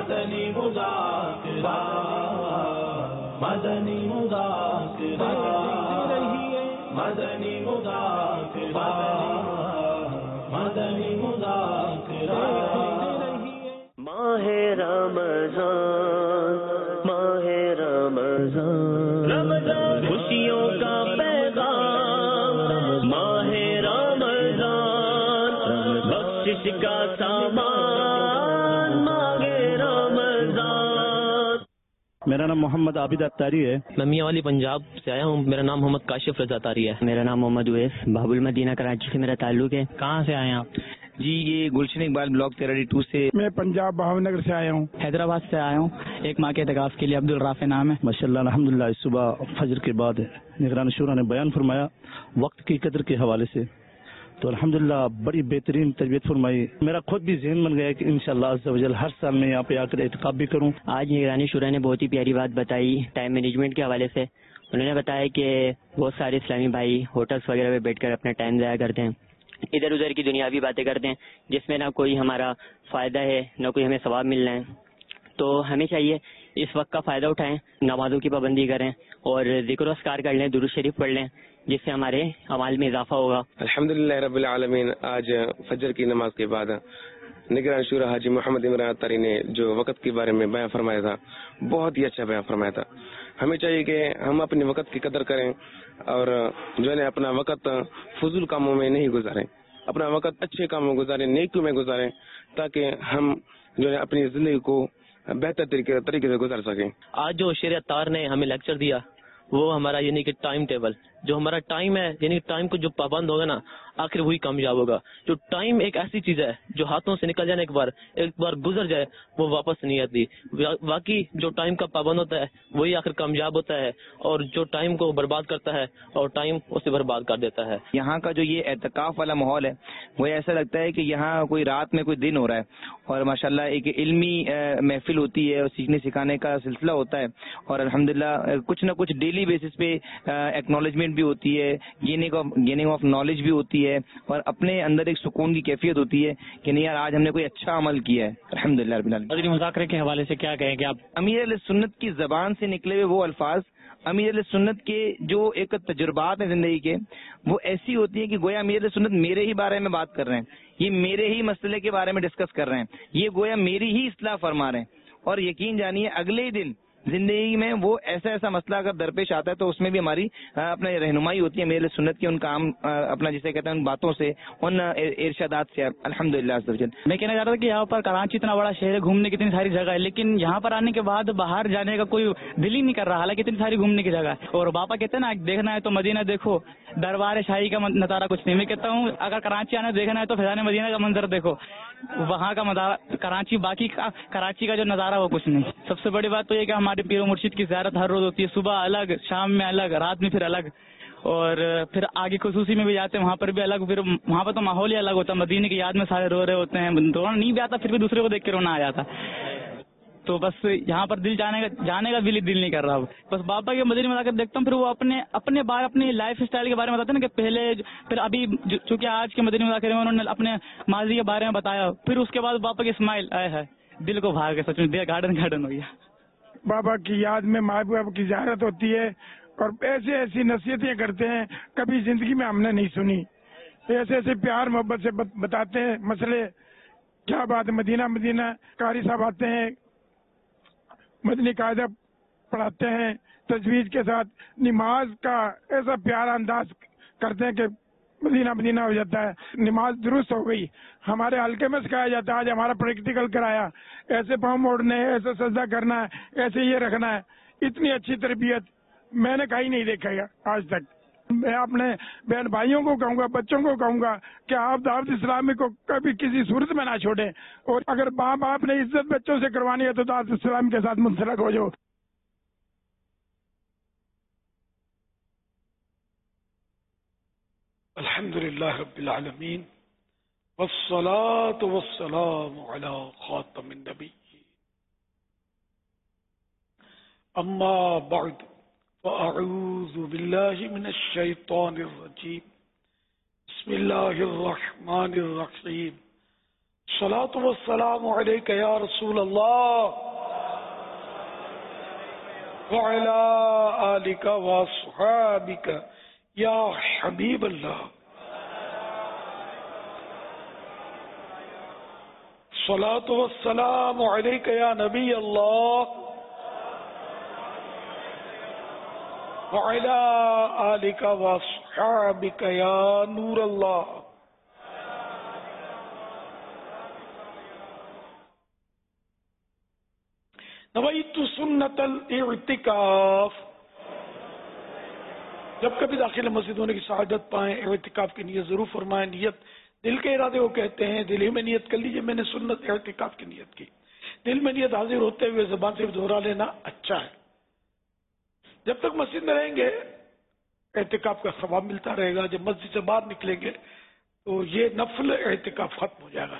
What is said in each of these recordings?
مدنی مذاکرہ مدنی مذاکرہ مدنی مذاکرہ مدنی مذاکرہ ماہ رمضان ماہ رمضان خوشیوں کا پیغام ماہ رمضان بخشش کا سامان ماہ رمضان. میرا نام محمد عابد اتاری ہے. میں میاں والی پنجاب سے آیا ہوں. میرا نام محمد کاشف رضا اتاری ہے. میرا نام محمد اویس باب المدینہ کراچی سے میرا تعلق ہے. کہاں سے آئے ہیں آپ؟ جی یہ گلشن اقبال بلاک 13D2 سے. میں پنجاب بہاول نگر سے آیا ہوں. حیدرآباد سے آیا ہوں. ایک ماہ کے اعتکاف کے لیے. عبد الرافع نام ہے. ماشاءاللہ الحمدللہ. اس صبح فجر کے بعد نگران شورا نے بیان فرمایا وقت کی قدر کے حوالے سے، تو الحمدللہ بڑی بہترین تربیت فرمائی. میرا خود بھی ذہن بن گیا کہ انشاءاللہ عز و جل ہر سال میں یہاں پہ آ کر اعتکاف بھی کروں. آج نگرانی شورا نے بہت ہی پیاری بات بتائی ٹائم مینجمنٹ کے حوالے سے. انہوں نے بتایا کہ بہت سارے اسلامی بھائی ہوٹلس وغیرہ پہ بیٹھ کر اپنا ٹائم ضائع کرتے ہیں، ادھر ادھر کی دنیاوی باتیں کرتے ہیں جس میں نہ کوئی ہمارا فائدہ ہے نہ کوئی ہمیں ثواب ملنا ہے. تو ہمیں چاہیے اس وقت کا فائدہ اٹھائیں، نمازوں کی پابندی کریں اور ذکر و اذکار کر لیں، درود شریف پڑھ لیں، جس سے ہمارے اعمال میں اضافہ ہوگا. الحمدللہ رب العالمین. آج فجر کی نماز کے بعد نگران شورا حاجی محمد عمران اتاری نے جو وقت کے بارے میں بیان فرمایا تھا بہت ہی اچھا بیان فرمایا تھا. ہمیں چاہیے کہ ہم اپنے وقت کی قدر کریں اور جو ہے اپنا وقت فضول کاموں میں نہیں گزاریں، اپنا وقت اچھے کاموں میں گزاریں، نیکیوں میں گزاریں، تاکہ ہم جو ہے اپنی زندگی کو بہتر طریقے سے گزار سکیں. آج جو شیر اتار نے ہمیں لیکچر دیا وہ ہمارا یعنی کہ ٹائم ٹیبل، جو ہمارا ٹائم ہے یعنی ٹائم کو جو پابند ہوگا نا آخر وہی کامیاب ہوگا. جو ٹائم ایک ایسی چیز ہے جو ہاتھوں سے نکل جائے ایک بار گزر جائے وہ واپس نہیں آتی. واقعی جو ٹائم کا پابند ہوتا ہے وہی آخر کامیاب ہوتا ہے، اور جو ٹائم کو برباد کرتا ہے اور ٹائم اسے برباد کر دیتا ہے. یہاں کا جو یہ اعتکاف والا ماحول ہے وہ ایسا لگتا ہے کہ یہاں کوئی رات میں کوئی دن ہو رہا ہے، اور ماشاءاللہ ایک علمی محفل ہوتی ہے اور سیکھنے سکھانے کا سلسلہ ہوتا ہے، اور الحمدللہ کچھ نہ کچھ ڈیلی بیسس پہ ایکنالجمنٹ بھی ہوتی ہے، گیننگ آف نالج بھی ہوتی ہے، اور اپنے اندر ایک سکون کی کیفیت ہوتی ہے کہ نہیں یار آج ہم نے کوئی اچھا عمل کیا ہے. الحمدللہ رب العالمین. مدنی مذاکرے کے حوالے سے کیا کہیں گے آپ؟ امیر علیہ سنت کی زبان سے نکلے ہوئے وہ الفاظ، امیر علیہ سنت کے جو ایک تجربات ہیں زندگی کے، وہ ایسی ہوتی ہیں کہ گویا امیر علیہ سنت میرے ہی بارے میں بات کر رہے ہیں، یہ میرے ہی مسئلے کے بارے میں ڈسکس کر رہے ہیں، یہ گویا میری ہی اصلاح فرما رہے ہیں. اور یقین جانیے اگلے ہی دن زندگی میں وہ ایسا مسئلہ اگر درپیش آتا ہے تو اس میں بھی ہماری اپنے رہنمائی ہوتی ہے میرے سنت کی ان کام اپنا جسے کہتے ہیں ان باتوں سے، ان ارشادات سے. الحمدللہ. میں کہنا چاہ رہا تھا کہ یہاں پر کراچی اتنا بڑا شہر ہے، گھومنے کی اتنی ساری جگہ ہے، لیکن یہاں پر آنے کے بعد باہر جانے کا کوئی دل ہی نہیں کر رہا، حالانکہ اتنی ساری گھومنے کی جگہ ہے. اور باپا کہتے ہیں نا دیکھنا ہے تو مدینہ دیکھو، دربار شاہی کا نظارہ کچھ نہیں. میں کہتا ہوں اگر کراچی آنا دیکھنا ہے تو فیضان مدینہ کا منظر دیکھو، وہاں کا کراچی باقی کراچی کا جو نظارہ وہ کچھ نہیں. سب سے بڑی بات تو یہ کہ ہمارے پیر و مرشد کی زیارت ہر روز ہوتی ہے، صبح الگ، شام میں الگ، رات میں پھر الگ، اور پھر آگے خصوصی میں بھی جاتے ہیں وہاں پر بھی الگ. پھر وہاں پر تو ماحول ہی الگ ہوتا ہے، مدینے کی یاد میں سارے رو رہے ہوتے ہیں، رونا نہیں بھی آتا پھر بھی دوسرے کو دیکھ کے رونا آ جاتا. تو بس یہاں پر جانے کا بھی دل نہیں کر رہا. بس بابا کے مدینے میں جا کر دیکھتا ہوں، پھر وہ اپنی لائف اسٹائل کے بارے میں بتاتے ہیں نا کہ پہلے پھر ابھی چونکہ آج کے مدینے مذاکرے میں انہوں نے اپنے ماضی کے بارے میں بتایا، پھر اس کے بعد بابا کی اسمائل آئے ہے دل کو بھا کے سچ میں دل گارڈن ہو گیا. بابا کی یاد میں محبوب کی زیارت ہوتی ہے اور ایسی نصیحتیں کرتے ہیں کبھی زندگی میں ہم نے نہیں سنی. ایسے پیار محبت سے بتاتے ہیں مسئلے. کیا بات ہے. مدینہ قاری صاحب آتے ہیں، مدنی قاعدہ پڑھاتے ہیں تجویز کے ساتھ، نماز کا ایسا پیارا انداز کرتے ہیں کہ مدینہ ہو جاتا ہے. نماز درست ہو گئی. ہمارے حلقے میں سکھایا جاتا ہے، آج ہمارا پریکٹیکل کرایا، ایسے پاؤں موڑنے، ایسے سجدہ کرنا ہے، ایسے یہ رکھنا ہے. اتنی اچھی تربیت میں نے کہیں نہیں دیکھا آج تک. میں اپنے بہن بھائیوں کو کہوں گا، بچوں کو کہوں گا کہ آپ دعوت اسلامی کو کبھی کسی صورت میں نہ چھوڑیں، اور اگر ماں باپ نے عزت بچوں سے کروانی ہے تو دعوت اسلامی کے ساتھ منسلک ہو جاؤ. الحمدللہ رب العالمین والصلاة والسلام علی خاتم النبیین. اما بعد فاعوذ باللہ من الشیطان الرجیم. بسم اللہ الرحمن الرحیم. والصلاة والسلام عليك يا رسول الله وعلى آلك وأصحابك يا حبيب الله. الصلاة والسلام عليك يا نبي الله وعلى آلك وأصحابك يا نور الله. نویت سنت الاعتکاف. جب کبھی داخل مسجد ہونے کی سعادت پائیں اعتکاف کی نیت ضرور فرمائیں. نیت دل کے ارادے کو کہتے ہیں. دل ہی میں نیت کر لیجئے میں نے سنت اعتکاف کی نیت کی. دل میں نیت حاضر ہوتے ہوئے زبان سے دہرا لینا اچھا ہے. جب تک مسجد میں رہیں گے اعتکاف کا ثواب ملتا رہے گا. جب مسجد سے باہر نکلیں گے تو یہ نفل اعتکاف ختم ہو جائے گا.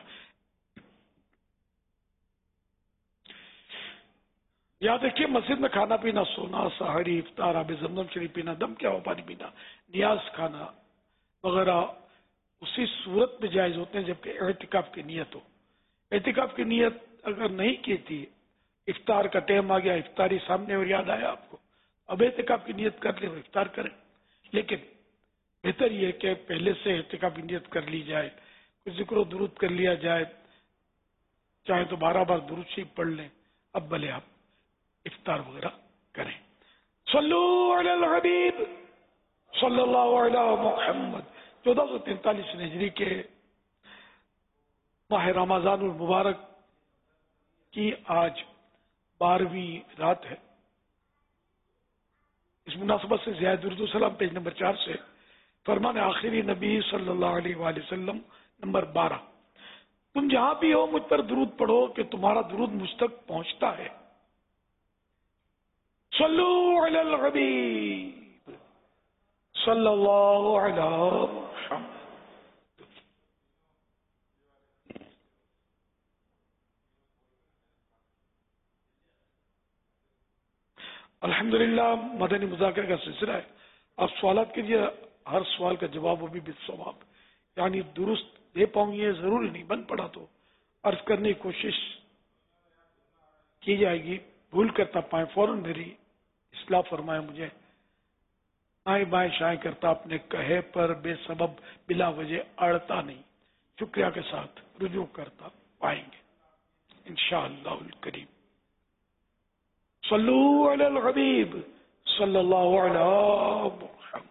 یاد رکھیے مسجد میں کھانا پینا، سونا، سحری، افطار، آب زمزم شریف پینا، دم کیا ہوا پانی پینا، نیاز کھانا وغیرہ اسی صورت میں جائز ہوتے ہیں جبکہ اعتکاف کی نیت ہو. اعتکاف کی نیت اگر نہیں کی تھی، افطار کا ٹائم آ گیا، افطاری سامنے اور یاد آیا آپ کو، اب اعتکاف کی نیت کر لیں اور افطار کریں. لیکن بہتر یہ کہ پہلے سے اعتکاف کی نیت کر لی جائے، کچھ ذکر و درود کر لیا جائے، چاہے تو 12 بار درود شریف پڑھ لیں. اب بھلے آپ افطار وغیرہ کریں. صلو علی الحبیب صلی اللہ علی محمد. 1443 ہجری کے ماہ رمضان المبارک کی آج 12ویں رات ہے. اس مناسبت سے زیادہ درود و سلام پیج نمبر 4 سے فرمان آخری نبی صلی اللہ علیہ وآلہ وسلم نمبر 12. تم جہاں بھی ہو مجھ پر درود پڑھو کہ تمہارا درود مجھ تک پہنچتا ہے. صلو علی الحبیب صلی اللہ علی محمد. الحمدللہ مدنی مذاکرہ کا سلسلہ ہے. آپ سوالات کیجیے، ہر سوال کا جواب وہ بھی بالثواب، یعنی درست دے پاؤں یہ ضروری نہیں، بن پڑا تو عرض کرنے کی کوشش کی جائے گی. بھول کرتا پائیں فوراً میری اصلاح فرمائے. مجھے آئیں بائیں شائیں کرتا اپنے کہے پر بے سبب بلا وجہ اڑتا نہیں، شکریہ کے ساتھ رجوع کرتا پائیں گے انشاءاللہ الکریم. صلو علی الحبیب صلی اللہ علی محمد.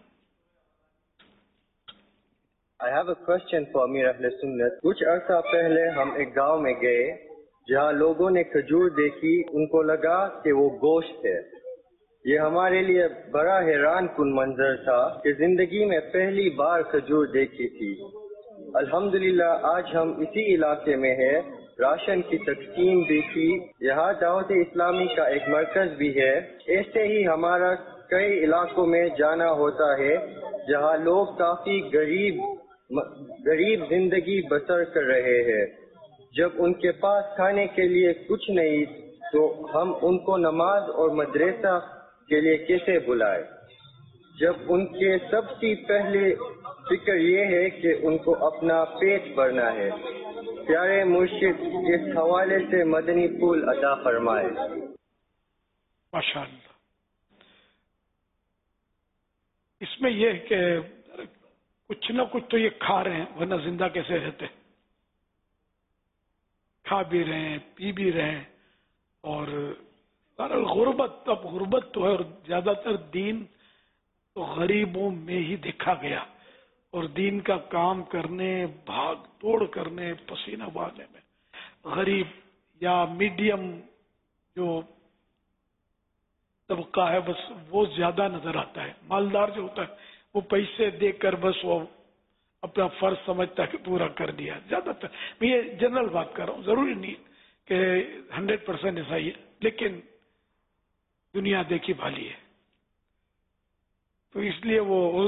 I have a question for Amir Ahl Sunnat. کچھ عرصہ پہلے ہم ایک گاؤں میں گئے جہاں لوگوں نے کھجور دیکھی، ان کو لگا کہ وہ گوشت ہے. یہ ہمارے لیے بڑا حیران کن منظر تھا کہ زندگی میں پہلی بار کھجور دیکھی تھی. الحمدللہ آج ہم اسی علاقے میں ہیں. راشن کی تقسیم بھی کی. یہاں دعوت اسلامی کا ایک مرکز بھی ہے. ایسے ہی ہمارا کئی علاقوں میں جانا ہوتا ہے جہاں لوگ کافی غریب زندگی بسر کر رہے ہیں. جب ان کے پاس کھانے کے لیے کچھ نہیں تو ہم ان کو نماز اور مدرسہ کے لیے کیسے بلائیں، جب ان کے سب سے پہلے فکر یہ ہے کہ ان کو اپنا پیٹ بھرنا ہے. پیارے مرشد اس حوالے سے مدنی پھول عطا فرمائے. ماشاءاللہ. اس میں یہ ہے کہ کچھ نہ کچھ تو یہ کھا رہے ہیں، ورنہ زندہ کیسے رہتے. کھا بھی رہے ہیں، پی بھی رہے ہیں. اور غربت، اب غربت تو ہے، اور زیادہ تر دین تو غریبوں میں ہی دیکھا گیا. اور دین کا کام کرنے، بھاگ توڑ کرنے، پسینہ بہانے میں غریب یا میڈیم جو طبقہ ہے بس وہ زیادہ نظر آتا ہے. مالدار جو ہوتا ہے وہ پیسے دے کر بس وہ اپنا فرض سمجھتا ہے کہ پورا کر دیا. زیادہ تر میں یہ جنرل بات کر رہا ہوں، ضروری نہیں کہ 100% ایسا ہی ہے، لیکن دنیا دیکھی بھالی ہے. تو اس لیے وہ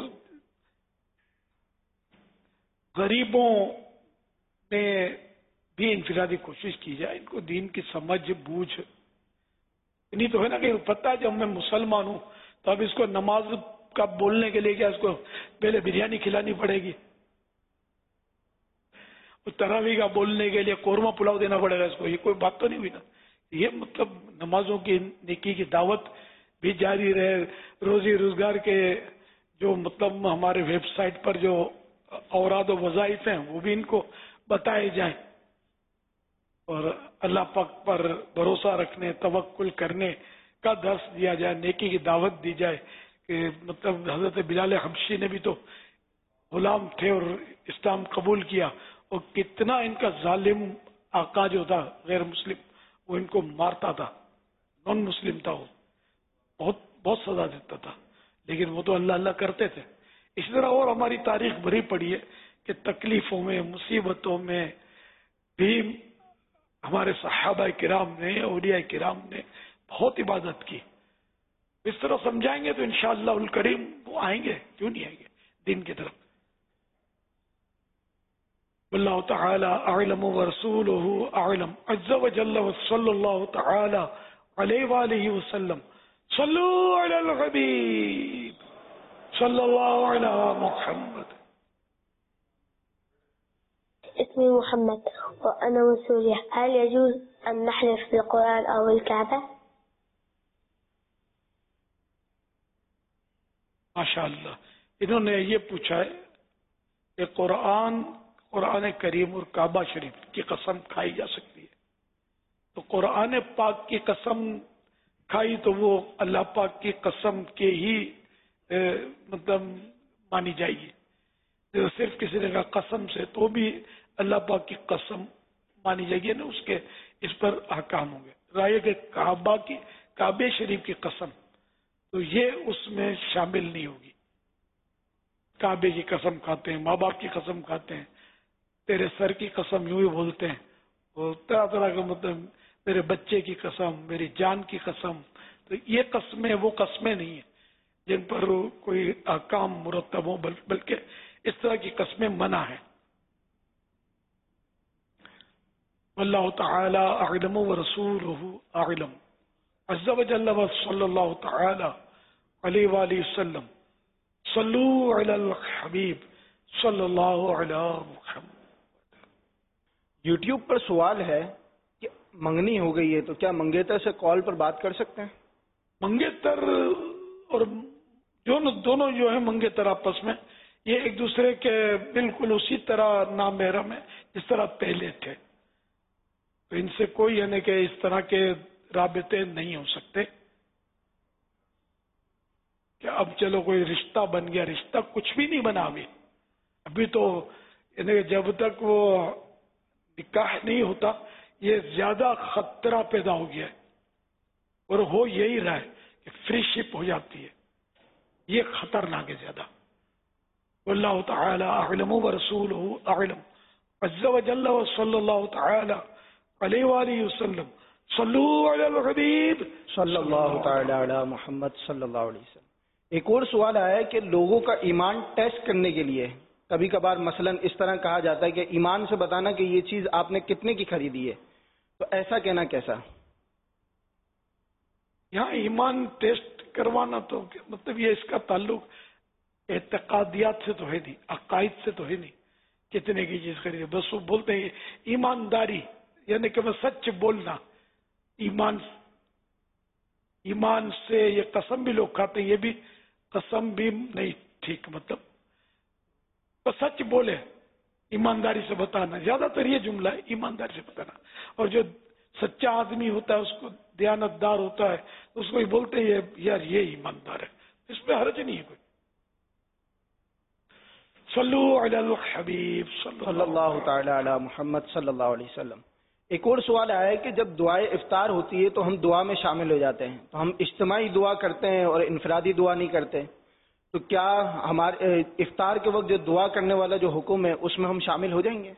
غریبوں میں بھی انفرادی کوشش کی جائے. ان کو دین کی سمجھ بوجھ نہیں تو ہے نا کہ پتہ ہے جب میں مسلمان ہوں تو اب اس کو نماز کا بولنے کے لیے کیا اس کو پہلے بریانی کھلانی پڑے گی. तरावी का बोलने के लिए कोरमा पुलाव देना पड़ेगा इसको, ये कोई बात तो नहीं हुई ना। ये मतलब नमाजों की नेकी की दावत भी जारी रहे, रोजी रोजगार के जो मतलब हमारे वेबसाइट पर जो औराद व वज़ाइफ हैं वो भी इनको बताए जाएं, और अल्लाह पाक पर भरोसा रखने, तवक्कुल करने का दर्स दिया जाए, नेकी की दावत दी जाए। कि मतलब हजरत बिलाल हबशी ने भी तो गुलाम थे और इस्लाम कबूल किया, और कितना इनका जालिम आका जो था गैर मुस्लिम, वो इनको मारता था, नॉन मुस्लिम था वो, बहुत बहुत सजा देता था, लेकिन वो तो अल्लाह अल्लाह करते थे। इसी तरह और हमारी तारीख भरी पड़ी है कि तकलीफों में, मुसीबतों में भी हमारे सहाबा किराम ने, औलिया किराम ने बहुत इबादत की। इस तरह समझाएंगे तो इंशाअल्लाह उल करीम वो आएंगे, क्यों नहीं आएंगे दिन की तरफ। वल्लाहु तआला अअलम व रसूलुहु अअलम अज़्ज़ा व जल्ल व सल्लल्लाहु तआला अलैहि व आलिहि व सल्लम। सल्लु अलल हबीब सल्लल्लाहु अला मुहम्मद। اسمي محمد وأنا من سوريا. هل يجوز أن نحلف بالقرآن أو الكعبة؟ माशाअल्लाह, इन्होंने ये पूछा है कि कुरान करीम और काबा शरीफ की कसम खाई जा सकती है। तो कुरान पाक की कसम खाई तो वो अल्लाह पाक की कसम के ही मतलब मानी जाएगी। तो सिर्फ किसी ने कहा कसम से तो भी अल्लाह पाक की कसम मानी जाएगी ना, उसके इस पर अहकाम होंगे। राय के काबे शरीफ की कसम तो ये उसमें शामिल नहीं होगी। काबे की कसम खाते हैं, माँ बाप की कसम खाते हैं, तेरे सर की कसम यूं ही बोलते हैं, और तरह तरह का मतलब मेरे बच्चे की कसम, मेरी जान की कसम। तो ये कस्में वो कस्में नहीं है जिन पर कोई अहकाम मुरत्तब हो, बल्कि इस तरह की कस्में मना है। वल्लाहु तआला अअलम व रसूलुहु अअलम अज़्ज़ा व जल्ल व सल्लल्लाहु तआला अलैहि व आलिहि वसल्लम। सल्लु अलल हबीब सल्लल्लाहु अला मुहम्मद। यूट्यूब पर सवाल है कि मंगनी हो गई है तो क्या मंगेतर से कॉल पर बात कर सकते हैं? मंगेतर और दोनों जो है मंगेतर आपस में ये एक दूसरे के बिल्कुल उसी तरह नामहरम है जिस तरह पहले थे। तो इनसे कोई यानी कि इस तरह के राबिते नहीं हो सकते कि अब चलो कोई रिश्ता बन गया। रिश्ता कुछ भी नहीं बना अभी तो यानी जब तक वो निकाह नहीं होता ये ज्यादा खतरा पैदा हो गया है, और हो यही रहा है कि फ्रीशिप हो जाती है, ये खतरनाक है ज्यादा। वल्लाहु तआला अअलम व रसूलुहु अअलम अज़्ज़ा व जल्ल व सल्लल्लाहु तआला अलैहि व आलिहि वसल्लम। सल्लु अलल हबीब सल्लल्लाहु तआला अला मुहम्मद सल्लल्लाहु अलैहि वसल्लम। एक और सवाल आया है कि लोगों का ईमान टेस्ट करने के लिए कभी कभार मसलन इस तरह कहा जाता है कि ईमान से बताना कि ये चीज आपने कितने की खरीदी है, तो ऐसा कहना कैसा? यहाँ ईमान टेस्ट करवाना तो मतलब ये इसका ताल्लुक एतकादियात से तो है नहीं, अकायद से तो है नहीं कितने की चीज खरीदे। बस वो बोलते हैं ईमानदारी यानी कि मैं सच बोलना। ईमान से ये कसम भी लोग खाते हैं, ये भी कसम भी नहीं ठीक, मतलब तो सच बोले, ईमानदारी से बताना, ज्यादातर ये जुमला है ईमानदारी से बताना। और जो सच्चा आदमी होता है उसको दयानतदार होता है उसको ही बोलते हैं यार ये ईमानदार है, इसमें हर्ज नहीं है कोई। सल्लु अलल हबीब सल्लल्लाहु तआला अला मुहम्मद सल्लल्लाहु अलैहि वसल्लम। एक और सवाल आया है कि जब दुआए इफ्तार होती है तो हम दुआ में शामिल हो जाते हैं, तो हम इज्तिमाई दुआ करते हैं और इनफरादी दुआ नहीं करते, तो क्या हमारे इफ्तार के वक्त जो दुआ करने वाला जो हुक्म है उसमें हम शामिल हो जाएंगे?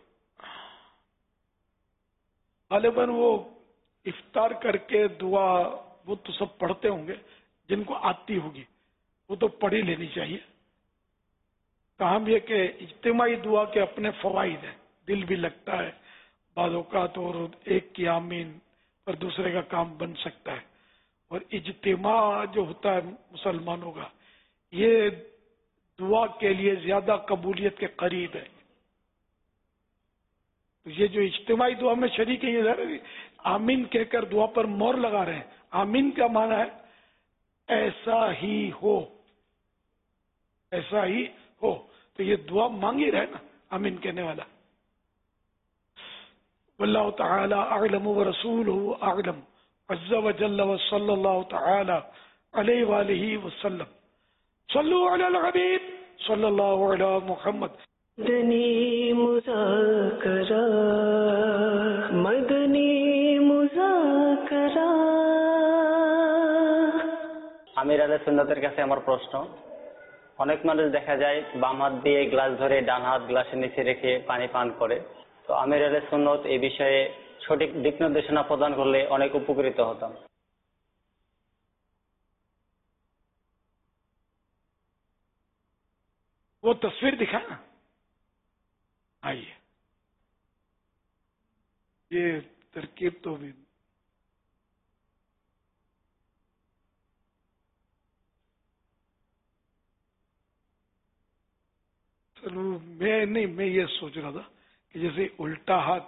गालिबन वो इफ्तार करके दुआ वो तो सब पढ़ते होंगे, जिनको आती होगी वो तो पढ़ ही लेनी चाहिए। काम ये कि इज्तिमाई दुआ के अपने फवाइद हैं, दिल भी लगता है बाद औकात, और एक की आमीन पर दूसरे का काम बन सकता है। और इज्तिमा जो होता है मुसलमानों का ये दुआ के लिए ज्यादा कबूलियत के करीब है। تو یہ جو اجتماعی دعا میں شریک ہے، یہ آمین کہہ کر دعا پر مور لگا رہے ہیں. آمین کا معنی ہے ایسا ہی ہو، ایسا ہی ہو. تو یہ دعا مانگی رہے نا آمین کہنے والا. واللہ تعالی اعلم ورسولہ اعلم عز وجل وصلی اللہ تعالی علیہ وآلہ وسلم. صلو علی الحبیب صلی اللہ علی محمد. مدنی مذاکرہ، مدنی مذاکرہ. আমির আহলে সুন্নাতের কাছে আমার প্রশ্ন, অনেক মানুষ দেখা যায় বাম হাত দিয়ে গ্লাস ধরে ডান হাত গ্লাসের নিচে রেখে পানি পান করে। তো আমির আহলে সুন্নত এই বিষয়ে সঠিক দিক নির্দেশনা প্রদান করলে অনেক উপকৃত হতাম। وہ تصویر دکھائیں نا. آئیے یہ ترکیب تو بھی چلو میں یہ سوچ رہا تھا کہ جیسے الٹا ہاتھ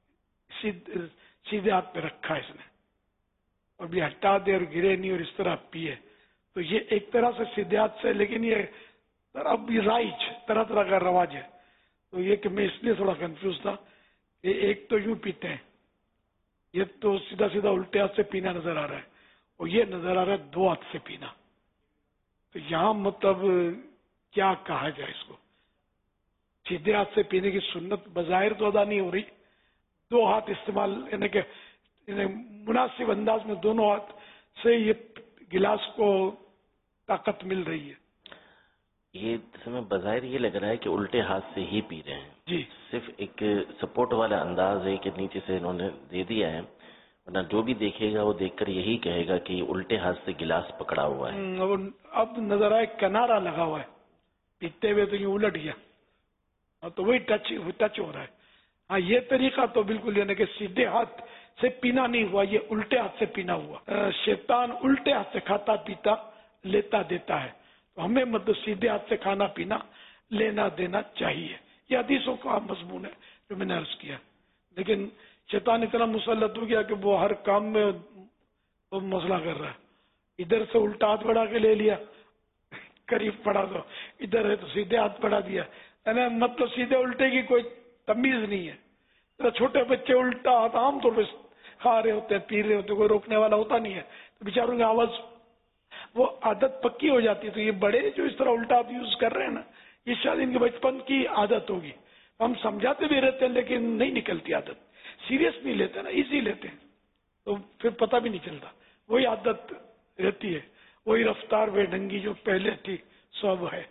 سیدھے ہاتھ پہ رکھا ہے اس نے اور بھی ہٹا دے اور گرے نہیں اور اس طرح پیے، تو یہ ایک طرح سے سیدھے ہاتھ سے، لیکن یہ اب یہ رائج طرح طرح کا رواج ہے. تو یہ کہ میں اس لیے تھوڑا کنفیوز تھا کہ ایک تو یوں پیتے ہیں، یہ تو سیدھا سیدھا الٹے ہاتھ سے پینا نظر آ رہا ہے، اور یہ نظر آ رہا ہے دو ہاتھ سے پینا. تو یہاں مطلب کیا کہا جائے اس کو؟ سیدھے ہاتھ سے پینے کی سنت بظاہر تو ادا نہیں ہو رہی، دو ہاتھ استعمال یعنی کہ مناسب انداز میں دونوں ہاتھ سے یہ گلاس کو طاقت مل رہی ہے. یہ ہمیں بظاہر یہ لگ رہا ہے کہ الٹے ہاتھ سے ہی پی رہے ہیں جی، صرف ایک سپورٹ والا انداز ہے کہ نیچے سے انہوں نے دے دیا ہے، ورنہ جو بھی دیکھے گا وہ دیکھ کر یہی کہے گا کہ یہ الٹے ہاتھ سے گلاس پکڑا ہوا ہے. اب نظر آئے کنارا لگا ہوا ہے، پیتے ہوئے تو یہ الٹ گیا، تو وہی ٹچ ہو رہا ہے. ہاں یہ طریقہ تو بالکل یعنی کہ سیدھے ہاتھ سے پینا نہیں ہوا، یہ الٹے ہاتھ سے پینا ہوا. شیطان الٹے ہاتھ سے کھاتا پیتا لیتا دیتا ہے، تو ہمیں مطلب سیدھے ہاتھ سے کھانا پینا لینا دینا چاہیے. یہ حدیثوں کا مضمون ہے جو میں نے عرض کیا. لیکن شیطان اتنا مسلط ہو گیا کہ وہ ہر کام میں مسئلہ کر رہا ہے. ادھر سے الٹا ہاتھ بڑھا کے لے لیا، قریب پڑا تو ادھر ہے تو سیدھے ہاتھ بڑھا دیا. مطلب سیدھے الٹے کی کوئی تمیز نہیں ہے. چھوٹے بچے الٹا ہاتھ عام طور پہ کھا رہے ہوتے ہیں، پی رہے ہوتے ہیں، کوئی روکنے والا ہوتا نہیں ہے، تو بیچاروں کی آواز وہ عادت پکی ہو جاتی ہے. تو یہ بڑے جو اس طرح الٹا ہاتھ یوز کر رہے ہیں نا، یہ شاید ان کے بچپن کی عادت ہوگی. ہم سمجھاتے بھی رہتے ہیں لیکن نہیں نکلتی عادت، سیریس نہیں لیتے نا، ایزی لیتے ہیں تو پھر پتہ بھی نہیں چلتا. وہی عادت رہتی ہے، وہی رفتار بے ڈھنگی جو پہلے تھی سب ہے.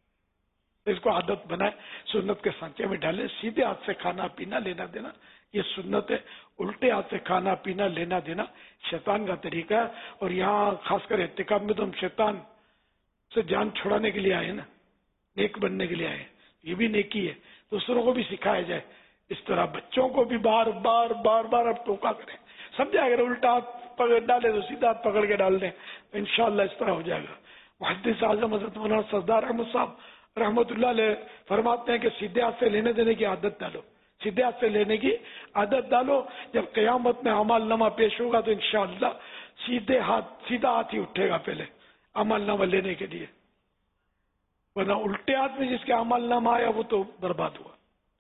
اس کو عادت بنائے، سنت کے سانچے میں ڈالے. سیدھے ہاتھ سے کھانا پینا لینا دینا یہ سنت ہے. الٹے ہاتھ سے کھانا پینا لینا دینا شیطان کا طریقہ ہے. اور یہاں خاص کر اعتکاف میں تو ہم شیطان سے جان چھڑانے کے لیے آئے نا، نیک بننے کے لیے آئے. یہ بھی نیکی ہے، دوسروں کو بھی سکھایا جائے. اس طرح بچوں کو بھی بار بار بار بار اب ٹوکا کریں. سمجھا اگر الٹا ہاتھ پکڑ ڈالے تو سیدھا ہاتھ پکڑ کے ڈال دیں تو انشاءاللہ اس طرح ہو جائے گا. محدث اعظم حضرت مولانا سردار احمد صاحب رحمت اللہ علیہ فرماتے ہیں کہ سیدھے ہاتھ سے لینے دینے کی عادت ڈالو، سیدھے ہاتھ سے لینے کی عادت ڈالو. جب قیامت میں اعمال نامہ پیش ہوگا تو انشاءاللہ سیدھا ہاتھ ہی اٹھے گا پہلے اعمال نامہ لینے کے لیے. ورنہ الٹے ہاتھ میں جس کے اعمال نامہ آیا وہ تو برباد ہوا.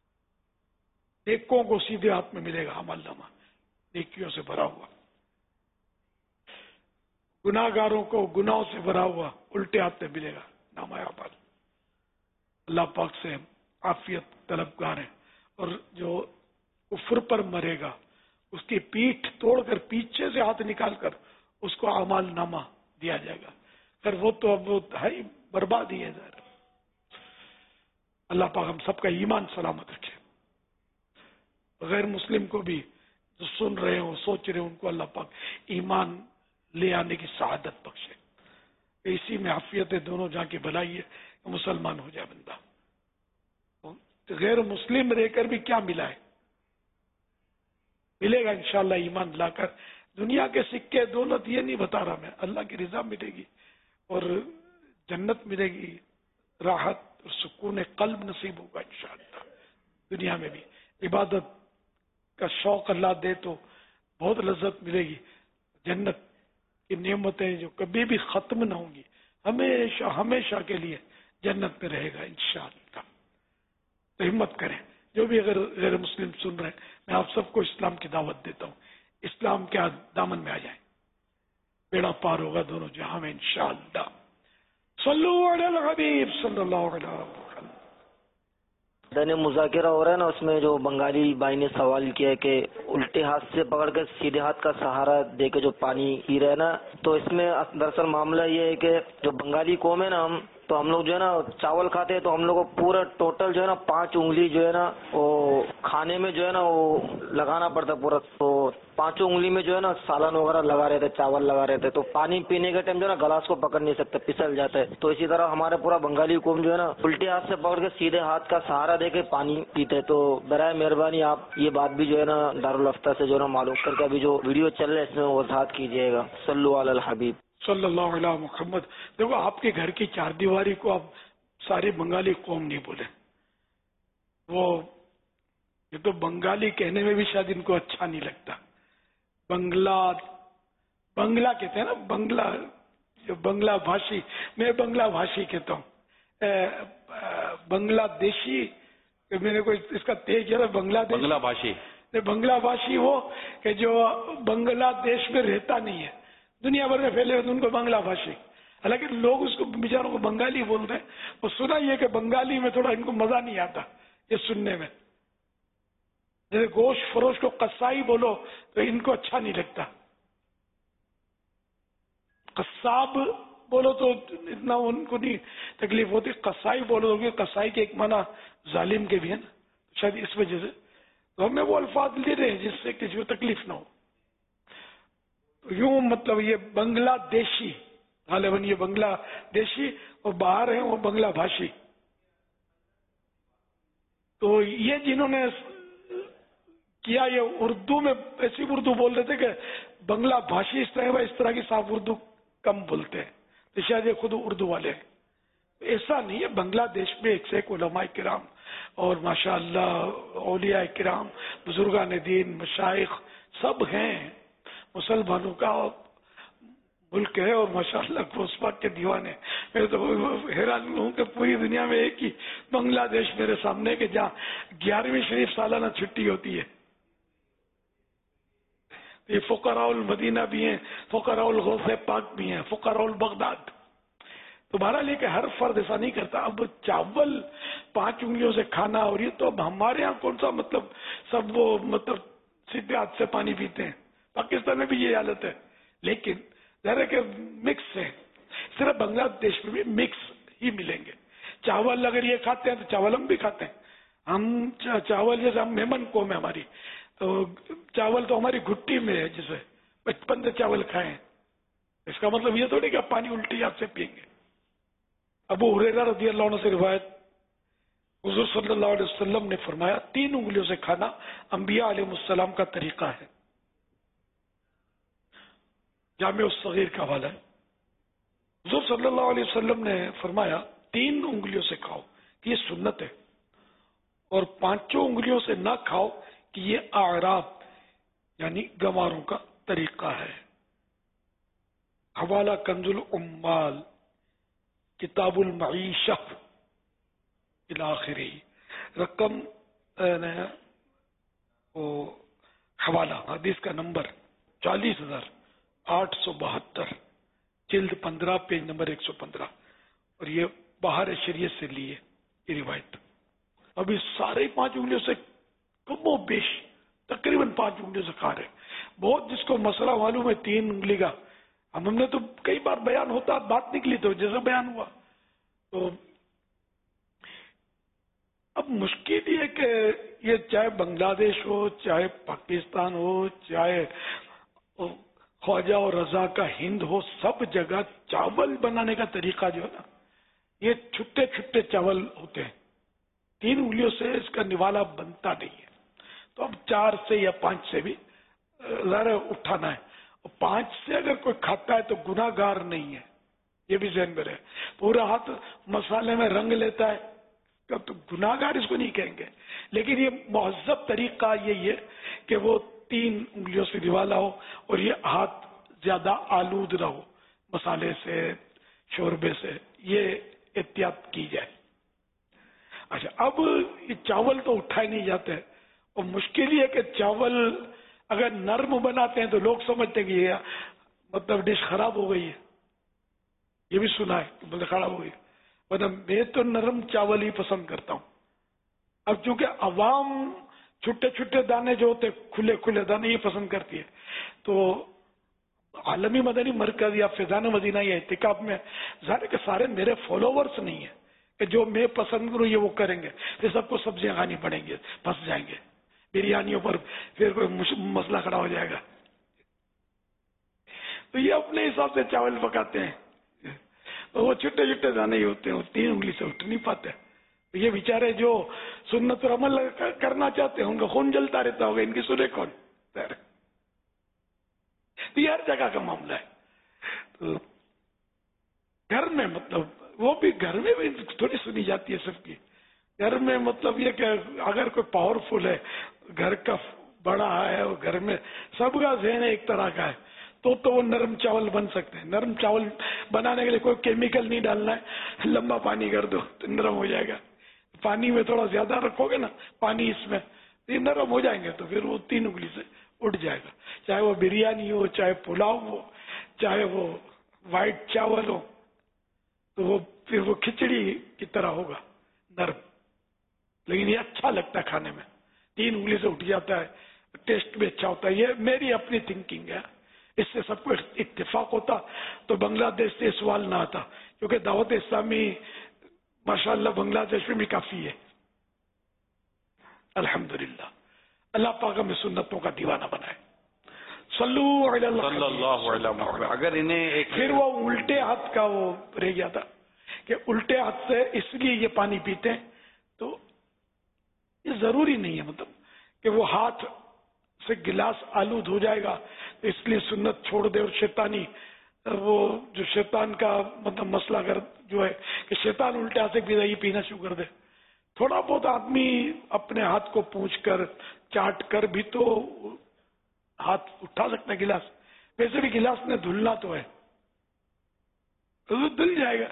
نیکوں کو سیدھے ہاتھ میں ملے گا اعمال نامہ، نیکیوں سے بھرا ہوا. گناہگاروں کو گناہوں سے بھرا ہوا الٹے ہاتھ میں ملے گا نامہ اعمال. اللہ پاک سے عافیت طلبگار ہیں. اور جو کفر پر مرے گا اس کی پیٹھ توڑ کر پیچھے سے ہاتھ نکال کر اس کو اعمال نامہ دیا جائے گا. پھر وہ تو اب ہے برباد ہی ہے ظاہر. اللہ پاک ہم سب کا ایمان سلامت رکھے. غیر مسلم کو بھی جو سن رہے ہوں سوچ رہے ہوں ان کو اللہ پاک ایمان لے آنے کی سعادت بخشے. اسی میں عافیت ہے، دونوں جہاں کی بھلائی ہے کہ مسلمان ہو جائے بندہ. غیر مسلم رہ کر بھی کیا ملا ہے؟ ملے گا انشاءاللہ ایمان لا کر. دنیا کے سکے دولت یہ نہیں بتا رہا میں، اللہ کی رضا ملے گی اور جنت ملے گی، راحت اور سکون قلب نصیب ہوگا انشاءاللہ. دنیا میں بھی عبادت کا شوق اللہ دے تو بہت لذت ملے گی. جنت کی نعمتیں جو کبھی بھی ختم نہ ہوں گی, ہمیشہ ہمیشہ کے لیے جنت میں رہے گا انشاءاللہ. تو ہمت کریں. جو بھی اگر غیر مسلم سن رہے ہیں, میں آپ سب کو اسلام کی دعوت دیتا ہوں. اسلام کے دامن میں آ جائیں, بیڑا پار ہوگا دونوں جہاں میں انشاءاللہ. صلو علی الحبیب صلی اللہ علیہ وسلم. مذاکرہ ہو رہا ہے نا, اس میں جو بنگالی بھائی نے سوال کیا ہے کہ الٹے ہاتھ سے پکڑ کے سیدھے ہاتھ کا سہارا دے کے جو پانی پی رہے ہیں نا, تو اس میں دراصل معاملہ یہ ہے کہ جو بنگالی قوم ہے نا, ہم لوگ جو ہے نا چاول کھاتے ہیں تو ہم لوگ کو پورا ٹوٹل جو ہے نا 5 انگلی جو ہے نا وہ کھانے میں جو ہے نا وہ لگانا پڑتا پورا. تو 5 انگلی میں جو ہے نا سالن وغیرہ لگا رہے تھے, چاول لگا رہے تھے, تو پانی پینے کے ٹائم جو ہے نا گلاس کو پکڑ نہیں سکتے, پھسل جاتا ہے. تو اسی طرح ہمارے پورا بنگالی قوم جو ہے نا الٹے ہاتھ سے پکڑ کے سیدھے ہاتھ کا سہارا دے کے پانی پیتے. تو برائے مہربانی آپ یہ بات بھی جو ہے نا دارالفتہ سے جو ہے نا معلوم کر کے ابھی جو ویڈیو چل رہا ہے اس میں وضاحت کیجیے گا. صلو علی الحبیب صلی اللہ علیہ محمد. دیکھو آپ کے گھر کی 4 دیواری کو آپ ساری بنگالی قوم نہیں بولے. وہ یہ تو بنگالی کہنے میں بھی شاید ان کو اچھا نہیں لگتا. بنگلہ کہتے ہیں نا, بنگلہ بھاشی. میں بنگلہ بھاشی کہتا ہوں. بنگلہ دیشی میں نے کوئی اس کا تیز ہے بنگلہ بھاشی. بنگلہ بھاشی وہ کہ جو بنگلہ دیش میں رہتا نہیں ہے, دنیا بھر میں پھیلے ہوئے ان کو بنگلہ بھاشی. حالانکہ لوگ اس کو بیچاروں کو بنگالی بولتے ہیں. وہ سنا یہ کہ بنگالی میں تھوڑا ان کو مزہ نہیں آتا یہ سننے میں. جیسے گوشت فروش کو قصائی بولو تو ان کو اچھا نہیں لگتا. قصاب بولو تو اتنا ان کو نہیں تکلیف ہوتی. قصائی بولو کہ قصائی کے ایک معنی ظالم کے بھی ہے نا, شاید اس وجہ سے تو ہمیں وہ الفاظ لے رہے ہیں جس سے کسی کو تکلیف نہ ہو. یوں مطلب یہ بنگلہ دیشی, غالباً یہ بنگلہ دیشی, اور باہر ہیں وہ بنگلہ بھاشی. تو یہ جنہوں نے کیا یہ اردو میں ایسی اردو بول رہے تھے کہ بنگلہ بھاشی اس طرح کی صاف اردو کم بولتے ہیں, تو شاید یہ خود اردو والے ہیں. ایسا نہیں ہے. بنگلہ دیش میں ایک سے ایک علماء کرام اور ماشاءاللہ اولیاء کرام, بزرگان دین, مشائخ سب ہیں. مسلمانوں کا ملک ہے اور ماشاءاللہ غوث پاک کے دیوانے. میں تو حیران ہوں کہ پوری دنیا میں ایک ہی بنگلہ دیش میرے سامنے کہ جہاں 11ویں شریف سالانہ چھٹی ہوتی ہے. یہ فقراء المدینہ بھی ہیں, فقراء الغوث پاک بھی ہیں, فقراء البغداد. تو بہرحال یہ کہ ہر فرد ایسا نہیں کرتا. اب چاول 5 انگلیوں سے کھانا, اور یہ تو اب ہمارے ہاں کون سا مطلب سب وہ مطلب سیدھے ہاتھ سے پانی پیتے ہیں. پاکستان میں بھی یہ حالت ہے, لیکن ظاہر ہے کہ مکس ہے. صرف بنگلہ دیش میں بھی مکس ہی ملیں گے. چاول اگر یہ کھاتے ہیں تو چاول ہم بھی کھاتے ہیں. ہم چاول جیسے ہم مہمان قوم ہے ہماری, تو چاول تو ہماری گھٹی میں ہے. جیسے 55 سے چاول کھائیں, اس کا مطلب یہ تھوڑی کہ آپ پانی الٹی ہاتھ سے پئیں گے. ابو ہریرہ رضی اللہ عنہ سے روایت, حضور صلی اللہ علیہ وسلم نے فرمایا 3 انگلیوں سے کھانا انبیاء علیہ السلام کا طریقہ ہے. جامع الصغیر کا حوالہ ہے. حضور صلی اللہ علیہ وسلم نے فرمایا 3 انگلیوں سے کھاؤ کہ یہ سنت ہے, اور 5 انگلیوں سے نہ کھاؤ کہ یہ اعراب یعنی گواروں کا طریقہ ہے. حوالہ کنز العمال, کتاب المعیشہ الاخری, رقم حوالہ حدیث کا نمبر 40,872, جلد 15, پیج نمبر 115. اور یہ باہر شریعت سے لیے یہ روایت. ابھی سارے 5 انگلیوں سے کم و بیش تقریباً 5 انگلیوں سے کھا رہے. بہت جس کو مسئلہ معلوم ہے 3 انگلی کا, ہم نے تو کئی بار بیان ہوتا, بات نکلی تو جیسے بیان ہوا. تو اب مشکل یہ کہ یہ چاہے بنگلہ دیش ہو, چاہے پاکستان ہو, چاہے خواجہ اور رضا کا ہند ہو, سب جگہ چاول بنانے کا طریقہ جو ہے نا یہ چھٹے چھٹے چاول ہوتے ہیں. 3 انگلیوں سے اس کا نوالا بنتا نہیں ہے. تو اب 4 سے یا 5 سے بھی ذرا اٹھانا ہے. اور 5 سے اگر کوئی کھاتا ہے تو گناہ گار نہیں ہے, یہ بھی ذہن میں رہے. پورا ہاتھ مسالے میں رنگ لیتا ہے تو गुनाहगार इसको नहीं कहेंगे, लेकिन ये महज़ब तरीका यही है कि वो 3 उंगलियों से निवाला हो और ये हाथ ज्यादा आलूद ना हो मसाले से, शोरबे से, ये एहतियात की जाए। अच्छा, अब ये चावल तो उठाए नहीं जाते और मुश्किल ये है कि चावल अगर नर्म बनाते हैं तो लोग समझते हैं कि ये मतलब डिश खराब हो गई है, ये भी सुना है कि मतलब खराब हो गई। मतलब मैं तो नरम चावल ही पसंद करता हूं। अब चूंकि अवाम छुट्टे छुट्टे दाने जो होते खुले खुले दाने ये पसंद करती है, तो आलमी मदनी मरकज या फैजान मदीना या इत्तिकाफ में सारे मेरे फॉलोवर्स नहीं है कि जो मैं पसंद करूं ये वो करेंगे, फिर सबको सब्जियां खानी पड़ेंगी, फंस जाएंगे बिरयानियों पर, फिर कोई मसला खड़ा हो जाएगा। तो ये अपने हिसाब से चावल पकाते हैं, तो वो छुट्टे छुट्टे दाने ही होते हैं, वो 3 उंगली से उठ नहीं पाते। तो ये बेचारे जो सुन्नत पर अमल करना चाहते हैं उनका खून जलता रहता होगा, इनकी सुने कौन? तो ये हर जगह का मामला है। तो घर में मतलब वो भी घर में भी थोड़ी सुनी जाती है सबकी। घर में मतलब ये कि अगर कोई पावरफुल है, घर का बड़ा है और घर में सबका ज़हन एक तरह का है, तो वो नरम चावल बन सकते हैं। नरम चावल बनाने के लिए कोई केमिकल नहीं डालना है, लंबा पानी कर दो तो नरम हो जाएगा। पानी में थोड़ा ज्यादा रखोगे ना पानी इसमें, तो ये नरम हो जाएंगे, तो फिर वो 3 उंगली से उठ जाएगा। चाहे वो बिरयानी हो, चाहे पुलाव हो, चाहे वो वाइट चावल हो, तो वो फिर वो खिचड़ी की तरह होगा नरम, लेकिन ये अच्छा लगता है खाने में। 3 उंगली से उठ जाता है, टेस्ट भी अच्छा होता है। ये मेरी अपनी थिंकिंग है, इससे सबको इत्तेफाक होता तो बांग्लादेश से सवाल ना आता, क्योंकि दावत इस्लामी माशाअल्लाह बांग्लादेश में भी काफी है अल्हम्दुलिल्लाह। अल्लाह पाक हमें सुन्नतों का दीवाना बनाए। सल्लल्लाहु अलैहि वसल्लम। अगर इन्हें फिर वो उल्टे हाथ का वो रह गया था कि उल्टे हाथ से इसलिए ये पानी पीते हैं, तो ये जरूरी नहीं है मतलब कि वो हाथ से गिलास आलूद हो जाएगा तो इसलिए सुन्नत छोड़ दे। और शैतानी वो जो शैतान का मतलब मसला अगर जो है कि शैतान उल्टे हाथ से पीना शुरू कर दे, थोड़ा बहुत आदमी अपने हाथ को पूंछ कर चाट कर भी तो हाथ उठा सकता है गिलास। वैसे भी गिलास ने धुलना तो है, तो धुल जाएगा।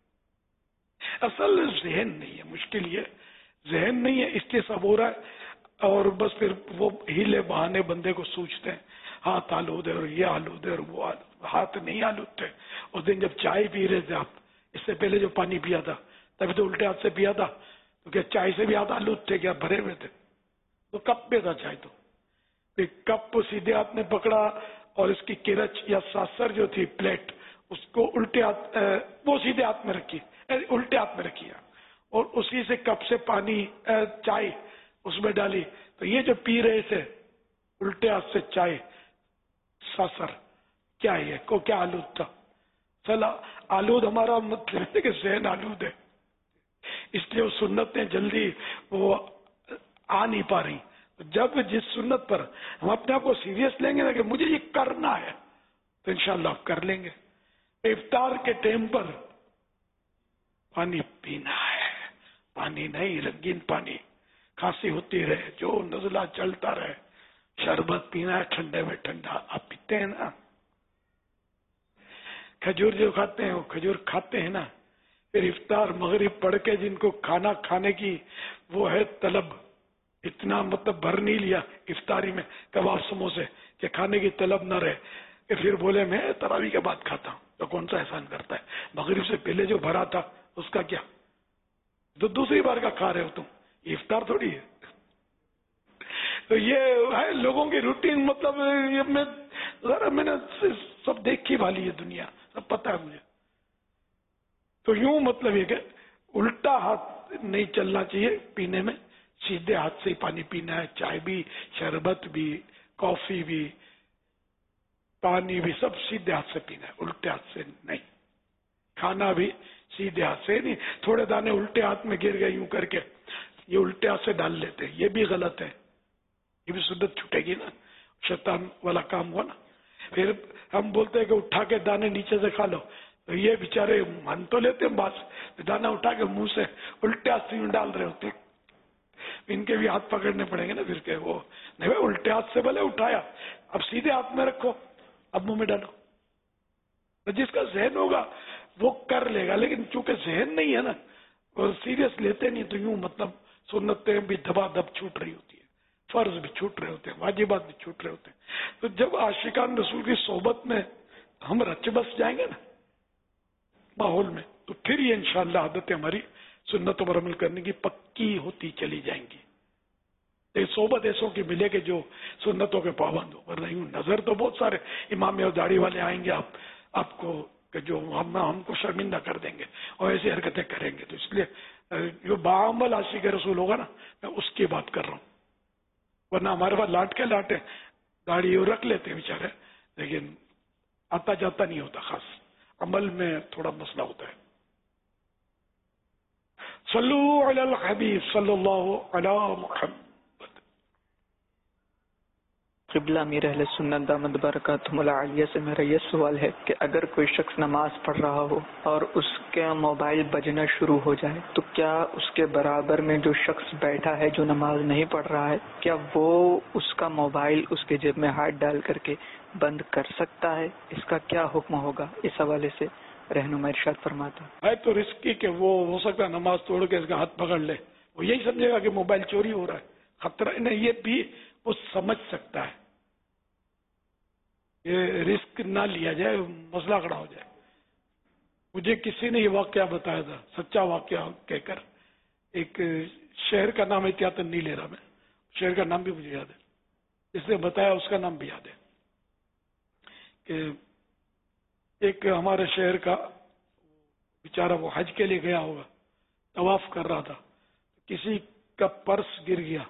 असल जहन नहीं है, मुश्किल ये जहन नहीं है, इसलिए सब हो रहा है। और बस फिर वो हीले बहाने बंदे को सूझते हैं, हाथ आलूद है और ये आलूद है और वो हाथ नहीं आलूद थे। उस दिन जब चाय पी रहे थे आप, इससे पहले जो पानी पिया था तभी तो उल्टे हाथ से पिया था, तो क्या चाय से भी हाथ आलूद थे क्या? भरे हुए थे। तो कप पे था चाय, तो फिर कप सीधे हाथ में पकड़ा और इसकी किरच या सासर जो थी प्लेट, उसको उल्टे हाथ वो सीधे हाथ में रखी, उल्टे हाथ में रखी और उसी से कप से पानी चाय उसमें डाली। तो ये जो पी रहे थे उल्टे हाथ से चाय सासर, क्या है को क्या आलूद था? चला आलूद हमारा मतलब है कि ज़हन आलूद है, इसलिए वो सुन्नतें जल्दी वो आ नहीं पा रही। जब जिस सुन्नत पर हम अपने आप को सीरियस लेंगे ना कि मुझे ये करना है, तो इंशाल्लाह आप कर लेंगे। इफ्तार के टाइम पर पानी पीना है, पानी नहीं रंगीन पानी, खांसी होती रहे, जो नजला चलता रहे, शरबत पीना है ठंडे में ठंडा। आप पीते हैं ना, खजूर जो खाते हैं वो खजूर खाते हैं ना। फिर इफ्तार मगरिब पढ़ के जिनको खाना खाने की वो है तलब, इतना मतलब भर नहीं लिया इफ्तारी में कबाब समोसे कि खाने की तलब न रहे, कि फिर बोले मैं तरावी के बाद खाता हूं, तो कौन सा एहसान करता है? मगरिब से पहले जो भरा था उसका क्या, तो दूसरी बार का खा रहे हो तुम, इफ्तार थोड़ी है। तो ये है लोगों की रूटीन, मतलब ये मैंने सब देखी वाली है दुनिया, सब पता है मुझे। तो यूं मतलब ये कि उल्टा हाथ नहीं चलना चाहिए पीने में, सीधे हाथ से ही पानी पीना है। चाय भी, शरबत भी, कॉफी भी, पानी भी, सब सीधे हाथ से पीना है, उल्टे हाथ से नहीं। खाना भी सीधे हाथ से नहीं, थोड़े दाने उल्टे हाथ में गिर गए यूं करके ये उल्टे हाथ से डाल लेते हैं, ये भी गलत है, ये भी सुन्नत छूटेगी ना, शैतान वाला काम हुआ ना। फिर हम बोलते हैं कि उठा के दाने नीचे से खा लो, तो ये बेचारे मान तो लेते हैं बात, दाना उठा के मुंह से उल्टे हाथ से डाल रहे होते, इनके भी हाथ पकड़ने पड़ेंगे ना फिर के। वो नहीं भाई, उल्टे हाथ से भले उठाया, अब सीधे हाथ में रखो, अब मुंह में डालो। तो जिसका जहन होगा वो कर लेगा, लेकिन चूंकि जहन नहीं है ना और सीरियस लेते नहीं, तो यूं मतलब सुन्नतें भी दबादब छूट रही होती है, फर्ज भी छूट रहे होते हैं, वाजिबात भी छूट रहे होते हैं। तो जब आशिकान रसूल की सोहबत में हम रच बस जाएंगे ना माहौल में, तो फिर ये इंशाअल्लाह आदतें हमारी सुन्नतों पर अमल करने की पक्की होती चली जाएंगी। एक सोबत ऐसों की मिले कि जो सुन्नतों के पाबंद हो, वरना यूं नजर तो बहुत सारे इमाम और दाढ़ी वाले आएंगे आपको कि जो हमको शर्मिंदा कर देंगे और ऐसी हरकतें करेंगे। तो इसलिए जो बाअमल आशिक रसूल होगा ना, मैं उसकी बात कर रहा हूँ। वरना हमारे पास लाट के लाटे दाढ़ी रख लेते हैं बेचारे, लेकिन आता जाता नहीं होता, खास अमल में थोड़ा मसला होता है। सल्लु अलल हबीब सल्लल्लाहु अला मुहम्मद। क़िबला अमीर अहले सुन्नत दामद बरकातुहुल आलिया से मेरा ये सवाल है कि अगर कोई शख्स नमाज पढ़ रहा हो और उसके मोबाइल बजना शुरू हो जाए, तो क्या उसके बराबर में जो शख्स बैठा है जो नमाज नहीं पढ़ रहा है, क्या वो उसका मोबाइल उसके जेब में हाथ डाल करके बंद कर सकता है? इसका क्या हुक्म होगा? इस हवाले से रहनुमा इरशाद फरमाता है। तो रिस्की कि वो हो सकता है नमाज तोड़ के इसका हाथ पकड़ ले, वो यही समझेगा कि मोबाइल चोरी हो रहा है, खतरा नहीं, ये भी वो समझ सकता है। ये रिस्क ना लिया जाए, मसला खड़ा हो जाए। मुझे किसी ने ये वाकया बताया था, सच्चा वाकया कहकर। एक शहर का नाम एहतियातन नहीं ले रहा मैं, शहर का नाम भी मुझे याद है, जिसने बताया उसका नाम भी याद है, कि एक हमारे शहर का बेचारा वो हज के लिए गया होगा, तवाफ कर रहा था, किसी का पर्स गिर गया,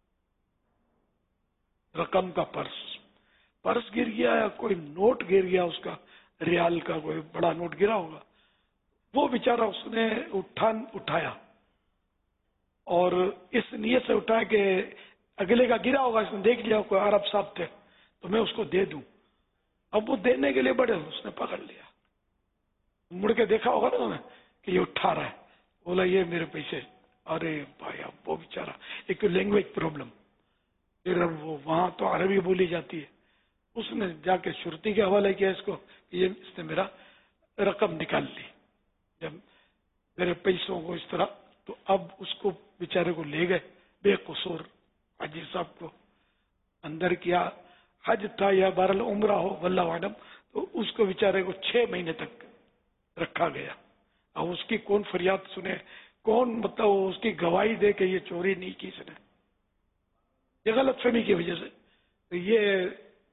रकम का पर्स गिर गया या कोई नोट गिर गया, उसका रियाल का कोई बड़ा नोट गिरा होगा। वो बेचारा उसने उठाया और इस नियत से उठाया कि अगले का गिरा होगा, इसने देख लिया कोई अरब साहब थे तो मैं उसको दे दूं। अब वो देने के लिए बढ़े, उसने पकड़ लिया, मुड़ के देखा होगा ना उन्होंने कि ये उठा रहा है, बोला ये मेरे पैसे। अरे भाई, अब वो बेचारा, एक तो लैंग्वेज प्रॉब्लम, फिर अब वो वहां तो अरबी बोली जाती है, उसने जाके शुरती के हवाले किया इसको, ये इसने मेरा रकम निकाल ली, जब मेरे पैसों को इस तरह। तो अब उसको बेचारे को ले गए बेकसूर हाजी साहब को, अंदर किया, हज था या बहरहाल उम्रा हो वल्लाहु आलम, तो उसको बेचारे को 6 महीने तक रखा गया। अब उसकी कौन फरियाद सुने, कौन मतलब उसकी गवाही दे कि ये चोरी नहीं की इसने, ये गलतफहमी की वजह से। तो ये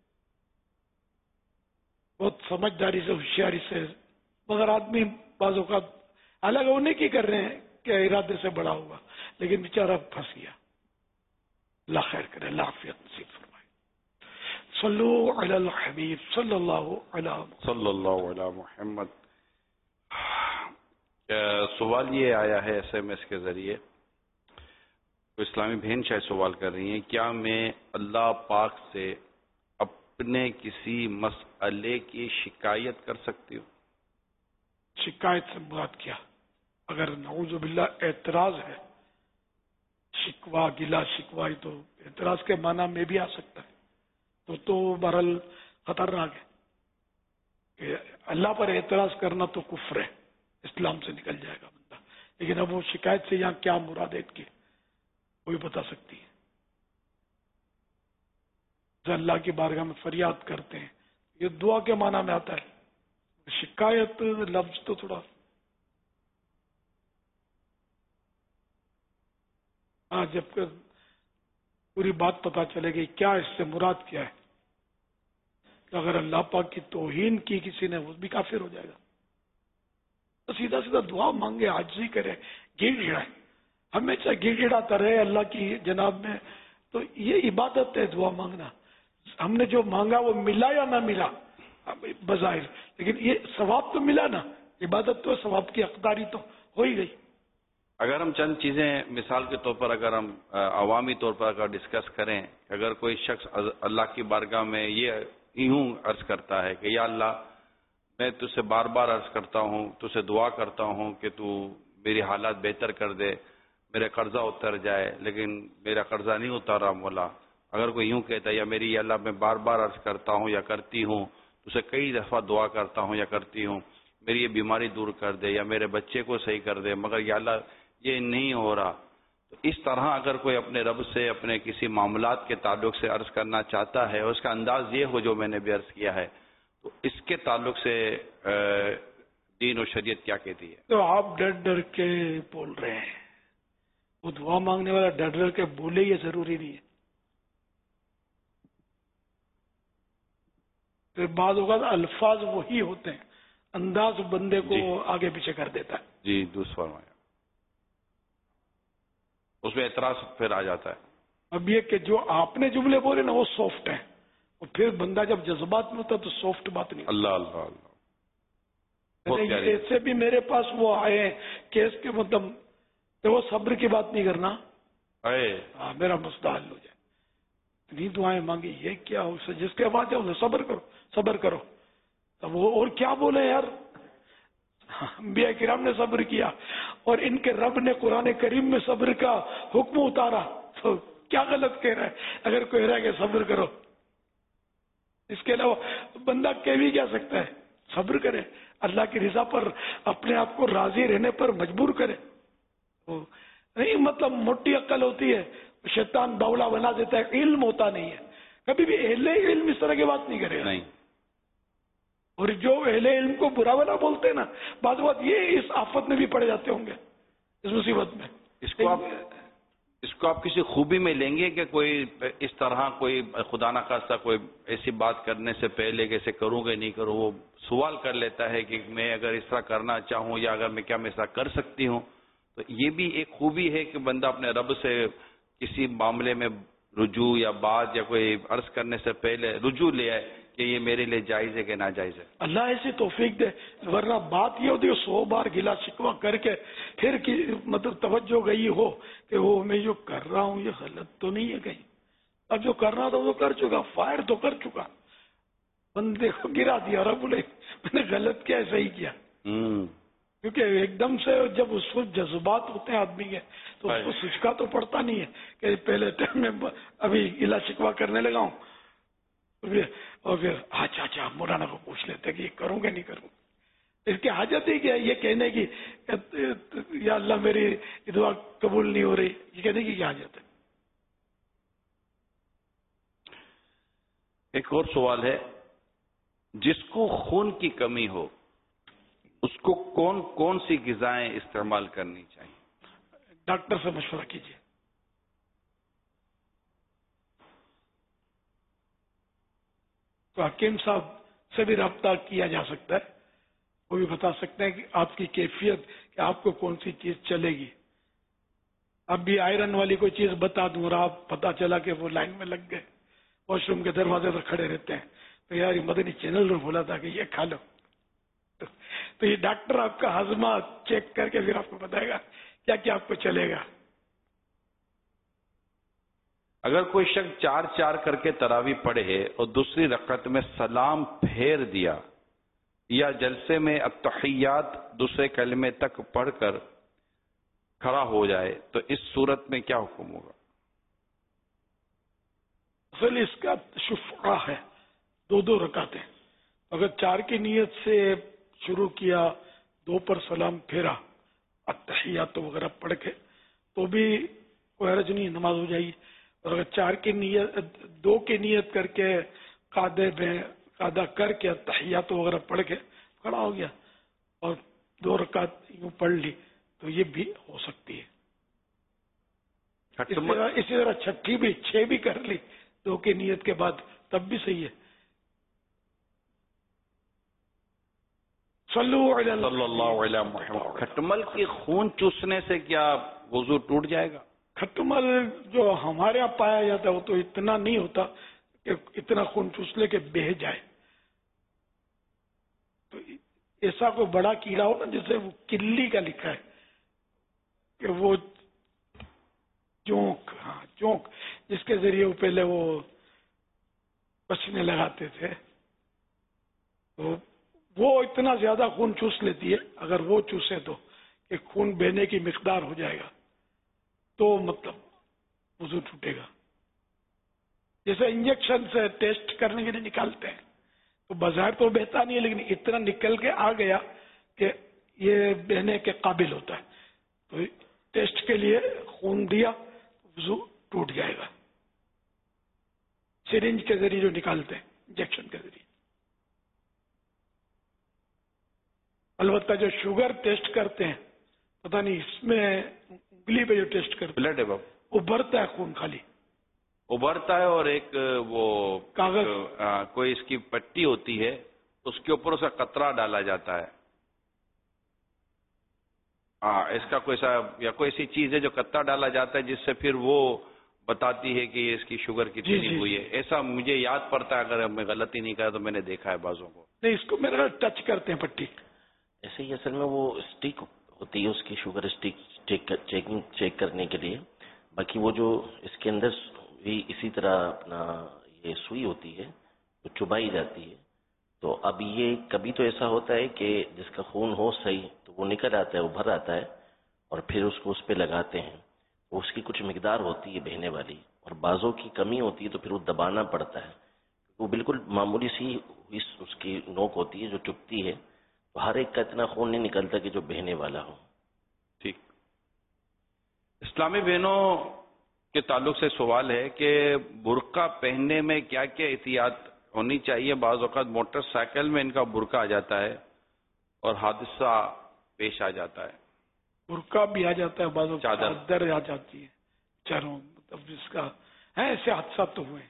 बहुत समझदारी से, होशियारी से, मगर आदमी बाजों का अलग होने की कर रहे हैं क्या इरादे से बड़ा हुआ, लेकिन बेचारा फंस गया। अल्लाह खैर करे, अल्लाह आफियत नसीब फरमाए। सल्लु अलल हबीब सल्लल्लाहु अलैहि मुहम्मद। सवाल ये आया है SMS के जरिए, तो इस्लामी बहन शायद सवाल कर रही हैं, क्या मैं अल्लाह पाक से अपने किसी मसले की शिकायत कर सकती हूँ? शिकायत से बात किया, अगर नऊजुबिल्लाह एतराज है, शिकवा गिला शिकवा, तो एतराज के माना में भी आ सकता है, तो बहरहाल खतरनाक है कि अल्लाह पर एतराज करना तो कुफ्र है, इस्लाम से निकल जाएगा बंदा। लेकिन अब वो शिकायत से यहाँ क्या मुराद है की कोई बता सकती है। जो अल्लाह की बारगाह में फरियाद करते हैं, ये दुआ के माना में आता है। शिकायत लफ्ज तो थोड़ा, जब पूरी बात पता चलेगी क्या इससे मुराद क्या है, तो अगर अल्लाह पाक की तौहीन की किसी ने, वो भी काफिर हो जाएगा। तो सीधा सीधा दुआ मांगे, आजिज़ी करे, गिड़गिड़ाए, हमेशा गिड़गिड़ाता रहे अल्लाह की जनाब में, तो ये इबादत है दुआ मांगना। हमने जो मांगा वो मिला या ना मिला बज़ाहिर, लेकिन ये सवाब तो मिला ना, इबादत तो सवाब की हकदारी तो हो ही गई। अगर हम चंद चीजें मिसाल के तौर पर, अगर हम अवामी तौर पर अगर डिस्कस करें, अगर कोई शख्स अल्लाह की बारगाह में ये यूं अर्ज करता है कि या अल्लाह میں تجھ سے بار بار عرض کرتا ہوں، تجھ سے دعا کرتا ہوں کہ تو میری حالات بہتر کر دے، میرا قرضہ اتر جائے، لیکن میرا قرضہ نہیں اتارا مولا. اگر کوئی یوں کہتا ہے یا میری یا اللہ میں بار بار عرض کرتا ہوں یا کرتی ہوں، اسے کئی دفعہ دعا کرتا ہوں یا کرتی ہوں، میری یہ بیماری دور کر دے یا میرے بچے کو صحیح کر دے، مگر یا اللہ یہ نہیں ہو رہا. تو اس طرح اگر کوئی اپنے رب سے اپنے کسی معاملات کے تعلق سے عرض کرنا چاہتا ہے اور اس کا انداز یہ ہو جو میں نے بھی عرض کیا ہے، تو اس کے تعلق سے دین و شریعت کیا کہتی ہے؟ تو آپ ڈر ڈر کے بول رہے ہیں، وہ دعا مانگنے والا ڈر ڈر کے بولے یہ ضروری نہیں ہے. پھر بعض اوقات الفاظ وہی ہوتے ہیں، انداز بندے کو آگے پیچھے کر دیتا ہے. جی درست فرمایا. اس میں اعتراض پھر آ جاتا ہے. اب یہ کہ جو آپ نے جملے بولے نا وہ سافٹ ہیں، اور پھر بندہ جب جذبات میں ہوتا تو سافٹ بات نہیں. اللہ اللہ اللہ. ایسے بھی میرے پاس وہ آئے ہیں کیس کے مطلب تو وہ صبر کی بات نہیں کرنا، میرا مسئلہ حل ہو جائے. اتنی دعائیں مانگی، یہ کیا ہو جس کے بعد جاؤ صبر کرو صبر کرو. تب وہ اور کیا بولے یار، انبیاء کرام نے صبر کیا اور ان کے رب نے قرآن کریم میں صبر کا حکم اتارا، تو کیا غلط کہہ رہا ہے اگر کوئی رہا کہ صبر کرو. اس کے علاوہ بندہ کہہ بھی کیا سکتا ہے، صبر کرے، اللہ کی رضا پر اپنے آپ کو راضی رہنے پر مجبور کرے. نہیں مطلب موٹی عقل ہوتی ہے، شیطان باولا بنا دیتا ہے، علم ہوتا نہیں ہے. کبھی بھی اہل علم اس طرح کی بات نہیں کرے. نہیں. اور جو اہل علم کو برا بلا بولتے ہیں نا، بعض بات یہ اس آفت میں بھی پڑے جاتے ہوں گے، اس مصیبت میں. اس کو آپ کسی خوبی میں لیں گے کہ کوئی اس طرح کوئی خدا نہ خواستہ کوئی ایسی بات کرنے سے پہلے کیسے کروں گا نہیں کروں، وہ سوال کر لیتا ہے کہ میں اگر اس طرح کرنا چاہوں یا اگر میں کیا میں اس طرح کر سکتی ہوں. تو یہ بھی ایک خوبی ہے کہ بندہ اپنے رب سے کسی معاملے میں رجوع یا بات یا کوئی عرض کرنے سے پہلے رجوع لے آئے کہ یہ میرے لیے جائز ہے کہ ناجائز ہے. اللہ ایسی توفیق دے، ورنہ بات یہ ہوتی ہے 100 بار گلا شکوہ کر کے پھر مطلب توجہ گئی ہو کہ وہ میں جو کر رہا ہوں یہ غلط تو نہیں ہے کہیں. اب جو کرنا تھا وہ کر چکا، فائر تو کر چکا، بندے کو گرا دیا اور بولے میں نے غلط کیا صحیح کیا. کیونکہ ایک دم سے جب اس کو جذبات ہوتے ہیں آدمی کے تو اس کو سچکا تو پڑتا نہیں ہے کہ پہلے ٹائم میں ابھی گلا شکوہ کرنے لگا ہوں اور پھر اچھا مولانا کو پوچھ لیتے کہ یہ کروں گا نہیں کروں. اس کی حاجت ہی کیا ہے یہ کہنے کی یا اللہ میری دعا قبول نہیں ہو رہی، یہ کہنے کی کیا حاجت ہے. ایک اور سوال ہے، جس کو خون کی کمی ہو اس کو کون کون سی غذائیں استعمال کرنی چاہیے؟ ڈاکٹر سے مشورہ کیجیے. تو حکیم صاحب سے بھی رابطہ کیا جا سکتا ہے، وہ بھی بتا سکتے ہیں کہ آپ کی کیفیت کہ آپ کو کون سی چیز چلے گی. اب بھی آئرن والی کوئی چیز بتا دوں اور آپ پتا چلا کہ وہ لائن میں لگ گئے، واش روم کے دروازے پر کھڑے رہتے ہیں، تو یار یہ مدنی چینل نے بولا تھا کہ یہ کھا لو. تو یہ ڈاکٹر آپ کا ہاضمہ چیک کر کے پھر آپ کو بتائے گا کیا کیا آپ کو چلے گا. اگر کوئی شخص 4 کر کے تراویح پڑھے اور دوسری رکعت میں سلام پھیر دیا یا جلسے میں التحیات دوسرے کلمے تک پڑھ کر کھڑا ہو جائے تو اس صورت میں کیا حکم ہوگا؟ اصل اس کا شفعہ ہے 2 رکعتیں. اگر 4 کی نیت سے شروع کیا، 2 پر سلام پھیرا، التحیات وغیرہ پڑھ کے تو بھی کوئی حرج نہیں، نماز ہو جائے گی. اور اگر 4 کی نیت 2 کی نیت کر کے قاعدہ کر کے التحیات وغیرہ پڑھ کے کھڑا ہو گیا اور 2 رکعت یوں پڑھ لی تو یہ بھی ہو سکتی ہے. اسی طرح چھٹی بھی 6 بھی کر لی 2 کی نیت کے بعد تب بھی صحیح ہے. صلی اللہ علیہ محمد. کھٹمل کی خون چوسنے سے کیا وضو ٹوٹ جائے گا؟ کھٹمل جو ہمارے یہاں پایا جاتا ہے وہ تو اتنا نہیں ہوتا کہ اتنا خون چوس لے کے بہہ جائے. تو ایسا کوئی بڑا کیڑا ہو نا جیسے وہ کلی کا لکھا ہے کہ وہ چونک جس کے ذریعے وہ پہلے وہ پسینے لگاتے تھے، تو وہ اتنا زیادہ خون چوس لیتی ہے، اگر وہ چوسے تو کہ خون بہنے کی مقدار ہو جائے گا تو مطلب وضو ٹوٹے گا. جیسے انجیکشن سے ٹیسٹ کرنے کے لیے نکالتے ہیں تو بظاہر تو بہتا نہیں ہے، لیکن اتنا نکل کے آ گیا کہ یہ بہنے کے قابل ہوتا ہے، تو ٹیسٹ کے لیے خون دیا وضو ٹوٹ جائے گا. سرنج کے ذریعے جو نکالتے ہیں انجیکشن کے ذریعے. البتہ جو شوگر ٹیسٹ کرتے ہیں پتہ نہیں اس میں انگلی پہ جو ٹیسٹ کرتے بلڈ ہے بابا، ابھرتا ہے خون، خالی ابھرتا ہے، اور ایک وہ کاغذ کوئی اس کی پٹی ہوتی ہے اس کے اوپر اس کا قطرہ ڈالا جاتا ہے. ہاں، اس کا کوئی سا یا کوئی ایسی چیز ہے جو قطرہ ڈالا جاتا ہے جس سے پھر وہ بتاتی ہے کہ اس کی شوگر کتنی ہوئی ہے. ایسا مجھے یاد پڑتا ہے، اگر میں غلطی نہیں کرا تو میں نے دیکھا ہے بعضوں کو. نہیں، اس کو میرا ٹچ کرتے ہیں پٹی. ایسے ہی اصل میں وہ اسٹک ہوتی ہے اس کی، شوگر اسٹک چیک کرنے کے لیے. باقی وہ جو اس کے اندر بھی اسی طرح اپنا یہ سوئی ہوتی ہے وہ چبائی جاتی ہے. تو اب یہ کبھی تو ایسا ہوتا ہے کہ جس کا خون ہو صحیح تو وہ نکل آتا ہے، ابھر آتا ہے، اور پھر اس کو اس پہ لگاتے ہیں. اس کی کچھ مقدار ہوتی ہے بہنے والی، اور بازوں کی کمی ہوتی ہے تو پھر وہ دبانا پڑتا ہے. وہ بالکل معمولی سی اس کی نوک ہوتی ہے جو چبھتی ہے، تو ہر ایک کا اتنا خون نہیں نکلتا کہ جو بہنے والا ہو. ٹھیک. اسلامی بہنوں کے تعلق سے سوال ہے کہ برقع پہننے میں کیا کیا احتیاط ہونی چاہیے؟ بعض اوقات موٹر سائیکل میں ان کا برقع آ جاتا ہے اور حادثہ پیش آ جاتا ہے. برقع بھی آ جاتا ہے، بعض چادر چادر آ جاتی ہے چاروں، مطلب جس کا ہے ایسے حادثات تو ہوئے ہیں.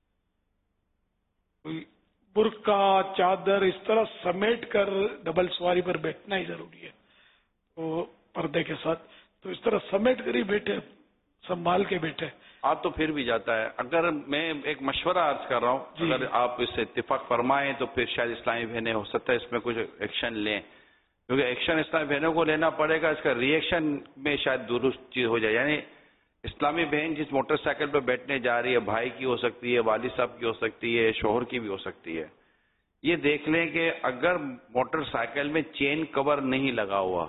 کوئی برقع چادر اس طرح سمیٹ کر ڈبل سواری پر بیٹھنا ہی ضروری ہے، وہ پردے کے ساتھ، تو اس طرح سمیٹ کر ہی بیٹھے، سنبھال کے بیٹھے. آپ تو پھر بھی جاتا ہے. اگر میں ایک مشورہ عرض کر رہا ہوں، اگر آپ اس سے اتفاق فرمائیں تو پھر شاید اسلامی بہنیں ہو سکتا ہے اس میں کچھ ایکشن لیں، کیونکہ ایکشن اسلامی بہنوں کو لینا پڑے گا، اس کا ری ایکشن میں شاید درست چیز ہو جائے. یعنی اسلامی بہن جس موٹر سائیکل پہ بیٹھنے جا رہی ہے، بھائی کی ہو سکتی ہے، والد صاحب کی ہو سکتی ہے، شوہر کی بھی ہو سکتی ہے، یہ دیکھ لیں کہ اگر موٹر سائیکل میں چین کور نہیں لگا ہوا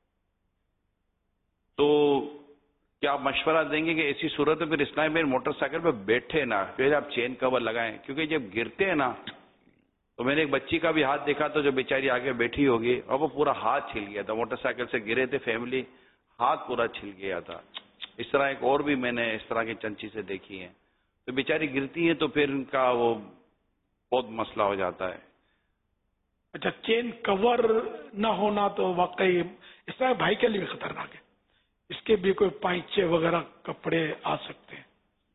تو کیا آپ مشورہ دیں گے کہ ایسی صورت میں پھر اسلامی بہن موٹر سائیکل پہ بیٹھے نا، پھر آپ چین کور لگائیں؟ کیونکہ جب گرتے ہیں نا، تو میں نے ایک بچی کا بھی ہاتھ دیکھا تو جو بیچاری آگے بیٹھی ہوگی اور وہ پورا ہاتھ چھل گیا تھا، موٹر سائیکل سے گرے تھے فیملی، ہاتھ پورا چھل گیا تھا. اس طرح ایک اور بھی میں نے اس طرح کی چند چیزیں دیکھی ہیں. تو بیچاری گرتی ہیں تو پھر ان کا وہ بہت مسئلہ ہو جاتا ہے. اچھا، چین کور نہ ہونا تو واقعی اس طرح بھائی کے لیے بھی خطرناک ہے. اس کے بھی کوئی پائچے وغیرہ کپڑے آ سکتے ہیں.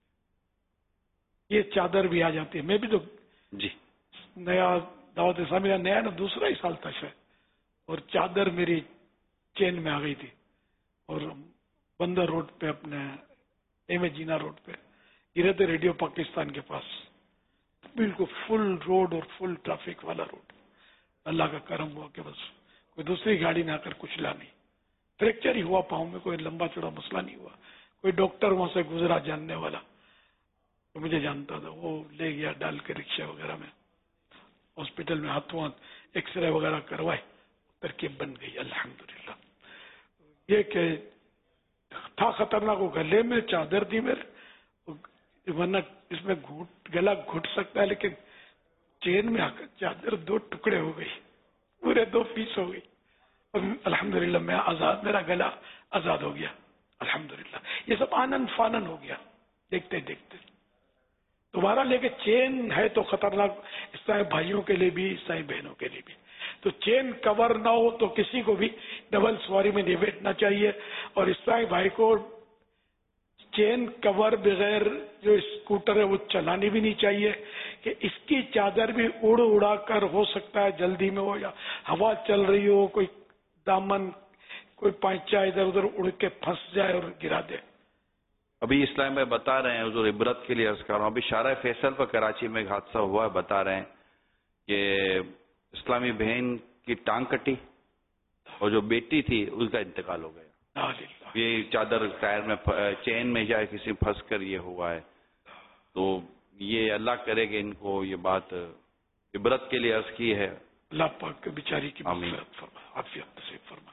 یہ چادر بھی آ جاتی ہے. میں بھی تو جی نیا دعوت اسلامی کا نیا نا دوسرا ہی سال تھا شاید، اور چادر میری چین میں آ گئی تھی، اور بندر روڈ پہ اپنے ایم اے جینا روڈ پہ گرے تھے ریڈیو پاکستان کے پاس. بالکل فل روڈ اور فل ٹریفک والا روڈ. اللہ کا کرم ہوا کہ بس کوئی دوسری گاڑی نہ آ کر کچھ لا نہیں. فریکچر ہی ہوا پاؤں میں، کوئی لمبا چوڑا مسئلہ نہیں ہوا. کوئی ڈاکٹر وہاں سے گزرا جاننے والا تو مجھے جانتا تھا، وہ لے گیا ڈال کے رکشے وغیرہ میں، ہاسپٹل میں ہاتھوں ہاتھ ایکس رے وغیرہ کروائے، ترکیب بن گئی الحمدللہ. یہ کہ تھا خطرناک، وہ گلے میں چادر تھی میرے، ورنہ اس میں گلا گھٹ سکتا ہے، لیکن چین میں آ کر چادر 2 ٹکڑے ہو گئی، پورے 2 پیس ہو گئی. اور الحمدللہ میں آزاد، میرا گلا آزاد ہو گیا الحمدللہ. یہ سب آنن فانن ہو گیا دیکھتے دیکھتے. دوبارہ لے کے چین ہے تو خطرناک، عیسائی بھائیوں کے لیے بھی عیسائی بہنوں کے لیے بھی. تو چین کور نہ ہو تو کسی کو بھی ڈبل سواری میں نہیں بیٹھنا چاہیے. اور عیسائی بھائی کو چین کور بغیر جو اسکوٹر ہے وہ چلانی بھی نہیں چاہیے، کہ اس کی چادر بھی اڑا کر ہو سکتا ہے جلدی میں ہو، یا ہوا چل رہی ہو، کوئی دامن کوئی پائچا ادھر ادھر اڑ کے پھنس جائے اور گرا دے. ابھی اسلام میں بتا رہے ہیں، حضور عبرت کے لیے عرض کر رہا ہوں، ابھی شارع فیصل پر کراچی میں ایک حادثہ ہوا ہے، بتا رہے ہیں کہ اسلامی بہن کی ٹانگ کٹی اور جو بیٹی تھی اس کا انتقال ہو گیا. یہ چادر ٹائر میں چین میں جائے کسی پھنس کر یہ ہوا ہے. تو یہ اللہ کرے کہ ان کو یہ بات عبرت کے لیے عرض کی ہے، اللہ پاک کے بیچاری کی مغفرت فرمائے، عافیت نصیب فرمائے۔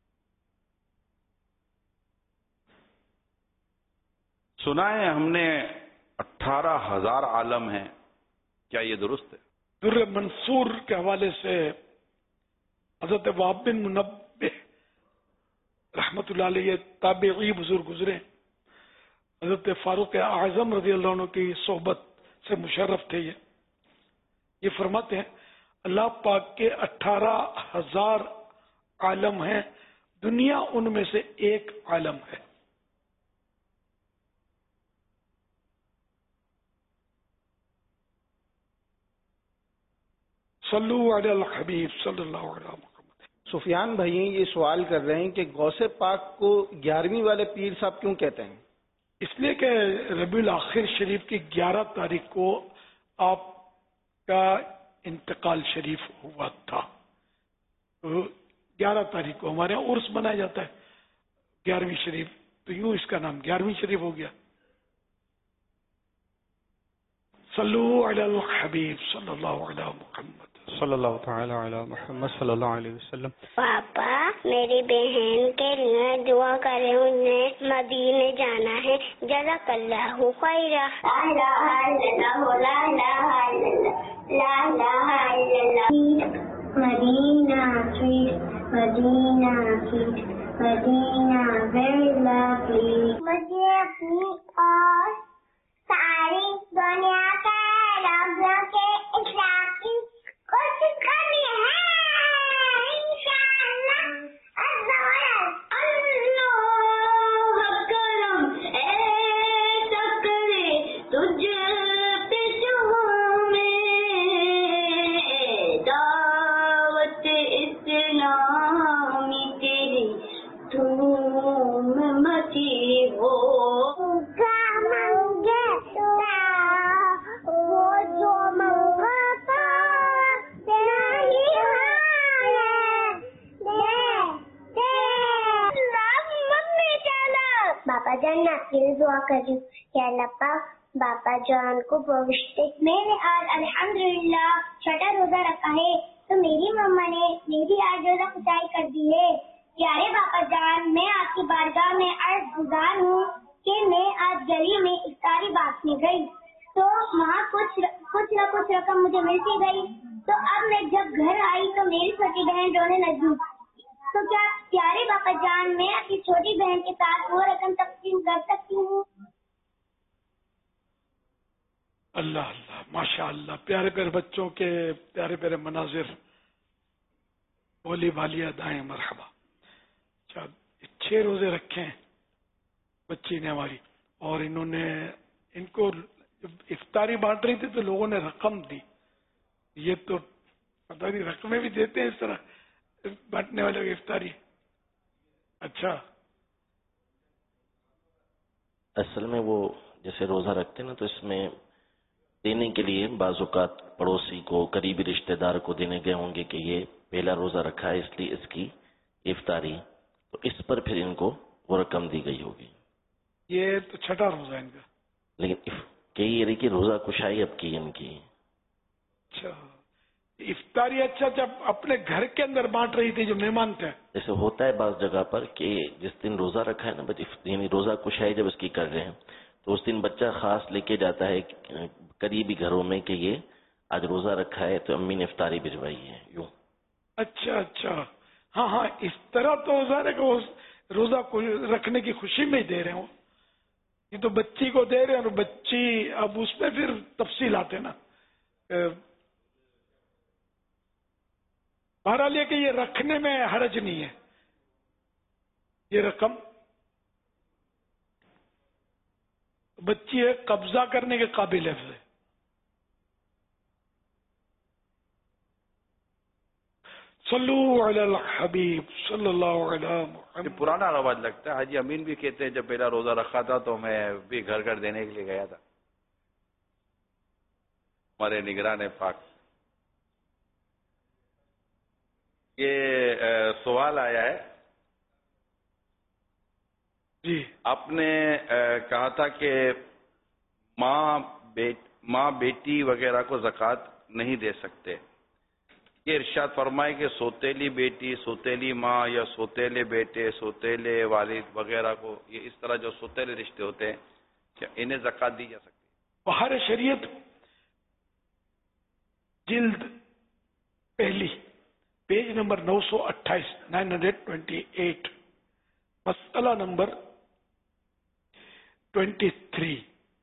سنا ہے ہم نے 18,000 عالم ہیں، کیا یہ درست ہے؟ در منصور کے حوالے سے حضرت وہب بن منبہ رحمت اللہ علیہ تابعی بزرگ گزرے، حضرت فاروق اعظم رضی اللہ عنہ کی صحبت سے مشرف تھے۔ یہ فرماتے ہیں اللہ پاک کے 18,000 عالم ہیں، دنیا ان میں سے ایک عالم ہے۔ صلو علی الحبیب صلی اللہ علیہ وسلم۔ سفیان بھائی یہ سوال کر رہے ہیں کہ غوث پاک کو 11ویں والے پیر صاحب کیوں کہتے ہیں؟ اس لیے کہ ربیع الاخر شریف کی 11 تاریخ کو آپ کا انتقال شریف ہوا تھا۔ 11 تاریخ کو ہمارے یہاں عرس منایا جاتا ہے 11ویں شریف، تو یوں اس کا نام 11ویں شریف ہو گیا۔ صلو علی الحبیب صلی اللہ علیہ محمد صلی اللہ تعالی علی محمد صلی اللہ علیہ وسلم۔ پاپا میری بہن کے لیے دعا کریں، انہیں مدینے جانا ہے، جزاک اللہ خیر۔ لا الہ الا اللہ، لا الہ الا اللہ، لا الہ الا اللہ۔ مدینہ کی مدینہ کی مدینہ ویری لولی۔ مجھے اپنی اور ساری دنیا کے لوگوں کے اصلاح کی کوشش کرنی ہے انشاءاللہ۔ اللہ کرم ایسا کرے تجھ پہ میں دعوت اسلامی تیری دھوم مچی ہو۔ باپا جان میں آپ کے لیے دعا کر رہی ہوں کہ اللہ پاک باپا جان کو بخشتے۔ میں نے آج الحمدللہ چھٹا روزہ رکھا ہے، تو میری مما نے میری آج روزہ افطاری کر دی ہے۔ پیارے باپا جان میں آپ کی بارگاہ میں عرض گزار ہوں کہ میں آج گلی میں افطاری بانٹنے گئی تو وہاں کچھ نہ کچھ رقم مجھے ملتی گئی، تو اب میں جب گھر آئی تو میری چھوٹی بہن رونے لگی، تو کیا پیارے باپا جان میں اپنی چھوٹی بہن کے ساتھ وہ رقم تقسیم کر سکتی ہوں؟ اللہ اللہ ماشاء اللہ، پیارے پیارے بچوں کے پیارے پیارے مناظر، بولی بالی ادائیں، مرحبا۔ 6 روزے رکھے ہیں بچی نے ہماری، اور انہوں نے ان کو افطاری بانٹ رہی تھی تو لوگوں نے رقم دی۔ یہ تو پتہ نہیں رقمیں بھی دیتے ہیں اس طرح بانٹنے والے کی افطاری؟ اچھا، اصل میں وہ جیسے روزہ رکھتے ہیں نا، تو اس میں دینے کے لیے بعض اوقات پڑوسی کو، قریبی رشتہ دار کو دینے گئے ہوں گے کہ یہ پہلا روزہ رکھا ہے اس لیے اس کی افطاری، تو اس پر پھر ان کو وہ رقم دی گئی ہوگی۔ یہ تو چھٹا روزہ ان کا، لیکن کئی یہ کہ روزہ کشائی اب کی ان کی۔ اچھا افطاری، اچھا جب اپنے گھر کے اندر بانٹ رہی تھی جو مہمان تھے؟ جیسے ہوتا ہے بعض جگہ پر کہ جس دن روزہ رکھا ہے نا، یعنی روزہ کشائی جب اس کی کر رہے ہیں تو اس دن بچہ خاص لے کے جاتا ہے قریبی گھروں میں کہ یہ آج روزہ رکھا ہے تو امی نے افطاری بھجوائی ہے، یوں۔ اچھا اچھا، ہاں ہاں، اس طرح تو ظاہر ہے کہ وہ روزہ رکھنے کی خوشی میں ہی دے رہے ہوں، یہ تو بچی کو دے رہے ہیں، اور بچی اب اس میں پھر تفصیلات ہے نا۔ بہرحال یہ کہ یہ رکھنے میں حرج نہیں ہے، یہ رقم بچی ہے قبضہ کرنے کے قابل ہے۔ صلو علی الحبیب صلی اللہ علیہ محمد۔ یہ پرانا رواج لگتا ہے، حاجی امین بھی کہتے ہیں جب پہلا روزہ رکھا تھا تو میں بھی گھر گھر دینے کے لیے گیا تھا، ہمارے نگران پاک۔ یہ سوال آیا ہے جی، آپ نے کہا تھا کہ ماں بیٹی وغیرہ کو زکوٰۃ نہیں دے سکتے، یہ ارشاد فرمائے کہ سوتیلی بیٹی، سوتیلی ماں یا سوتیلے بیٹے، سوتیلے والد وغیرہ کو، یہ اس طرح جو سوتیلے رشتے ہوتے ہیں، کیا انہیں زکوٰۃ دی جا سکتی ہے؟ بہار شریعت جلد پہلی پیج نمبر 928 928 مسئلہ نمبر 23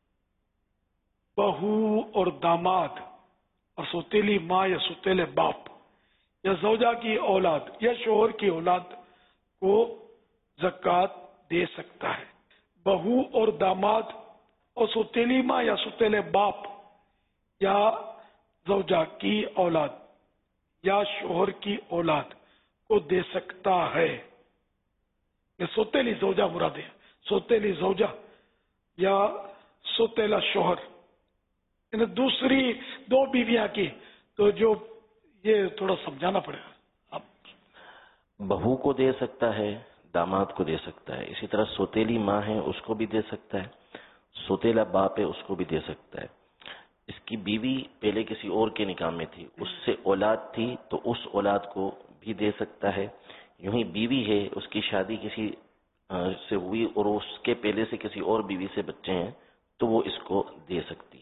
بہو اور داماد اور سوتیلی ماں یا سوتیلے باپ یا زوجہ کی اولاد یا شوہر کی اولاد کو زکوٰۃ دے سکتا ہے۔ بہو اور داماد اور سوتیلی ماں یا سوتیلے باپ یا زوجہ کی اولاد یا شوہر کی اولاد کو دے سکتا ہے۔ یہ سوتیلی زوجہ مراد ہے، سوتیلی زوجہ یا سوتیلا شوہر، دوسری دو بیویاں کی، تو جو یہ تھوڑا سمجھانا پڑے گا۔ بہو کو دے سکتا ہے، داماد کو دے سکتا ہے، اسی طرح سوتیلی ماں ہے اس کو بھی دے سکتا ہے، سوتیلا باپ ہے اس کو بھی دے سکتا ہے۔ اس کی بیوی پہلے کسی اور کے نکاح میں تھی، اس سے اولاد تھی تو اس اولاد کو بھی دے سکتا ہے۔ یوں ہی بیوی ہے، اس کی شادی کسی سے ہوئی اور اس کے پہلے سے کسی اور بیوی سے بچے ہیں تو وہ اس کو دے سکتی ہے۔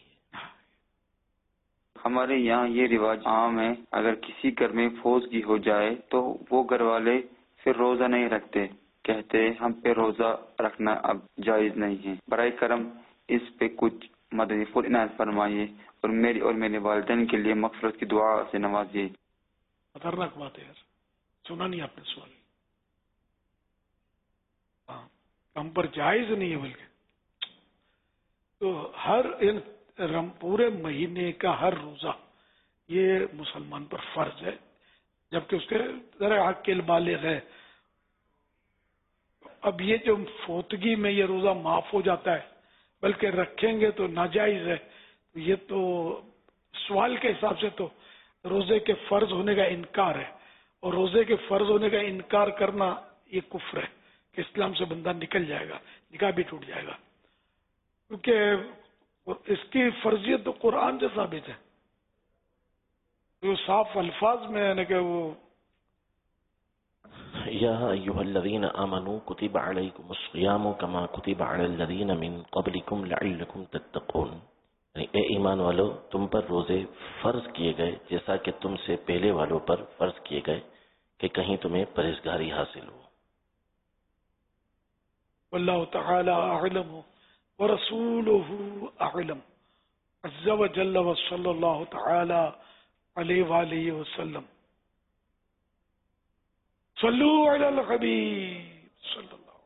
ہمارے یہاں یہ رواج عام ہے، اگر کسی گھر میں فوتگی ہو جائے تو وہ گھر والے پھر روزہ نہیں رکھتے، کہتے ہم پہ روزہ رکھنا اب جائز نہیں ہے۔ برائے کرم اس پہ کچھ مدنی پھول عنایت فرمائیے اور میری اور میرے والدین کے لیے مغفرت کی دعا سے نوازیے۔ خطرناک بات ہے یار، سنا نہیں آپ نے سوال؟ ہم پر جائز نہیں ہے، بلکہ تو ہر پورے مہینے کا ہر روزہ یہ مسلمان پر فرض ہے، جبکہ اس کے ذرا عاقل بالغ ہے۔ اب یہ جو فوتگی میں یہ روزہ معاف ہو جاتا ہے بلکہ رکھیں گے تو ناجائز ہے، یہ تو سوال کے حساب سے تو روزے کے فرض ہونے کا انکار ہے، اور روزے کے فرض ہونے کا انکار کرنا یہ کفر ہے کہ اسلام سے بندہ نکل جائے گا، نکاح بھی ٹوٹ جائے گا، کیونکہ اس کی فرضیت تو قرآن سے ثابت ہے، جو صاف الفاظ میں ہے کہ وہ یا ایھا الذین آمنوا کتب علیکم الصیام کما کتب علی الذین من قبلکم لعلکم تتقون، یعنی اے ایمان والو تم پر روزے فرض کیے گئے جیسا کہ تم سے پہلے والوں پر فرض کیے گئے کہ کہیں تمہیں پرہیزگاری حاصل ہو۔ واللہ تعالی اعلم ورسولہ اعلم عز وجل وصلی اللہ تعالی علیہ وآلہ وسلم۔ صلو علی الحبیب صلی اللہ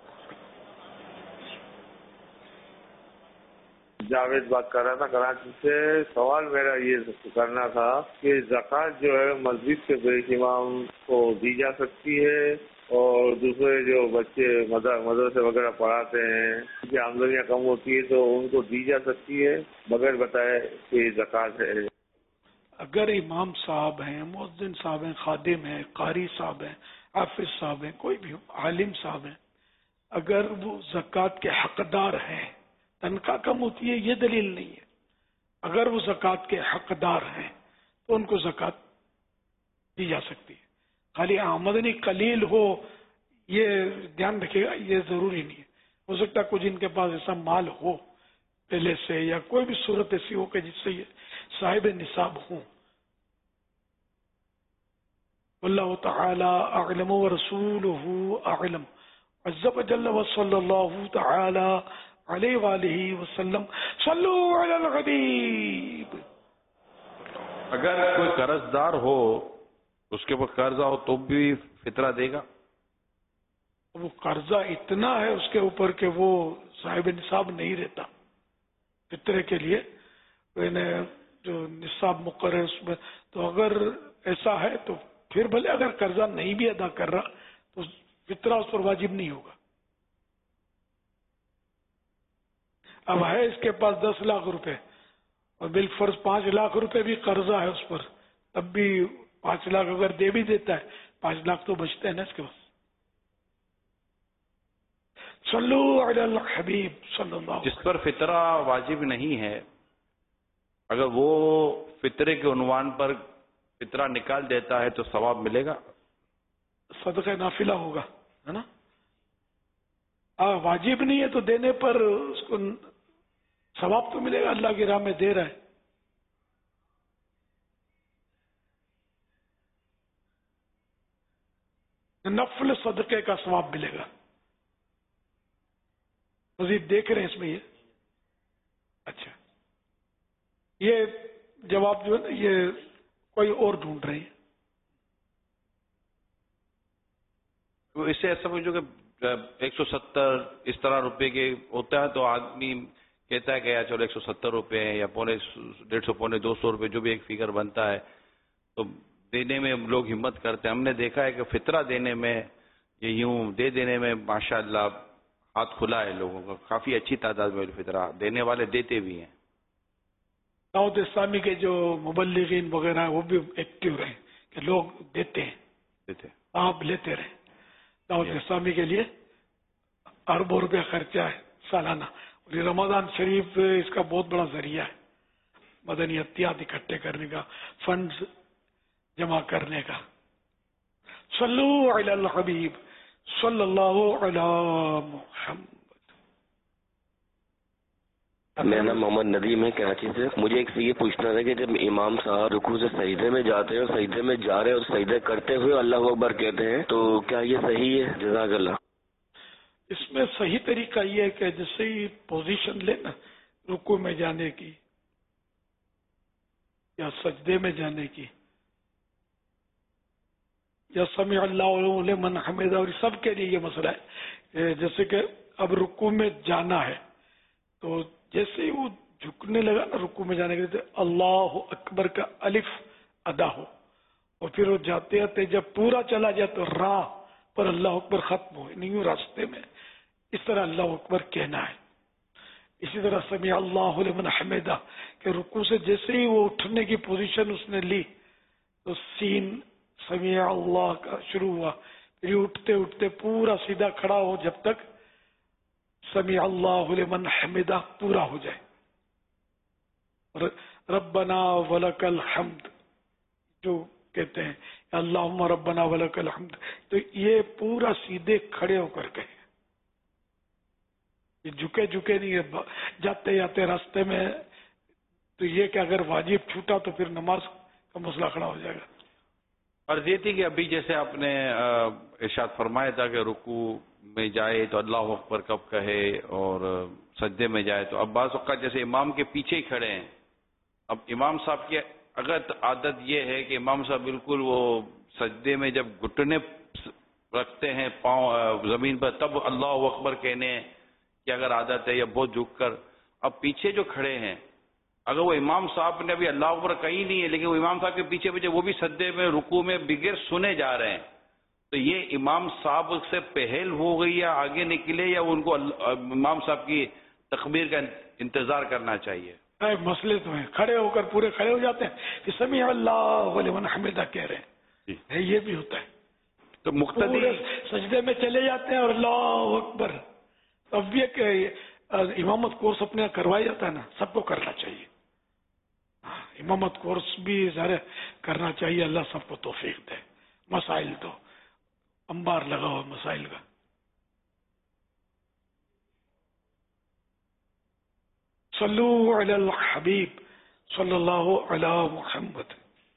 جاوید بات کر رہا تھا کراچی سے۔ سوال میرا یہ کرنا تھا کہ زکوٰۃ جو ہے مسجد کے بیت امام کو دی جا سکتی ہے، اور دوسرے جو بچے مدرسے وغیرہ پڑھاتے ہیں ان کی آمدنیاں کم ہوتی ہے تو ان کو دی جا سکتی ہے بغیر بتائے کہ زکوٰۃ ہے؟ اگر امام صاحب ہیں، مؤذن صاحب ہیں، خادم ہیں، قاری صاحب ہیں، حافظ صاحب ہیں، کوئی بھی عالم صاحب ہیں، اگر وہ زکوٰۃ کے حقدار ہیں، تنخواہ کم ہوتی ہے یہ دلیل نہیں ہے، اگر وہ زکوٰۃ کے حقدار ہیں تو ان کو زکوٰۃ دی جا سکتی ہے۔ خالی آمدنی قلیل ہو یہ دھیان رکھے گا، یہ ضروری نہیں ہے، ہو سکتا ہے کچھ ان کے پاس ایسا مال ہو پہلے سے، یا کوئی بھی صورت ایسی ہو کہ جس سے یہ صاحب نصاب ہوں۔ واللہ تعالی اعلم ورسولہ اعلم عز وجل وصلی اللہ تعالی علیہ وآلہ وسلم۔ صلو علی الحبیب۔ اگر کوئی قرض دار ہو، اس کے اوپر قرضہ ہو تو بھی فطرہ دے گا؟ وہ قرضہ اتنا ہے اس کے اوپر کہ وہ صاحب نصاب نہیں رہتا فطرے کے لیے، جو نصاب مقرر اس میں، تو اگر ایسا ہے تو پھر بھلے اگر قرضہ نہیں بھی ادا کر رہا تو فطرہ اس پر واجب نہیں ہوگا۔ اب ہے اس کے پاس 10 لاکھ روپے اور بالفرض 5 لاکھ روپے بھی قرضہ ہے اس پر، تب بھی 5 لاکھ اگر دے بھی دیتا ہے 5 لاکھ تو بچتے ہیں نا اس کے پاس۔ صلو علی الحبیب صلی اللہ علیہ وسلم۔ جس پر فطرہ واجب نہیں ہے، اگر وہ فطرے کے عنوان پر فطرہ نکال دیتا ہے تو ثواب ملے گا؟ صدقہ نافلہ ہوگا، ہے نا؟ واجب نہیں ہے تو دینے پر اس کو ثواب تو ملے گا، اللہ کی راہ میں دے رہا ہے۔ نفل صدقے کا ثواب ملے گا۔ مزید دیکھ رہے ہیں اس میں یہ؟ اچھا، یہ جواب جو ہے نا یہ کوئی اور ڈھونڈ رہے ہیں۔ اس سے ایسا سمجھو کہ 170 اس طرح روپے کے ہوتا ہے تو آدمی کہتا ہے کہ یار چلو 170 روپے ہیں یا 150 پونے 200 روپے جو بھی ایک فگر بنتا ہے تو دینے میں لوگ ہمت کرتے ہیں۔ ہم نے دیکھا ہے کہ فطرہ دینے میں یہ یوں دے دینے میں ماشاءاللہ ہاتھ کھلا ہے لوگوں کا، کافی اچھی تعداد میں فطرہ دینے والے دیتے بھی ہیں۔ دعوت اسلامی کے جو مبلغین وغیرہ وہ بھی ایکٹیو رہے کہ لوگ دیتے ہیں، آپ لیتے رہیں۔ دعوت اسلامی کے لیے اربوں روپے خرچہ ہے سالانہ، اور یہ رمضان شریف اس کا بہت بڑا ذریعہ ہے مدنی عطیات اکٹھے کرنے کا، فنڈز جمع کرنے کا۔ صلو علی الحبیب صلی اللہ علی محمد۔ میرا نام محمد ندیم ہے کراچی سے۔ مجھے ایک سے یہ پوچھنا تھا کہ جب امام صاحب رکوع سے سجدے میں جاتے ہیں اور سجدے میں جا رہے ہیں اور سجدے کرتے ہوئے اللہ اکبر کہتے ہیں تو کیا یہ صحیح ہے؟ جزاک اللہ۔ اس میں صحیح طریقہ یہ ہے کہ جیسے ہی پوزیشن لے نا رکوع میں جانے کی یا سجدے میں جانے کی یا سمع اللہ لمن حمدہ، اور سب کے لیے یہ مسئلہ ہے جیسے کہ اب رکوع میں جانا ہے تو جیسے ہی وہ جھکنے لگا نا رکوع میں جانے کے لیے اللہ اکبر کا الف ادا ہو، اور پھر وہ جاتے آتے جب پورا چلا جائے تو راہ پر اللہ اکبر ختم ہو، نہیں ہو راستے میں، اس طرح اللہ اکبر کہنا ہے۔ اسی طرح سمع اللہ لمن حمدہ کہ رکوع سے جیسے ہی وہ اٹھنے کی پوزیشن اس نے لی تو سین سمع اللہ کا شروع ہوا، پھر اٹھتے اٹھتے پورا سیدھا کھڑا ہو جب تک سمع اللہ لمن حمدہ پورا ہو جائے۔ ربنا ولک الحمد جو کہتے ہیں اللہم ربنا ولک الحمد، تو یہ پورا سیدھے کھڑے ہو کر کے، یہ جھکے نہیں ہے جاتے جاتے راستے میں، تو یہ کہ اگر واجب چھوٹا تو پھر نماز کا مسئلہ کھڑا ہو جائے گا۔ اور یہ تھی کہ ابھی جیسے آپ نے ارشاد فرمایا تھا کہ رکوع میں جائے تو اللہ اکبر کب کہے اور سجدے میں جائے، تو اب بعض اوقات جیسے امام کے پیچھے ہی کھڑے ہیں، اب امام صاحب کی اگر عادت یہ ہے کہ امام صاحب بالکل وہ سجدے میں جب گھٹنے رکھتے ہیں پاؤں زمین پر تب اللہ اکبر کہنے کی اگر عادت ہے یا بہت جھک کر، اب پیچھے جو کھڑے ہیں اگر وہ امام صاحب نے ابھی اللہ اکبر کہی نہیں ہے لیکن وہ امام صاحب کے پیچھے پیچھے وہ بھی سجدے میں رکوع میں بغیر سنے جا رہے ہیں، تو یہ امام صاحب سے پہل ہو گئی یا آگے نکلے یا ان کو امام صاحب کی تکبیر کا انتظار کرنا چاہیے؟ مسئلے تو ہیں، کھڑے ہو کر پورے کھڑے ہو جاتے ہیں کہ سمیع اللہ لمن حمدہ کہہ رہے ہیں، یہ بھی ہوتا ہے، تو مقتدی سجدے میں چلے جاتے ہیں اور اللہ اکبر۔ اب یہ کہ امامت کورس اپنے کروایا جاتا ہے نا، سب کو کرنا چاہیے، امامت کورس بھی ظاہر کرنا چاہیے، اللہ سب کو توفیق دے۔ مسائل تو انبار لگا ہوا مسائل کا۔ صلو علی الحبیب صلی اللہ علی محمد۔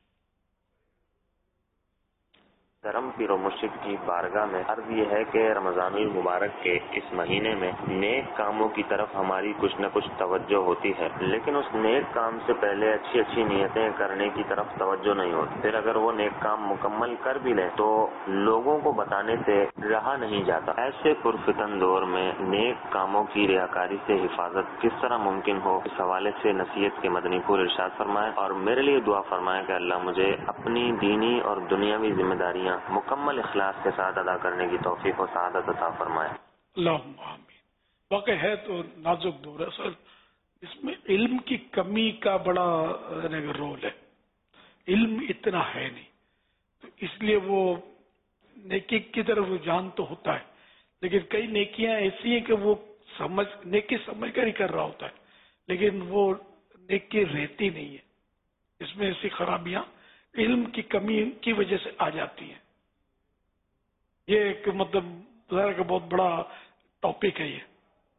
دھرم پیر و مرشد کی بارگاہ میں عرض یہ ہے کہ رمضان المبارک کے اس مہینے میں نیک کاموں کی طرف ہماری کچھ نہ کچھ توجہ ہوتی ہے، لیکن اس نیک کام سے پہلے اچھی نیتیں کرنے کی طرف توجہ نہیں ہوتی۔ پھر اگر وہ نیک کام مکمل کر بھی لیں تو لوگوں کو بتانے سے رہا نہیں جاتا۔ ایسے پرفتن دور میں نیک کاموں کی ریاکاری سے حفاظت کس طرح ممکن ہو، اس حوالے سے نصیحت کے مدنی پھول ارشاد فرمائیں اور میرے لیے دعا فرمائیں کہ اللہ مجھے اپنی دینی اور دنیاوی ذمہ داریاں مکمل اخلاص کے ساتھ ادا کرنے کی توفیق و سعادت عطا فرمائے۔ اللہم آمین۔ واقع ہے تو نازک دور ہے سر، اس میں علم کی کمی کا بڑا رول ہے، علم اتنا ہے نہیں، تو اس لیے وہ نیکی کی طرف رجحان تو ہوتا ہے، لیکن کئی نیکیاں ایسی ہیں کہ وہ نیکی سمجھ کر ہی کر رہا ہوتا ہے، لیکن وہ نیکی رہتی نہیں ہے، اس میں ایسی خرابیاں علم کی کمی کی وجہ سے آ جاتی ہیں. یہ ایک مطلب ظاہر کا بہت بڑا ٹاپک ہے. یہ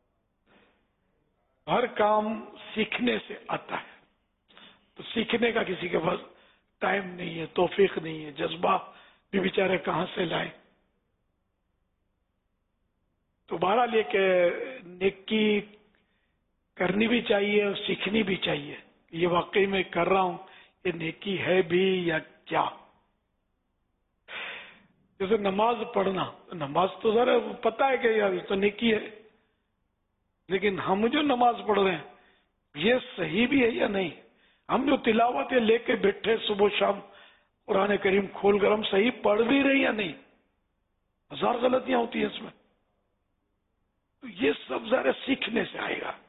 ہر کام سیکھنے سے آتا ہے. تو سیکھنے کا کسی کے پاس ٹائم نہیں ہے، توفیق نہیں ہے، جذبہ بھی بیچارے کہاں سے لائیں. تو بہرحال یہ کہ نیکی کرنی بھی چاہیے اور سیکھنی بھی چاہیے. یہ واقعی میں کر رہا ہوں، یہ نیکی ہے بھی یا کیا. جیسے نماز پڑھنا، نماز تو ذرا پتہ ہے کہ یار یہ تو نیکی ہے، لیکن ہم جو نماز پڑھ رہے ہیں یہ صحیح بھی ہے یا نہیں. ہم جو تلاوتیں لے کے بیٹھے صبح شام قرآن کریم کھول کر، ہم صحیح پڑھ بھی رہے یا نہیں. ہزار غلطیاں ہوتی ہیں اس میں. تو یہ سب ذرا سیکھنے سے آئے گا.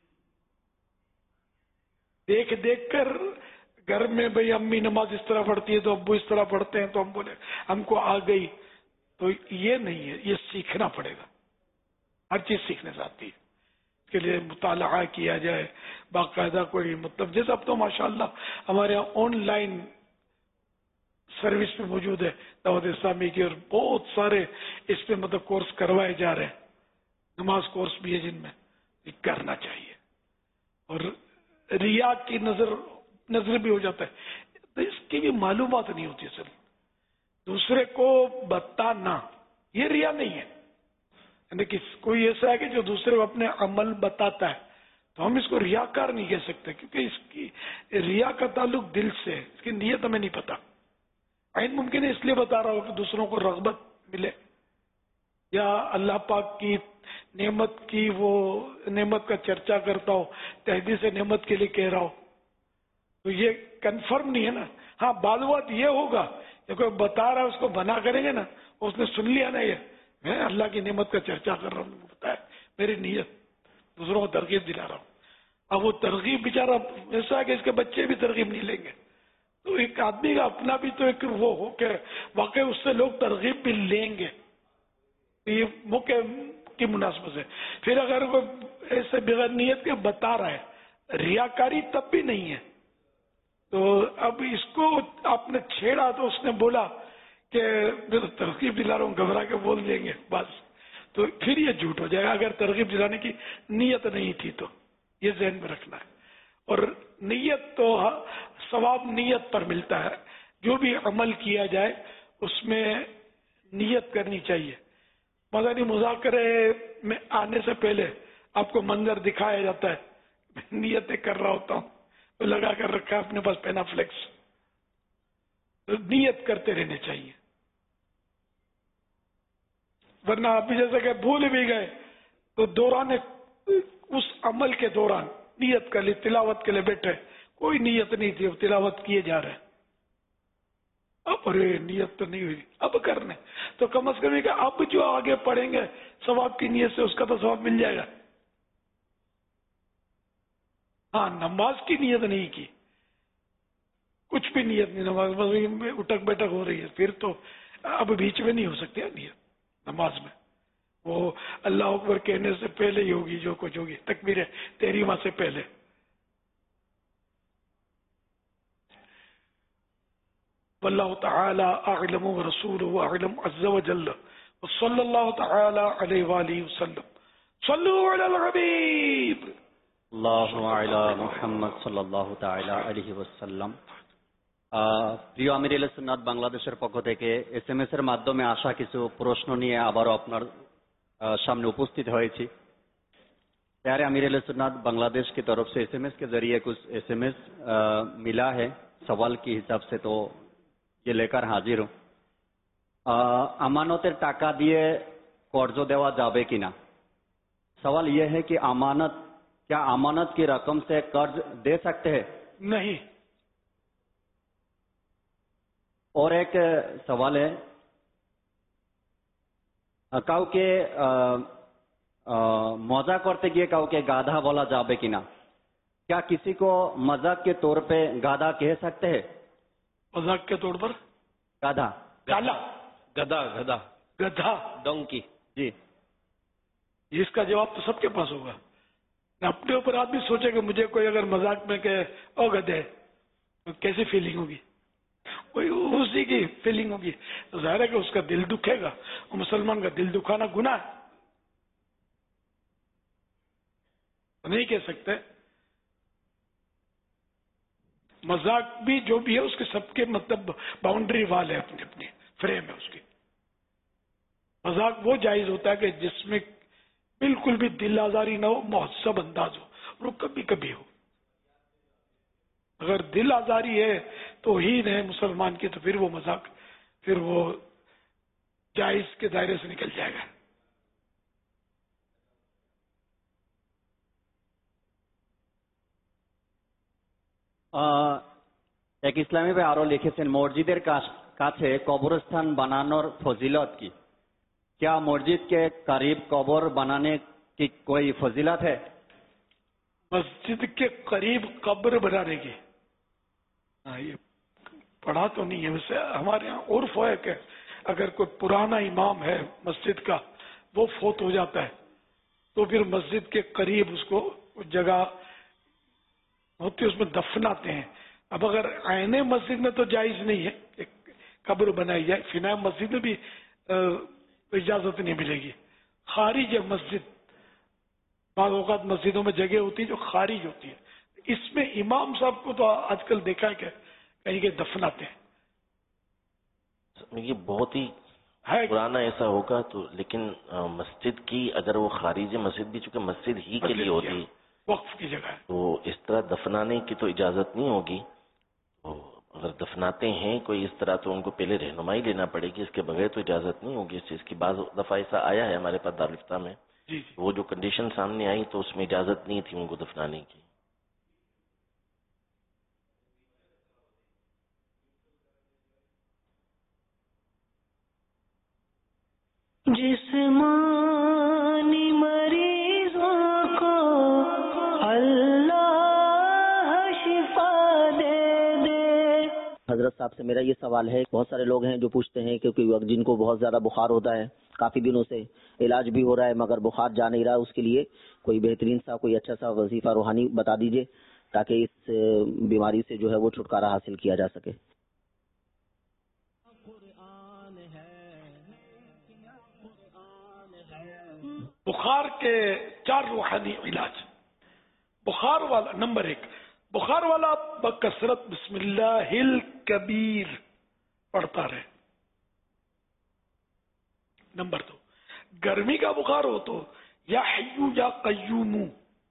دیکھ دیکھ کر گھر میں بھئی امی نماز اس طرح پڑھتی ہے تو ابو اس طرح پڑھتے ہیں تو ہم بولے ہم کو آ گئی. تو یہ نہیں ہے، یہ سیکھنا پڑے گا. ہر چیز سیکھنے سے آتی ہے. اس کے لیے مطالعہ کیا جائے باقاعدہ. کوئی مطلب جیسے اب تو ماشاءاللہ ہمارے یہاں آن لائن سروس بھی موجود ہے دعوت اسلامی کی، اور بہت سارے اس پہ مطلب کورس کروائے جا رہے ہیں. نماز کورس بھی ہے جن میں یہ کرنا چاہیے. اور ریا کی نظر بھی ہو جاتا ہے تو اس کی بھی معلومات نہیں ہوتی. اصل دوسرے کو بتانا یہ ریا نہیں ہے. یعنی کہ کوئی ایسا ہے کہ جو دوسرے کو اپنے عمل بتاتا ہے تو ہم اس کو ریاکار نہیں کہہ سکتے، کیونکہ اس کی ریا کا تعلق دل سے ہے. اس کی نیت ہمیں نہیں پتا. عین ممکن ہے اس لیے بتا رہا ہوں کہ دوسروں کو رغبت ملے، یا اللہ پاک کی نعمت کی وہ نعمت کا چرچا کرتا ہو، تحدیث نعمت کے لیے کہہ رہا ہو. تو یہ کنفرم نہیں ہے نا. ہاں بعض وقت یہ ہوگا کہ کوئی بتا رہا ہے اس کو بنا کریں گے نا، اس نے سن لیا نا یہ میں اللہ کی نعمت کا چرچا کر رہا ہوں، بتایا میری نیت دوسروں کو ترغیب دلا رہا ہوں. اب وہ ترغیب بیچارہ ایسا ہے کہ اس کے بچے بھی ترغیب نہیں لیں گے. تو ایک آدمی کا اپنا بھی تو ایک وہ ہو کہ واقعی اس سے لوگ ترغیب بھی لیں گے. یہ موقع کی مناسبت سے. پھر اگر کوئی ایسے بغیر نیت کے بتا رہا ہے، ریاکاری تب بھی نہیں ہے. تو اب اس کو آپ نے چھیڑا تو اس نے بولا کہ میں تو ترغیب دلا رہا ہوں، گھبرا کے بول دیں گے بس. تو پھر یہ جھوٹ ہو جائے گا اگر ترغیب دلانے کی نیت نہیں تھی تو. یہ ذہن میں رکھنا ہے. اور نیت تو ثواب نیت پر ملتا ہے. جو بھی عمل کیا جائے اس میں نیت کرنی چاہیے. مدنی مذاکرے میں آنے سے پہلے آپ کو منظر دکھایا جاتا ہے، میں نیتیں کر رہا ہوتا ہوں تو لگا کر رکھا ہے اپنے پاس پینا فلیکس. تو نیت کرتے رہنے چاہیے. ورنہ آپ بھی جیسے کہ بھول بھی گئے تو دوران اس عمل کے دوران نیت کر لی، تلاوت کے لیے بیٹھے، کوئی نیت نہیں تھی، اب تلاوت کیے جا رہے ہیں. اب ارے نیت تو نہیں ہوئی، اب کرنے تو کم از کم کہ اب جو آگے پڑھیں گے ثواب کی نیت سے اس کا تو ثواب مل جائے گا. ہاں نماز کی نیت نہیں کی، کچھ بھی نیت نہیں، نماز میں اٹک بیٹھک ہو رہی ہے، پھر تو اب بیچ میں نہیں ہو سکتی نیت نماز میں. وہ اللہ اکبر کہنے سے پہلے ہی ہوگی جو کچھ ہوگی، تکبیر تحریمہ سے پہلے. واللہ تعالی اعلم ورسولہ اعلم عز وجل وصلی اللہ تعالی علیہ وآلہ وسلم. صلوا علی الحبیب اللہ علی মোহাম্মদ সাল্লাল্লাহু তাআলা আলাইহি ওয়াসাল্লাম. প্রিয় আমির আহলে সুন্নাত বাংলাদেশের পক্ষ থেকে এসএমএস এর মাধ্যমে আসা কিছু প্রশ্ন নিয়ে আবারও আপনার सामने उपस्थित হয়েছি. प्यारे अमीर अहले सुन्नत बांग्लादेश की तरफ से एसएमएस के जरिए कुछ एसएमएस मिला है सवाल के हिसाब से, तो ये लेकर हाजिर हूँ. अमानतेर टाका दिए कर्ज देवा जाबे कि ना. सवाल यह है कि क्या अमानत की रकम से कर्ज दे सकते हैं? नहीं. और एक सवाल है, কাউকে मजा करते गए काउके गाधा बोला जाबे कि ना. क्या किसी को मजाक के तौर पे गाधा कह सकते हैं? मजाक के तौर पर गाधा, गाला, गधा, गधा, गधा, डोंकी. जी, इसका जवाब तो सबके पास होगा. अपने ऊपर आदमी सोचे कि मुझे कोई अगर मजाक में कहे ओ गधे तो कैसी फीलिंग होगी. उसी की फीलिंग होगी, तो जाहिर है कि उसका दिल दुखेगा, और मुसलमान का दिल दुखाना गुनाह है, तो नहीं कह सकते। मजाक भी जो भी है उसके सबके मतलब बाउंड्री वाल है, अपनी अपनी फ्रेम है उसकी। मजाक वो जायज होता है कि जिसमें बिल्कुल भी दिल आजारी ना हो, मुहस्सब अंदाज हो, और वो कभी कभी हो। अगर दिल आजारी है तो ही है मुसलमान की, तो फिर वो मजाक, फिर वो जायज के दायरे से निकल जाएगा। এক ইসলামী ভাই আরো লিখেছেন, মসজিদের কাছে কবরস্থান বানানোর ফজিলত কি? क्या मस्जिद के करीब कब्र बनाने की कोई फजीलत है? मस्जिद के करीब कब्र बनाने की, ये पढ़ा तो नहीं है, वैसे हमारे यहाँ उर्फ है कि अगर कोई पुराना इमाम है मस्जिद का, वो फोत हो जाता है, तो फिर मस्जिद के करीब उसको जगह होती है, उसमें दफनाते हैं। अब अगर आईने मस्जिद में तो जायज नहीं है कि कब्र बनाई जाए, फिना मस्जिद में भी इजाजत नहीं मिलेगी। खारिज है मस्जिद, बाज़ औक़ात मस्जिदों में जगह होती है जो खारिज होती है, इसमें इमाम साहब को तो आजकल देखा है कि कहीं के दफनाते हैं। ये बहुत ही पुराना ऐसा होगा तो, लेकिन मस्जिद की अगर वो खारिज मस्जिद भी, चूंकि मस्जिद ही के लिए होती है, वक्फ की जगह है, तो इस तरह दफनाने की तो इजाजत नहीं होगी। तो अगर दफनाते हैं कोई इस तरह, तो उनको पहले रहनुमाई लेना पड़ेगी, इसके बगैर तो इजाजत नहीं होगी इस चीज की। बाज़ दफा ऐसा आया है हमारे पास दारुल इफ्ता में, वो जो कंडीशन सामने आई तो उसमें इजाजत नहीं थी उनको दफनाने की। जिस्मानी मरीजों को अल्लाह शिफा दे दे। हजरत साहब से मेरा ये सवाल है, बहुत सारे लोग हैं जो पूछते हैं क्योंकि जिनको बहुत ज्यादा बुखार होता है, काफी दिनों से इलाज भी हो रहा है मगर बुखार जा नहीं रहा, उसके लिए कोई बेहतरीन सा, कोई अच्छा सा वजीफा रूहानी बता दीजिए ताकि इस बीमारी से जो है वो छुटकारा हासिल किया जा सके। बुखार के 4 रूहानी इलाज। बुखार वाला, नंबर 1, बुखार वाला बकसरत बिस्मिल्लाहिल कबीर पढ़ता रहे। नंबर 2, गर्मी का बुखार हो तो या हय्यू या कय्यूमू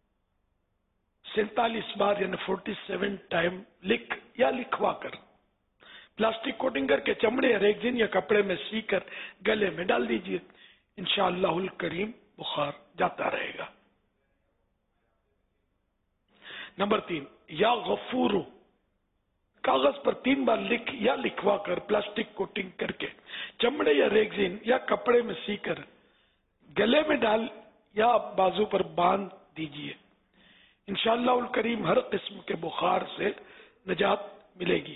47 बार यानी 47 टाइम लिख या लिखवा कर प्लास्टिक कोटिंग करके चमड़े, रेगजिन या कपड़े में सी कर गले में डाल दीजिए, इंशाअल्लाहुल करीम बुखार जाता रहेगा। नंबर 3, या गफूरू कागज पर 3 बार लिख या लिखवा कर प्लास्टिक कोटिंग करके चमड़े या रेगजिन या कपड़े में सी कर गले में डाल या बाजू पर बांध दीजिए, इंशाअल्लाहुल करीम हर किस्म के बुखार से निजात मिलेगी।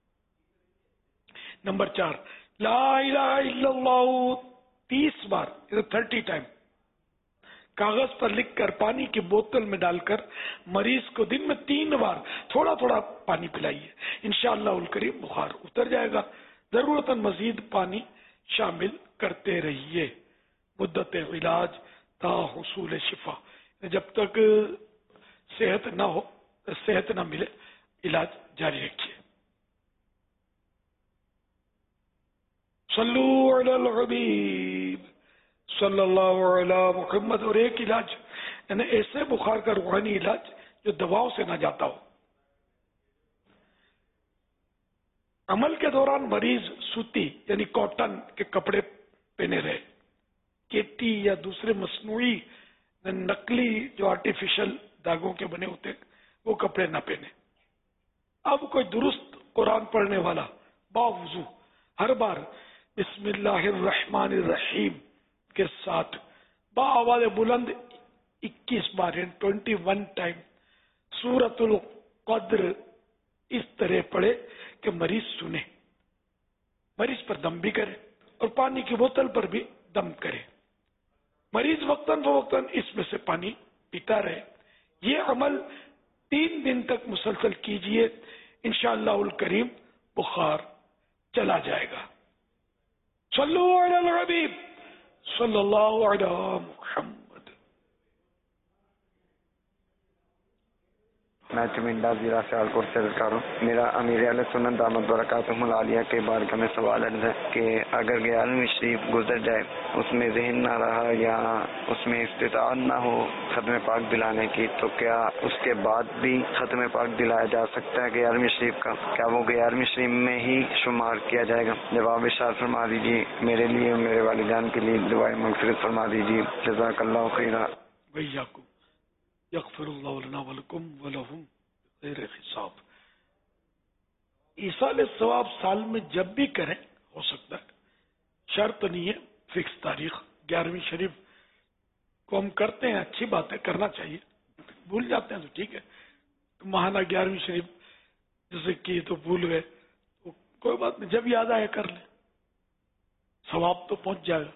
नंबर 4, ला इलाहा इल्लल्लाह 30 बार 30 टाइम कागज पर लिखकर पानी की बोतल में डालकर मरीज को दिन में 3 बार थोड़ा थोड़ा पानी पिलाइए, इंशाअल्लाहुल करीम बुखार उतर जाएगा। जरूरतन मजीद पानी शामिल करते रहिए। मुद्दत इलाज ता हुसूल शिफा, जब तक सेहत ना हो, सेहत ना मिले, इलाज जारी रखिए। सल्लू अलल हबीब सल्लल्लाहु अलैहि मुहम्मद। और एक इलाज यानी ऐसे बुखार का रूहानी इलाज जो दवाओं से ना जाता हो। अमल के दौरान मरीज सूती यानी कॉटन के कपड़े पहने रहे, केटी या दूसरे मसनूई नकली जो आर्टिफिशियल धागों के बने होते हैं वो कपड़े ना पहने। अब कोई दुरुस्त कुरान पढ़ने वाला बावजू हर बार बिस्मिल्लाहिर्रहमानिर्रहीम के साथ बाआवाज बुलंद 21 बार 21 टाइम सूरतुल कद्र इस तरह पढ़े कि मरीज सुने, मरीज पर दम भी करे और पानी की बोतल पर भी दम करे। मरीज वक्तन फवक्तन इसमें से पानी पीता रहे। ये अमल 3 दिन तक मुसलसल कीजिए, इंशाअल्लाहुल करीम बुखार चला जाएगा। सल्लु अलल हबीब सल्लल्लाहु अलैहि मुहम्मद। मैं चमिंडा जिला सियालकोट से रिकार हूँ। मेरा अमीर अहले सुन्नत दामद बरकातुहुल आलिया के बारगाह में सवाल है कि अगर 11वीं शरीफ गुजर जाए, उसमें जहन ना रहा या उसमें इस्तिताअत ना हो खत्म पाक दिलाने की, तो क्या उसके बाद भी खत्म पाक दिलाया जा सकता है 11वीं शरीफ का? क्या वो 11वीं शरीफ में ही शुमार किया जाएगा? जवाब इरशाद फरमा दीजिए। मेरे लिए और मेरे वालिदान के लिए दुआए मग़फ़िरत फरमा दीजिए। जज़ाकल्लाहु खैरा। वय्याकुम यग़फ़िरुल्लाहु लना व लकुम व लहुम बिग़ैरि हिसाब। ईसाल सवाब साल में जब भी करें हो सकता है, शर्त नहीं है, फिक्स तारीख। 11वीं शरीफ को हम करते हैं, अच्छी बात है, करना चाहिए। भूल जाते हैं तो ठीक है, तो महाना 11वीं शरीफ जैसे कि तो भूल गए तो कोई बात नहीं, जब याद आए कर ले, सवाब तो पहुंच जाएगा।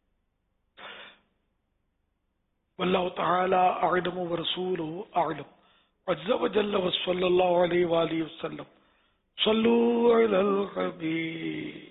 वल्लाहु तआला अअलम व रसूलुहु अअलम। अज़्ज़ा व जल्ल व सल्लल्लाहु अलैहि व आलिहि वसल्लम। सल्लु अलल हबीब।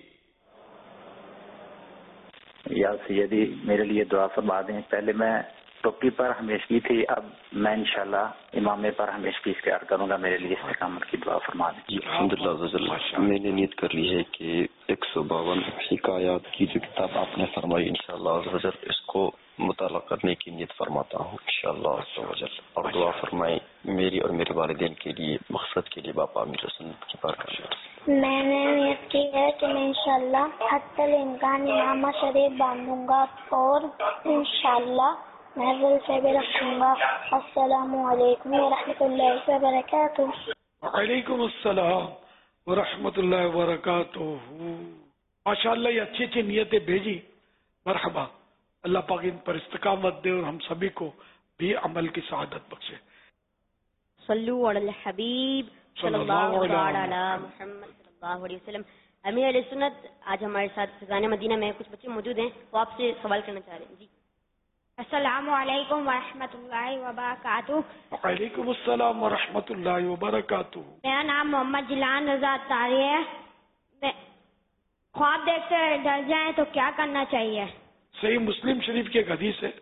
या सैयदी मेरे लिए दुआ फरमा दें। पहले मैं टोपी पर हमेशगी थी, अब मैं इंशाल्लाह इमामे पर हमेशगी इख्तियार करूंगा। मेरे लिए इस्तिकामत की दुआ फरमा दें। जी अल्हम्दुलिल्लाह, मैंने नियत कर ली है कि 152 हिकायात की जो किताब आपने फरमाई इंशाल्लाह इसको मुताला करने की नियत फरमाता हूँ इंशाल्लाह। और दुआ फरमाई मेरी और मेरे वालिदैन के लिए, मकसद के लिए बापा अमीर सुन्नत की बरकत। मैंने नियत की है कि मैं इंशाल्लाह हत्तल इम्कान इमामा शरीफ बांधूंगा और इंशाल्लाह महफिल से भी रखूंगा। अस्सलामु अलैकुम व रहमतुल्लाहि व बरकातुहू। वालेकुम अस्सलाम व रहमतुल्लाहि व बरकातुहू। माशाअल्लाह, ये अच्छी अच्छी नियतें भेजी, मरहबा। अल्लाह पाक इन पर इस्तिकामत दे और हम सभी को भी अमल की सआदत बख्शे। सल्लु अलल हबीब सल्लल्लाहु अलैहि मुहम्मद सल्लल्लाहु अलैहि वसल्लम। अमीर अहले सुन्नत, आज हमारे साथ फिजान मदीना में कुछ बच्चे मौजूद हैं, वो आपसे सवाल करना चाह रहे हैं। जी अस्सलामु अलैकुम व रहमतुल्लाहि व बरकातुहू। वालेकुम अस्सलाम व रहमतुल्लाहि व बरकातुहू। मेरा नाम मोहम्मद जिलान रजा तारी है। ख्वाब देखकर डर जाए तो क्या करना चाहिए? सही मुस्लिम शरीफ की एक हदीस है,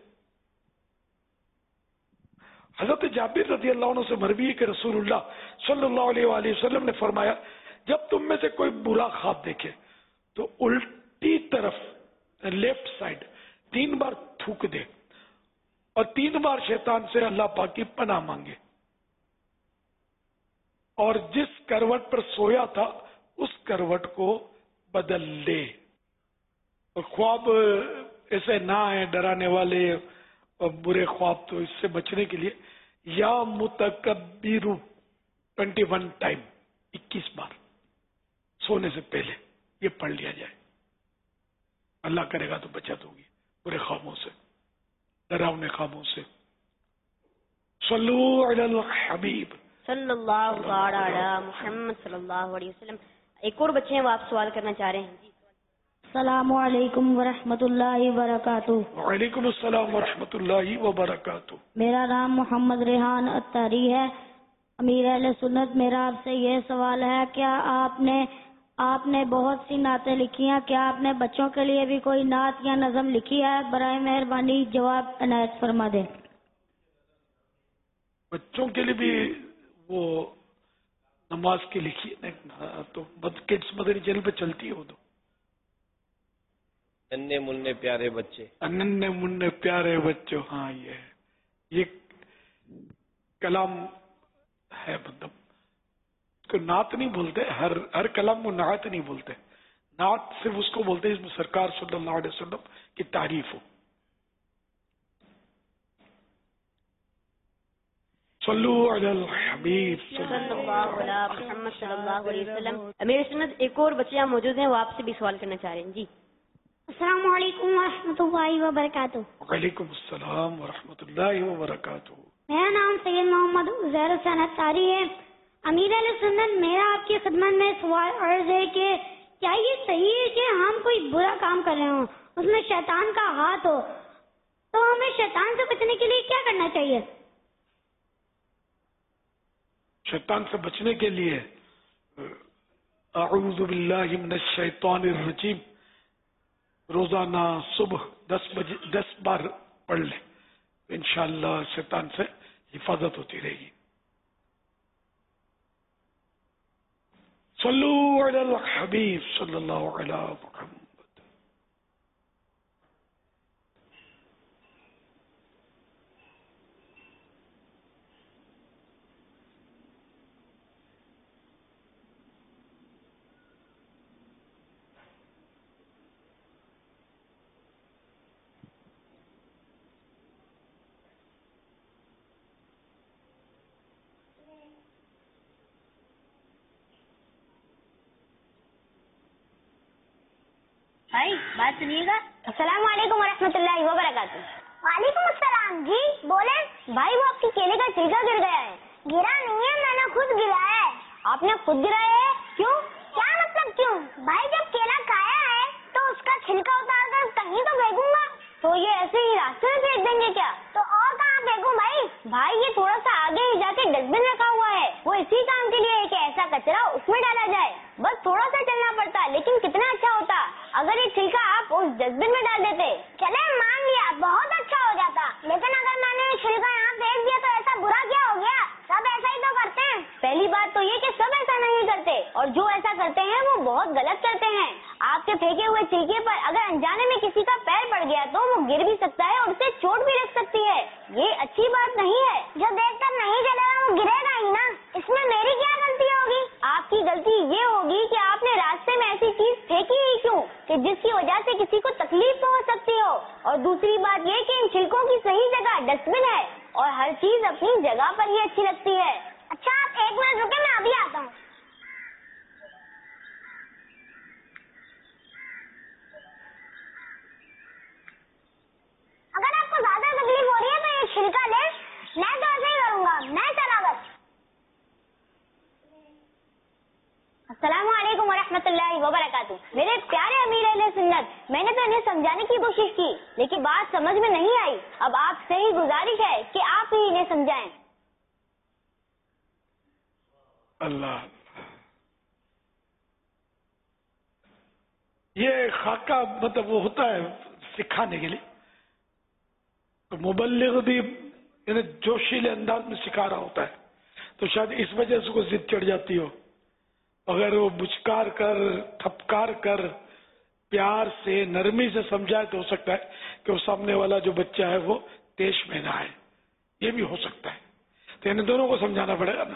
हजरत जाबिर रज़ी अल्लाह अन्हु से मरवी है कि रसूलुल्लाह सल्लल्लाहु अलैहि वसल्लम ने फरमाया, जब तुम में से कोई बुरा ख्वाब देखे तो उल्टी तरफ लेफ्ट साइड 3 बार थूक दे और 3 बार शैतान से अल्लाह पाक की पनाह मांगे, और जिस करवट पर सोया था उस करवट को बदल ले। और ख्वाब ऐसे ना है डराने वाले और बुरे ख्वाब, तो इससे बचने के लिए या मुतकब्बिरु 21 टाइम 21 बार सोने से पहले ये पढ़ लिया जाए। अल्लाह करेगा तो बचत होगी बुरे ख्वाबों से, डरावने ख्वाबों से। सल्लु अलल हबीब सल्लल्लाहु अलैहि मुहम्मद सल्लल्लाहु अलैहि वसल्लम। एक और बच्चे हैं, वो आप सवाल करना चाह रहे हैं। जी अस्सलामु अलैकुम व रहमतुल्लाहि व बरकातुहू। वालेकुम अस्सलाम व रहमतुल्लाहि व बरकातुहू। मेरा नाम मोहम्मद रेहान अत्तारी है। अमीर अहले सुन्नत, मेरा आपसे यह सवाल है, क्या आपने बहुत सी नातें लिखी हैं, क्या आपने बच्चों के लिए भी कोई नात या नज़म लिखी है? बराए मेहरबानी जवाब इनायत फरमा दें। बच्चों के लिए भी वो नमाज की लिखी है, तो किड्स मदनी चैनल पे चलती है वो। तो नन्हे मुन्ने प्यारे बच्चे, नन्हे मुन्ने प्यारे बच्चों, हाँ ये कलाम है, मतलब उसको नात नहीं बोलते, हर कलाम को नात नहीं बोलते। नात सिर्फ उसको बोलते हैं इसमें सरकार सल्लल्लाहु अलैहि वसल्लम की तारीफ हो। सल्लु अलल हबीब सल्लल्लाहु अलैहि मुहम्मद सल्लल्लाहु अलैहि वसल्लम। अमीर सुन्नत, एक और बच्चे यहाँ मौजूद हैं, वो आपसे भी सवाल करना चाह रहे हैं। जी अस्सलामु अलैकुम व रहमतुल्लाहि व बरकातुहू। वालेकुम अस्सलाम व रहमतुल्लाहि व बरकातुहू। मेरा नाम सैयद मोहम्मद उज़ैर हुसैन अत्तारी है। अमीर अहले सुन्नत, मेरा आपकी खिदमत में सवाल अर्ज है कि क्या ये सही है कि हम कोई बुरा काम कर रहे हो, उसमें शैतान का हाथ हो, तो हमें शैतान से बचने के लिए क्या करना चाहिए? शैतान से बचने के लिए اعوذ باللہ من الشیطان الرجیم روزانہ صبح 10 بار پڑھ لیں، انشاءاللہ شیطان سے حفاظت ہوتی رہے گی. صلو علی الحبیب صلی اللہ علیہ محمد. بھائی بات سنیے گا. السلام علیکم ورحمۃ اللہ وبرکاتہ. وعلیکم السلام. جی بولے. بھائی وہ آپ کی کیلے کا چھلکا گر گیا ہے. گرا نہیں ہے، میں نے خود گرایا ہے. آپ نے خود گرایا ہے؟ کیوں؟ کیا مطلب کیوں؟ بھائی جب کیلا کھایا ہے تو اس کا چھلکا اتار کر کہیں تو پھینکوں گا. تو یہ ایسے ہی راستے میں پھینک دیں گے کیا؟ تو اور کہاں پھینکوں بھائی؟ بھائی یہ تھوڑا سا آگے ہی جا کے ڈسٹ بن رکھا ہوا ہے، وہ اسی کام کے لیے ہے کہ ایسا کچرا اس میں ڈالا جائے. بس تھوڑا سا چلنا پڑتا ہے، لیکن کتنا اچھا ہوتا اگر یہ چھلکا آپ اس ڈسٹ بن میں ڈال دیتے. چلے مان لیا، بہت اچھا ہو جاتا، لیکن اگر میں نے چھلکا یہاں پھینک دیا تو ایسا برا کیا ہو گیا؟ سب ایسا ہی تو کرتے ہیں. پہلی بات تو یہ کہ سب ایسا نہیں کرتے، اور جو ایسا کرتے ہیں وہ بہت غلط کرتے ہیں. آپ کے پھینکے ہوئے چھلکے پر اگر انجانے میں کسی کا پیر پڑ گیا تو وہ گر بھی سکتا ہے اور اسے چوٹ بھی لگ سکتی ہے. یہ اچھی بات نہیں ہے. جو دیکھ کر نہیں چلے گا وہ گرے گا ہی نا. اس میں میری کیا غلطی ہوگی؟ آپ کی غلطی یہ ہوگی کہ آپ نے راستے میں ایسی چیز پھینکی ہی کیوں کہ جس کی وجہ سے کسی کو تکلیف تو ہو سکتی ہو. اور دوسری بات یہ کہ ان چھلکوں کی صحیح جگہ ڈسٹ بن ہے اور ہر چیز اپنی جگہ پر ہی اچھی لگتی ہے. اچھا آپ 1 منٹ رکے، میں ابھی آتا ہوں. اگر آپ کو زیادہ تکلیف ہو رہی ہے تو یہ چھلکا لے، میں تو ایسے ہی کروں گا. میں چلا بس. السلام علیکم ورحمۃ اللہ وبرکاتہ. میرے پیارے امیر اہل سنت، میں نے تو انہیں سمجھانے کی کوشش کی لیکن بات سمجھ میں نہیں آئی. اب آپ سے ہی گزارش ہے کہ آپ ہی انہیں سمجھائیں. اللہ یہ خاکہ مطلب وہ ہوتا ہے سکھانے کے لیے، تو مبلغ بھی یعنی جوشیلے انداز میں سکھا رہا ہوتا ہے، تو شاید اس وجہ سے کوئی ضد چڑھ جاتی ہو. اگر وہ بچکار کر ٹھپکار کر پیار سے نرمی سے سمجھائے تو ہو سکتا ہے کہ وہ سامنے والا جو بچہ ہے وہ تیش میں نہ آئے. یہ بھی ہو سکتا ہے. تو انہیں دونوں کو سمجھانا پڑے گا نا.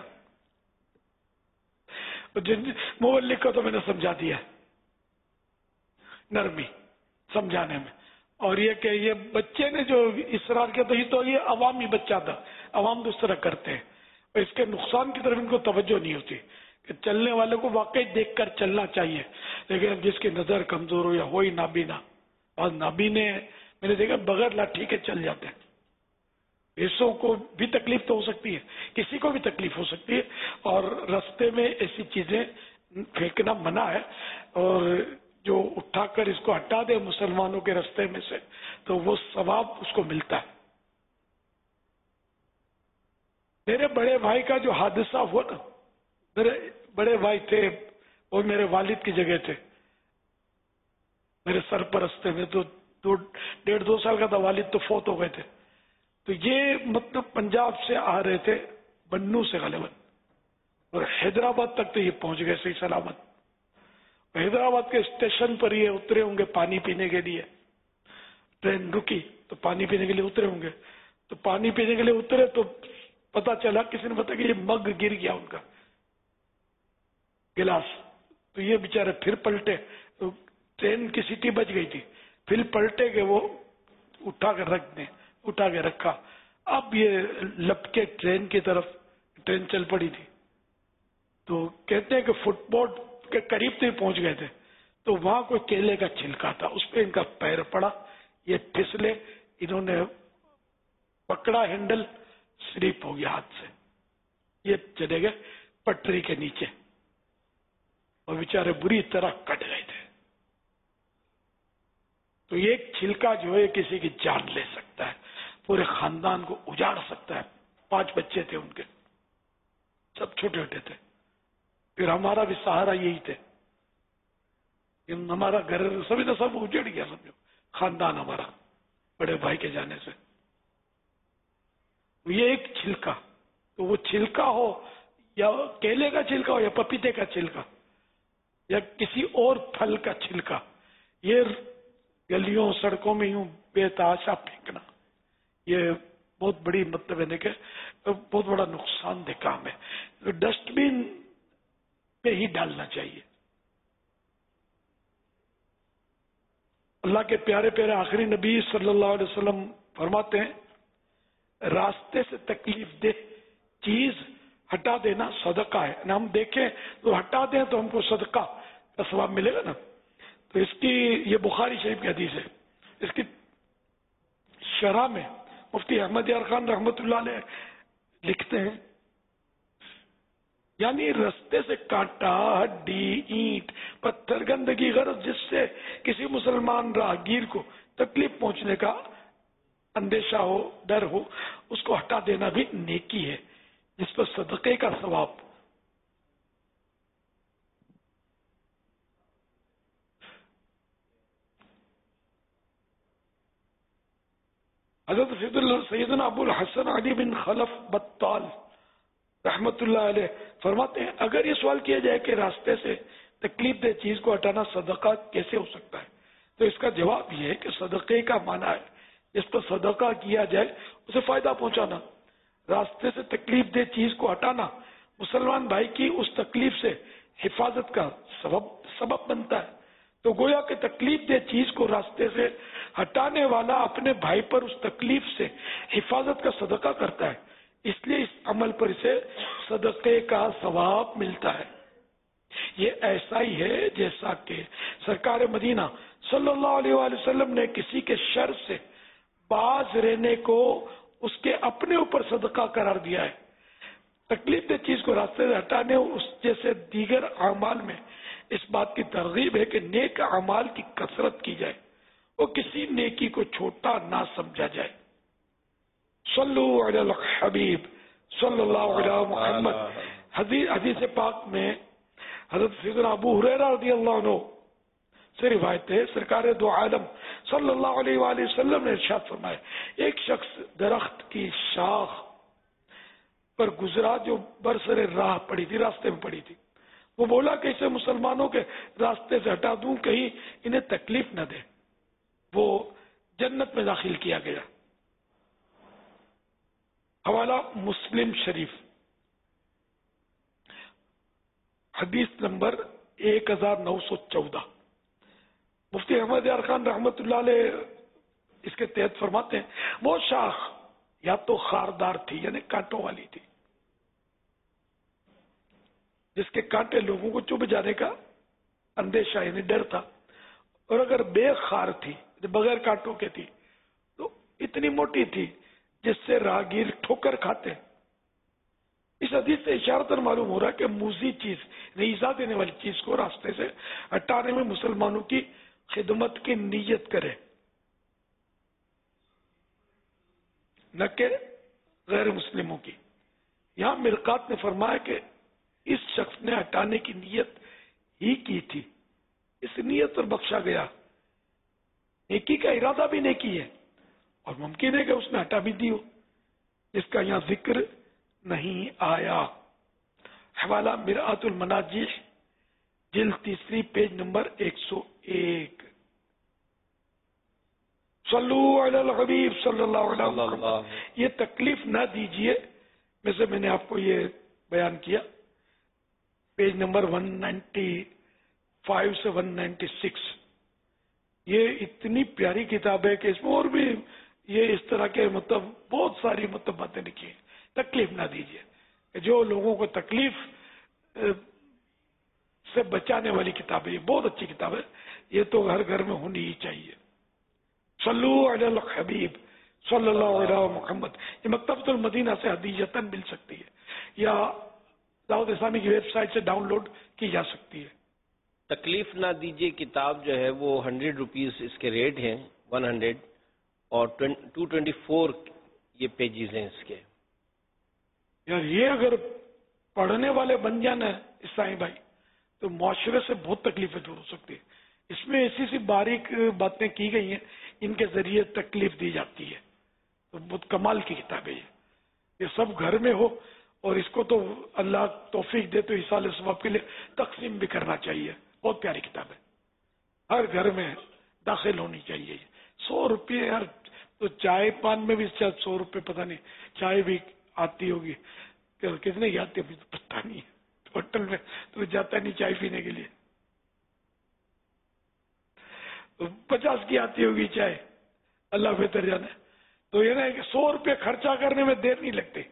مبلغ کو تو میں نے سمجھا دیا نرمی سمجھانے میں، اور یہ کہ یہ بچے نے جو اصرار کیا تو یہ عوامی بچہ تھا. عوام تو اس طرح کرتے ہیں، اس کے نقصان کی طرف ان کو توجہ نہیں ہوتی کہ چلنے والے کو واقعی دیکھ کر چلنا چاہیے. لیکن جس کی نظر کمزور ہو یا ہو ہی نابینا، اور نابینے میں نے دیکھا بغیر لاٹھی کے چل جاتے ہیں. ایسوں کو بھی تکلیف تو ہو سکتی ہے، کسی کو بھی تکلیف ہو سکتی ہے، اور رستے میں ایسی چیزیں پھینکنا منع ہے. اور جو اٹھا کر اس کو ہٹا دے مسلمانوں کے رستے میں سے تو وہ ثواب اس کو ملتا ہے. میرے بڑے بھائی کا جو حادثہ ہوا نا، میرے بڑے بھائی تھے وہ میرے والد کی جگہ تھے، میرے سرپرستے میں، تو 1.5-2 سال کا تھا والد تو فوت ہو گئے تھے. تو یہ مطلب پنجاب سے آ رہے تھے، بنو سے غالباً، اور حیدرآباد تک تو یہ پہنچ گئے صحیح سلامت. حیدرآباد کے اسٹیشن پر یہ اترے ہوں گے پانی پینے کے لیے. ٹرین رکی تو پانی پینے کے لیے اترے ہوں گے. تو پانی پینے کے لیے اترے تو پتا چلا، کسی نے بتایا کہ یہ مگ گر گیا ان کا گلاس. تو یہ بیچارے پھر پلٹے، تو ٹرین کی سیٹی بچ گئی تھی، پھر پلٹے کہ وہ اٹھا کے رکھا. اب یہ لپکے ٹرین کی طرف، ٹرین چل پڑی تھی. تو کہتے ہیں کہ فٹ بورڈ کے قریب تک پہنچ گئے تھے تو وہاں کوئی کیلے کا چھلکا تھا، اس پہ ان کا پیر پڑا، یہ پھسلے، انہوں نے پکڑا ہینڈل، سلپ ہو گیا ہاتھ سے، یہ چلے گئے پٹری کے نیچے اور بیچارے بری طرح کٹ گئے تھے. تو ایک چھلکا جو ہے کسی کی جان لے سکتا ہے، پورے خاندان کو اجاڑ سکتا ہے. 5 بچے تھے ان کے، سب چھوٹے چھوٹے تھے. پھر ہمارا بھی سہارا یہی تھے. ہمارا گھر سبھی تو سب اجڑ گیا، سمجھو خاندان ہمارا بڑے بھائی کے جانے سے. یہ ایک چھلکا، تو وہ چھلکا ہو یا کیلے کا چھلکا ہو یا پپیتے کا چھلکا یا کسی اور پھل کا چھلکا، یہ گلیوں سڑکوں میں یوں بے تحاشا پھینکنا، یہ بہت بڑی مطلب ہے کہ بہت بڑا نقصان دہ کام ہے. ڈسٹ بین پہ ہی ڈالنا چاہیے. اللہ کے پیارے پیارے آخری نبی صلی اللہ علیہ وسلم فرماتے ہیں راستے سے تکلیف دہ چیز ہٹا دینا صدقہ ہے. ہم دیکھیں تو ہٹا دیں تو ہم کو صدقہ کا ثواب ملے گا نا. تو اس کی یہ بخاری شریف کی حدیث ہے. اس کی شرح میں مفتی احمد یار خان رحمت اللہ علیہ لکھتے ہیں یعنی رستے سے کانٹا، ہڈی، اینٹ، پتھر، گندگی، غرض جس سے کسی مسلمان راہگیر کو تکلیف پہنچنے کا اندیشہ ہو، ڈر ہو، اس کو ہٹا دینا بھی نیکی ہے جس پر صدقے کا ثواب. حضرت سیدنا ابو الحسن علی بن خلف بطال رحمت اللہ علیہ فرماتے ہیں اگر یہ سوال کیا جائے کہ راستے سے تکلیف دہ چیز کو ہٹانا صدقہ کیسے ہو سکتا ہے تو اس کا جواب یہ ہے کہ صدقے کا معنی ہے جس پر صدقہ کیا جائے اسے فائدہ پہنچانا. راستے سے تکلیف دہ چیز کو ہٹانا مسلمان بھائی کی اس تکلیف سے حفاظت کا سبب بنتا ہے. تو گویا کہ تکلیف دہ چیز کو راستے سے ہٹانے والا اپنے بھائی پر اس تکلیف سے حفاظت کا صدقہ کرتا ہے. اس لیے اس عمل پر اسے صدقے کا ثواب ملتا ہے. یہ ایسا ہی ہے جیسا کہ سرکار مدینہ صلی اللہ علیہ وآلہ وسلم نے کسی کے شر سے باز رہنے کو اس کے اپنے اوپر صدقہ قرار دیا ہے. تکلیف دہ چیز کو راستے سے ہٹانے اس جیسے دیگر اعمال میں اس بات کی ترغیب ہے کہ نیک اعمال کی کثرت کی جائے اور کسی نیکی کو چھوٹا نہ سمجھا جائے. صلو علی الحبیب صلی اللہ علیہ محمد. حدیث پاک میں حضرت سیدنا ابو ہریرہ رضی اللہ عنہ سے روایت ہے سرکار دو عالم صلی اللہ علیہ وآلہ وسلم نے ارشاد فرمایا ایک شخص درخت کی شاخ پر گزرا جو برسر راہ پڑی تھی، راستے میں پڑی تھی. وہ بولا کہ اسے مسلمانوں کے راستے سے ہٹا دوں کہیں انہیں تکلیف نہ دے. وہ جنت میں داخل کیا گیا. حوالہ مسلم شریف حدیث نمبر 1914. مفتی احمد یار خان رحمت اللہ علیہ اس کے تحت فرماتے ہیں وہ شاخ یا تو خاردار تھی یعنی کانٹوں والی تھی جس کے کانٹے لوگوں کو چبھ جانے کا اندیشہ یعنی ڈر تھا، اور اگر بے خار تھی بغیر کانٹوں کے تھی تو اتنی موٹی تھی جس سے راہگیر ٹھوکر کھاتے. اس حدیث سے اشارتاً معلوم ہو رہا ہے کہ موذی چیز ایذا دینے والی چیز کو راستے سے ہٹانے میں مسلمانوں کی خدمت کی نیت کرے نہ کہ غیر مسلموں کی. یہاں مرقات نے فرمایا کہ اس شخص نے ہٹانے کی نیت ہی کی تھی، اس نیت پر بخشا گیا. نیکی کا ارادہ بھی نیکی ہے اور ممکن ہے کہ اس نے ہٹا بھی دی ہو جس کا یہاں ذکر نہیں آیا. حوالہ مرآت المناجح جلد 3 پیج نمبر 101. صلو علی الحبیب صلی اللہ علیہ وسلم. یہ تکلیف نہ دیجئے میں سے میں نے آپ کو یہ بیان کیا پیج نمبر 195 سے 196. یہ اتنی پیاری کتاب ہے کہ اس میں اور بھی یہ اس طرح کے مطلب بہت ساری مطلب باتیں لکھی ہیں. تکلیف نہ دیجیے، جو لوگوں کو تکلیف سے بچانے والی کتاب ہے. یہ بہت اچھی کتاب ہے، یہ تو ہر گھر میں ہونی ہی چاہیے. صلو علی الحبیب صلی اللہ علیہ محمد. یہ مکتبۃ المدینہ سے ہدیۃً مل سکتی ہے یا دعوت اسلامی کی ویب سائٹ سے ڈاؤن لوڈ کی جا سکتی ہے. تکلیف نہ دیجیے کتاب جو ہے وہ 100 روپیز اس کے ریٹ ہیں، 100 اور 224 یہ پیجز ہیں اس کے. یار یہ اگر پڑھنے والے بن جانا اسلامی بھائی تو معاشرے سے بہت تکلیفیں دور ہو سکتی ہے. اس میں ایسی سی باریک باتیں کی گئی ہیں، ان کے ذریعے تکلیف دی جاتی ہے. تو بہت کمال کی کتاب ہے یہ سب گھر میں ہو، اور اس کو تو اللہ توفیق دے تو ایصال ثواب کے لیے تقسیم بھی کرنا چاہیے. بہت پیاری کتاب ہے، ہر گھر میں داخل ہونی چاہیے. 100 روپये ہر، تو چائے پان میں بھی 100 روپये، پتہ نہیں چائے بھی آتی ہوگی کتنے کی آتی ہے پتہ نہیں ہے. ہوٹل میں تو جاتا نہیں چائے پینے کے لیے، 50 کی آتی ہوگی چائے، اللہ بہتر جانے. تو یہ نا کہ 100 روپے خرچہ کرنے میں دیر نہیں لگتی.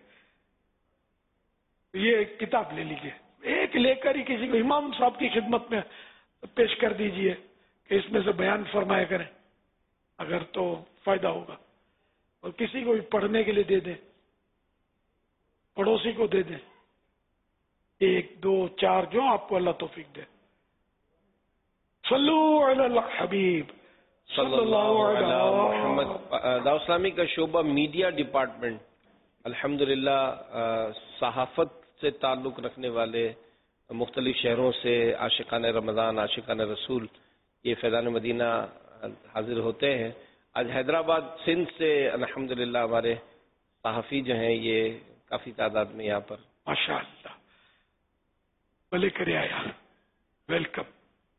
یہ ایک کتاب لے لیجئے، ایک لے کر ہی کسی کو امام صاحب کی خدمت میں پیش کر دیجئے کہ اس میں سے بیان فرمایا کریں، اگر تو فائدہ ہوگا. اور کسی کو بھی پڑھنے کے لیے دے دیں، پڑوسی کو دے دیں، 1 2 4 جو آپ کو اللہ توفیق دے. صلو علی الحبیب صلی اللہ علیہ محمد. دعوت اسلامی کا شعبہ میڈیا ڈپارٹمنٹ الحمدللہ صحافت سے تعلق رکھنے والے مختلف شہروں سے عاشقان رمضان، عاشقان رسول یہ فیضان مدینہ حاضر ہوتے ہیں. آج حیدرآباد سندھ سے الحمدللہ ہمارے صحافی جو ہیں یہ کافی تعداد میں یہاں پر. ماشاء اللہ، بھلے کرے آیا، ویلکم.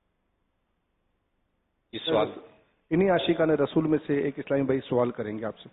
اس سوال انہی عاشقان رسول میں سے ایک اسلامی بھائی سوال کریں گے آپ سے.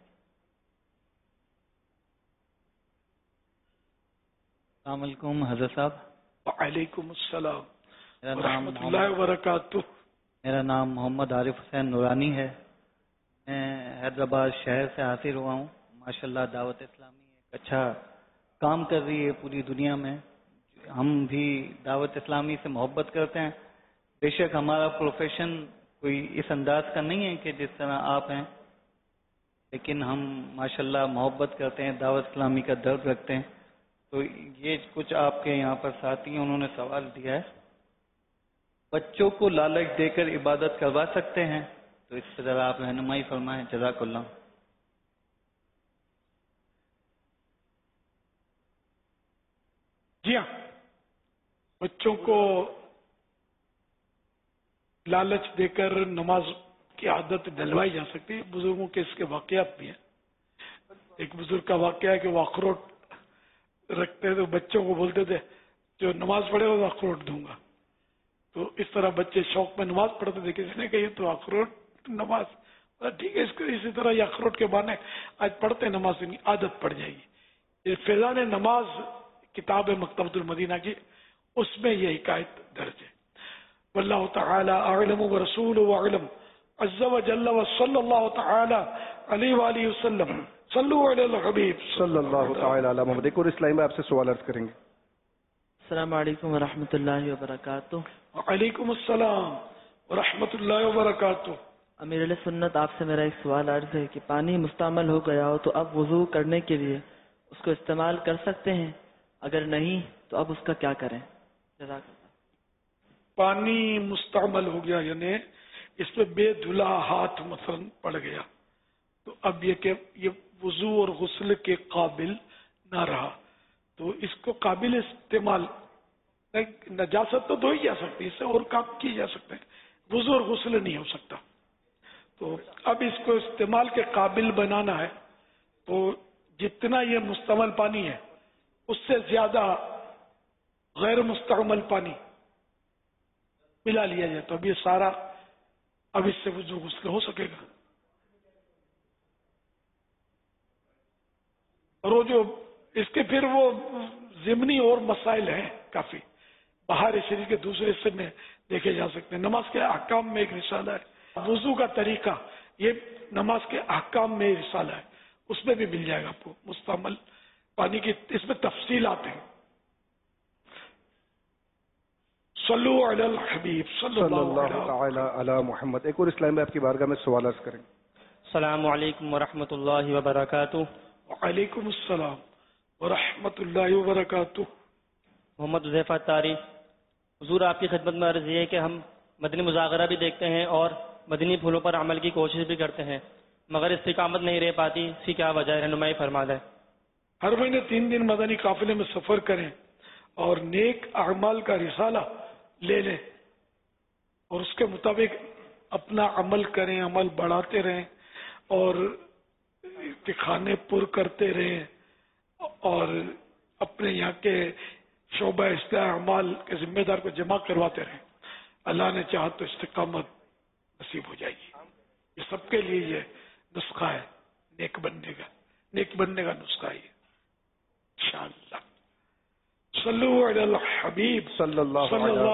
السلام علیکم حضرت صاحب. وعلیکم السلام ورحمۃ اللہ وبرکاتہ. میرا نام محمد عارف حسین نورانی ہے. میں حیدرآباد شہر سے حاصل ہوا ہوں. ماشاءاللہ دعوت اسلامی ایک اچھا کام کر رہی ہے پوری دنیا میں. ہم بھی دعوت اسلامی سے محبت کرتے ہیں. بے شک ہمارا پروفیشن کوئی اس انداز کا نہیں ہے کہ جس طرح آپ ہیں، لیکن ہم ماشاءاللہ محبت کرتے ہیں، دعوت اسلامی کا درد رکھتے ہیں. تو یہ کچھ آپ کے یہاں پر ساتھی ہیں، انہوں نے سوال دیا ہے، بچوں کو لالچ دے کر عبادت کروا سکتے ہیں؟ تو اس سے ذرا آپ رہنمائی فرمائیں، جزاک اللہ. جی ہاں، بچوں کو لالچ دے کر نماز کی عادت دلوائی جا سکتی ہے. بزرگوں کے اس کے واقعات بھی ہیں. ایک بزرگ کا واقعہ ہے کہ وہ اخروٹ رکھتے تو بچوں کو بولتے تھے جو نماز پڑھے وہ اخروٹ دوں گا. تو اس طرح بچے شوق میں نماز پڑھتے تھے. کسی نے کہی تو اخروٹ نماز، ٹھیک ہے، اسی طرح یہ اخروٹ کے بہانے آج پڑھتے نماز کی عادت پڑ جائے گی. یہ فیضان نماز کتاب مکتبۃ المدینہ کی، اس میں یہ حکایت درج ہے. واللہ تعالی اعلم ورسولہ اعلم عز وجل وصلی اللہ تعالی علیہ وآلہ وسلم. صلو علی الحبیب صلی اللہ تعالی علی محمد. ایک اور اسلامی میں آپ سے سوال عرض کریں گے. السلام علیکم ورحمۃ اللہ وبرکاتہ. وعلیکم السلام ورحمۃ اللہ وبرکاتہ. امیر علیہ سنت، آپ سے میرا ایک سوال عرض ہے کہ پانی مستعمل ہو گیا ہو تو اب وضو کرنے کے لیے اس کو استعمال کر سکتے ہیں؟ اگر نہیں تو اب اس کا کیا کریں؟ جزاک اللہ. پانی مستعمل ہو گیا یعنی اس پہ بے دھلا ہاتھ مثلا پڑ گیا، تو اب یہ کہ یہ وضو اور غسل کے قابل نہ رہا، تو اس کو قابل استعمال، نجاست تو دھوئی جا سکتی، اس سے اور کام کیے جا سکتے ہیں، وضو اور غسل نہیں ہو سکتا. تو اب اس کو استعمال کے قابل بنانا ہے، تو جتنا یہ مستعمل پانی ہے اس سے زیادہ غیر مستعمل پانی ملا لیا جائے تو اب یہ سارا، اب اس سے وضو غسل ہو سکے گا. اور وہ جو اس کے پھر وہ ضمنی اور مسائل ہیں کافی، بہار شریف کے دوسرے حصے میں دیکھے جا سکتے ہیں. نماز کے احکام میں ایک رسالہ ہے، وضو کا طریقہ، یہ نماز کے احکام میں رسالہ ہے، اس میں بھی مل جائے گا آپ کو مستعمل پانی کی، اس میں تفصیلات ہیں. صلو علی الحبیب صلی اللہ تعالی علی محمد. ایک اور اسلام میں آپ کی بارگاہ میں سوال عرض کریں. السلام علیکم ورحمۃ اللہ وبرکاتہ. وعلیکم السلام ورحمۃ اللہ وبرکاتہ. محمد حذیفہ طاری. حضور آپ کی خدمت میں عرض یہ ہے کہ ہم مدنی مذاکرہ بھی دیکھتے ہیں اور مدنی پھولوں پر عمل کی کوشش بھی کرتے ہیں، مگر استقامت نہیں رہ پاتی، اس کی کیا وجہ ہے؟ رہنمائی فرما دیں. ہر مہینے 3 دن مدنی قافلے میں سفر کریں اور نیک اعمال کا رسالہ لے لیں، اور اس کے مطابق اپنا عمل کریں، عمل بڑھاتے رہیں اور کھانے پر کرتے رہیں اور اپنے یہاں کے شعبہ اصلاح اعمال کے ذمہ دار کو جمع کرواتے رہیں. اللہ نے چاہا تو استقامت نصیب ہو جائے گی. یہ سب کے لیے یہ نسخہ ہے نیک بننے کا نسخہ ہے انشاءاللہ. صلو علی الحبیب صلی اللہ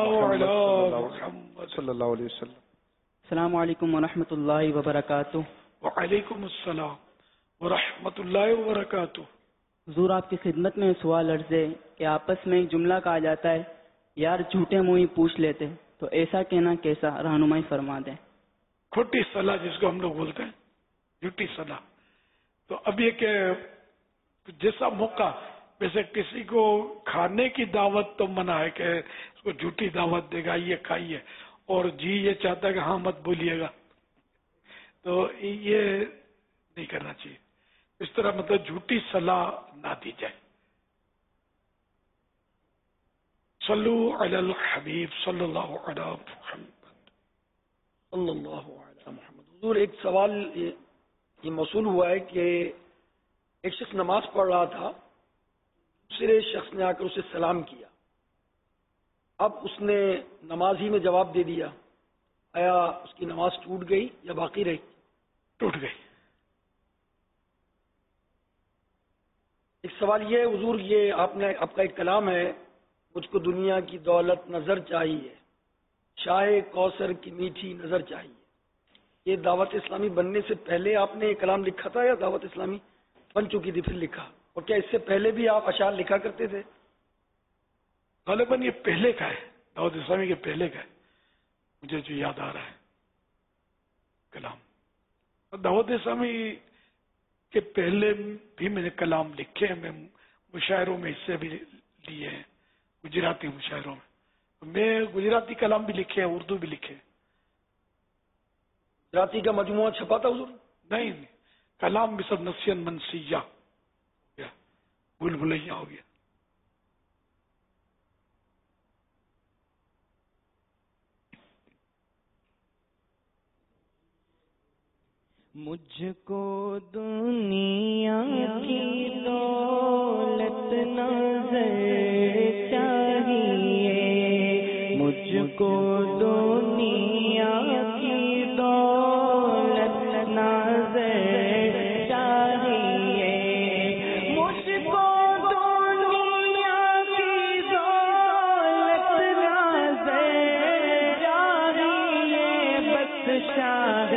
علیہ وسلم. السلام علیکم ورحمۃ اللہ وبرکاتہ. وعلیکم السلام ورحمۃ اللہ وبرکاتہ. حضور آپ کی خدمت میں سوال عرض ہے کہ آپس میں ایک جملہ کہا جاتا ہے یار جھوٹے منہ پوچھ لیتے، تو ایسا کہنا کیسا، رہنمائی فرما دیں. کھوٹی صلاح جس کو ہم لوگ بولتے ہیں، جھوٹی صلاح. تو اب یہ کہ جیسا موقع، ویسے کسی کو کھانے کی دعوت تو منع ہے کہ اس کو جھوٹی دعوت دے گا یہ کھائیے، اور جی یہ چاہتا ہے کہ ہاں مت بولیے گا، تو یہ نہیں کرنا چاہیے. اس طرح مطلب جھوٹی صلاح نہ دی جائے. صلو علی الحبیب صلی اللہ علی محمد صلی اللہ علی محمد. حضور ایک سوال یہ موصول ہوا ہے کہ ایک شخص نماز پڑھ رہا تھا، دوسرے شخص نے آ کر اسے سلام کیا، اب اس نے نماز ہی میں جواب دے دیا، آیا اس کی نماز ٹوٹ گئی یا باقی رہی؟ ٹوٹ گئی. ایک سوال یہ ہے حضور، یہ آپ کا ایک کلام ہے، مجھ کو دنیا کی دولت نظر چاہیے، شاہ کوثر کی میٹھی نظر چاہیے. یہ دعوت اسلامی بننے سے پہلے آپ نے یہ کلام لکھا تھا یا دعوت اسلامی بن چکی تھی پھر لکھا؟ اور کیا اس سے پہلے بھی آپ اشعار لکھا کرتے تھے؟ غالباً یہ پہلے کا ہے، دعوت اسلامی کے پہلے کا ہے، مجھے جو یاد آ رہا ہے کلام. دعوت اسلامی کے پہلے بھی میں نے کلام لکھے ہیں، میں مشاعروں میں حصے بھی لیے ہیں، گجراتی مشاعروں میں گجراتی کلام بھی لکھے ہیں، اردو بھی لکھے. گجراتی کا مجموعہ چھپا تھا حضور؟ نہیں، کلام بھی سب نسین منسیہ ہو گیا، بھول بھلیا ہو گیا. مجھ کو دنیا کی دولت نظر چاہیے، مجھ کو دنیا کی دولت نظر چاہیے، مجھ کو دنیا کی دولت نظر چاہیے، بس شاہ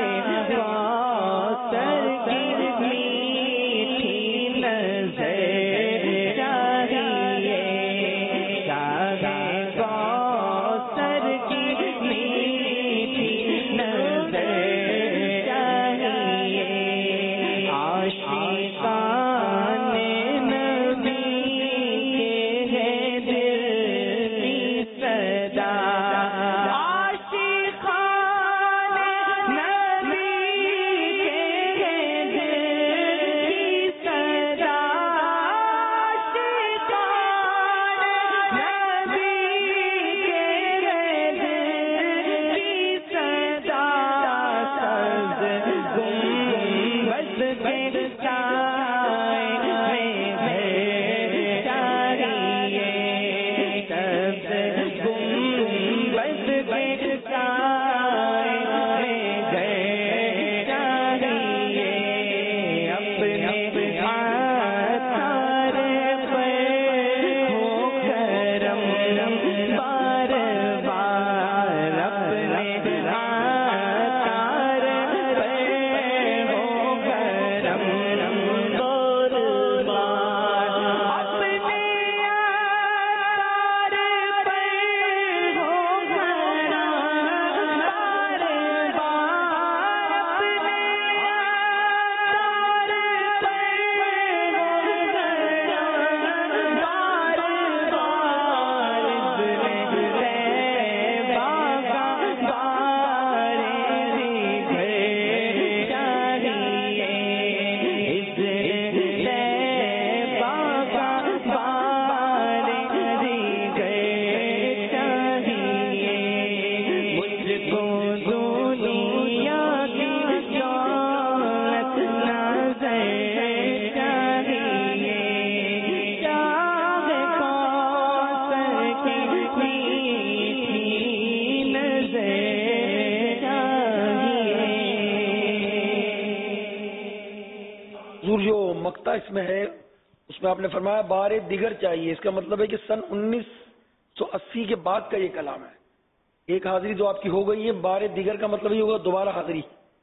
حضور جو مقطع اس میں ہے اس میں آپ نے فرمایا بار دیگر چاہیے، اس کا مطلب ہے کہ سن 1980 کے بعد کا یہ کلام ہے. ایک حاضری جو آپ کی ہو گئی ہے، بار دیگر کا مطلب یہ ہوگا دوبارہ حاضری.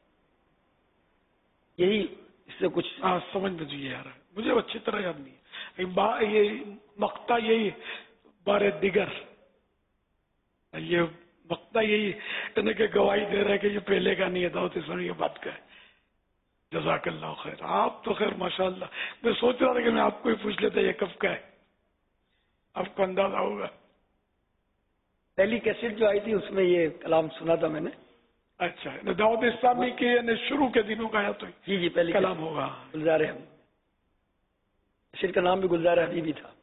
یہی اس سے کچھ سمجھ میں جی آ رہا ہے، مجھے اچھی طرح یاد نہیں ہے. یہ مقطع یہی بار دیگر، یہ مقطع یہی کہ گواہی دے رہا ہے کہ یہ پہلے کا نہیں ہے، دعوت اسلامی کے بعد کا ہے. جزاک اللہ خیر. آپ تو خیر ماشاءاللہ، میں سوچ رہا تھا کہ میں آپ کو ہی پوچھ لیتا یہ کب کا ہے، آپ کو اندازہ ہوگا. پہلی کیسٹ جو آئی تھی اس میں یہ کلام سنا تھا میں نے. اچھا، دعوت اسلامی کے یعنی شروع کے دنوں کا ہے تو جی پہلی کلام ہوگا. گلزار حبیبی، کیسٹ کا نام بھی گلزار حبیبی تھا.